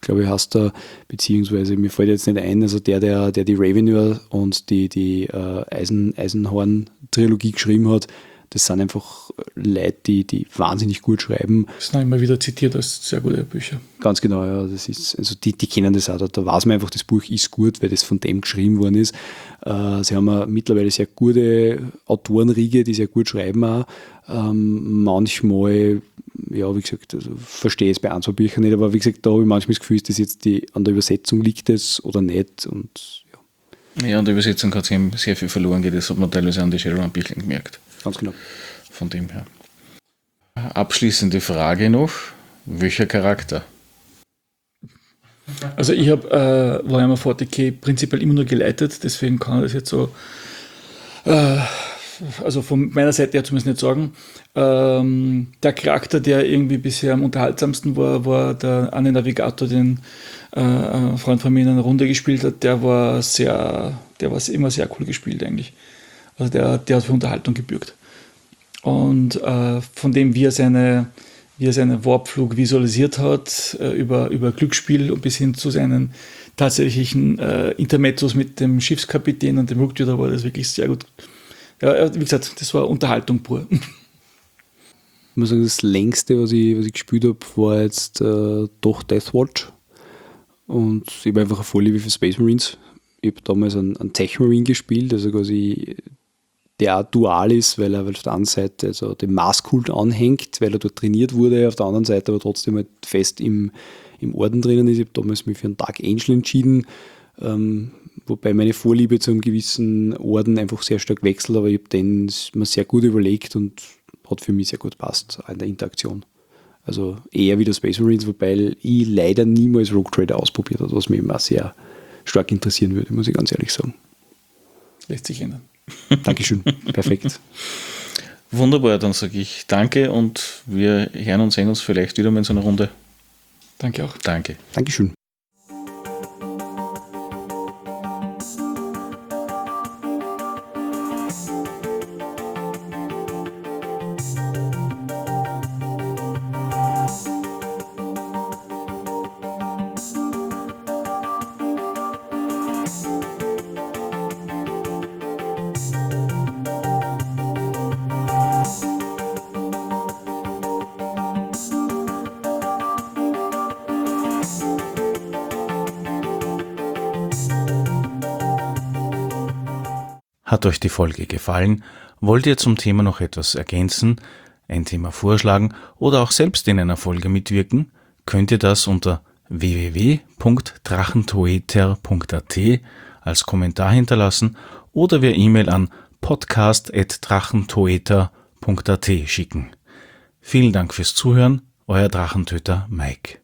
glaube ich, heißt er, beziehungsweise mir fällt jetzt nicht ein, also der, der, der die Ravenure und die, die äh, Eisen, Eisenhorn-Trilogie geschrieben hat, das sind einfach Leute, die, die wahnsinnig gut schreiben. Das sind immer wieder zitiert als sehr gute Bücher. Ganz genau, ja. Das ist, also die, die kennen das auch. Da, da weiß man einfach, das Buch ist gut, weil das von dem geschrieben worden ist. Äh, sie haben ja mittlerweile sehr gute Autorenriege, die sehr gut schreiben auch. Ähm, manchmal, ja, wie gesagt, also verstehe ich es bei ein, zwei Büchern nicht, aber wie gesagt, da habe ich manchmal das Gefühl, dass jetzt die, an der Übersetzung liegt es oder nicht. Und, ja. ja, an der Übersetzung hat es eben sehr viel verloren geht. Das hat man teilweise an die Shadowrun-Büchern gemerkt. Ganz genau. Von dem her. Abschließende Frage noch. Welcher Charakter? Also ich habe äh, Warhammer vierzig K prinzipiell immer nur geleitet, deswegen kann ich das jetzt so äh, also von meiner Seite her zumindest nicht sagen. Ähm, der Charakter, der irgendwie bisher am unterhaltsamsten war, war der eine Navigator, den äh, ein Freund von mir in einer Runde gespielt hat. Der war sehr, der war immer sehr cool gespielt eigentlich. Also der, der hat für Unterhaltung gebürgt. Und äh, von dem, wie er seine, wie er seinen Warpflug visualisiert hat, äh, über, über Glücksspiel und bis hin zu seinen tatsächlichen äh, Intermezzos mit dem Schiffskapitän und dem Rücktüter, war das wirklich sehr gut. Ja, wie gesagt, das war Unterhaltung pur. Ich muss sagen, das längste, was ich, was ich gespielt habe, war jetzt äh, doch Deathwatch. Und ich habe einfach eine Vorliebe für Space Marines. Ich habe damals einen, einen Tech Marine gespielt, also quasi der auch dual ist, weil er auf der einen Seite also dem Maßkult anhängt, weil er dort trainiert wurde, auf der anderen Seite aber trotzdem halt fest im, im Orden drinnen ist. Ich habe damals mich für einen Dark Angel entschieden, ähm, wobei meine Vorliebe zu einem gewissen Orden einfach sehr stark wechselt, aber ich habe den mir sehr gut überlegt und hat für mich sehr gut passt in der Interaktion. Also eher wie der Space Marines, wobei ich leider niemals Rogue Trader ausprobiert habe, was mich immer sehr stark interessieren würde, muss ich ganz ehrlich sagen. Lässt sich ändern. Dankeschön, perfekt. Wunderbar, dann sage ich danke und wir hören und sehen uns vielleicht wieder mal in so einer Runde. Danke auch. Danke. Dankeschön. Hat euch die Folge gefallen? Wollt ihr zum Thema noch etwas ergänzen, ein Thema vorschlagen oder auch selbst in einer Folge mitwirken? Könnt ihr das unter w w w punkt drachentoeter punkt a t als Kommentar hinterlassen oder via E-Mail an podcast at drachentoeter punkt a t schicken. Vielen Dank fürs Zuhören, euer Drachentöter Mike.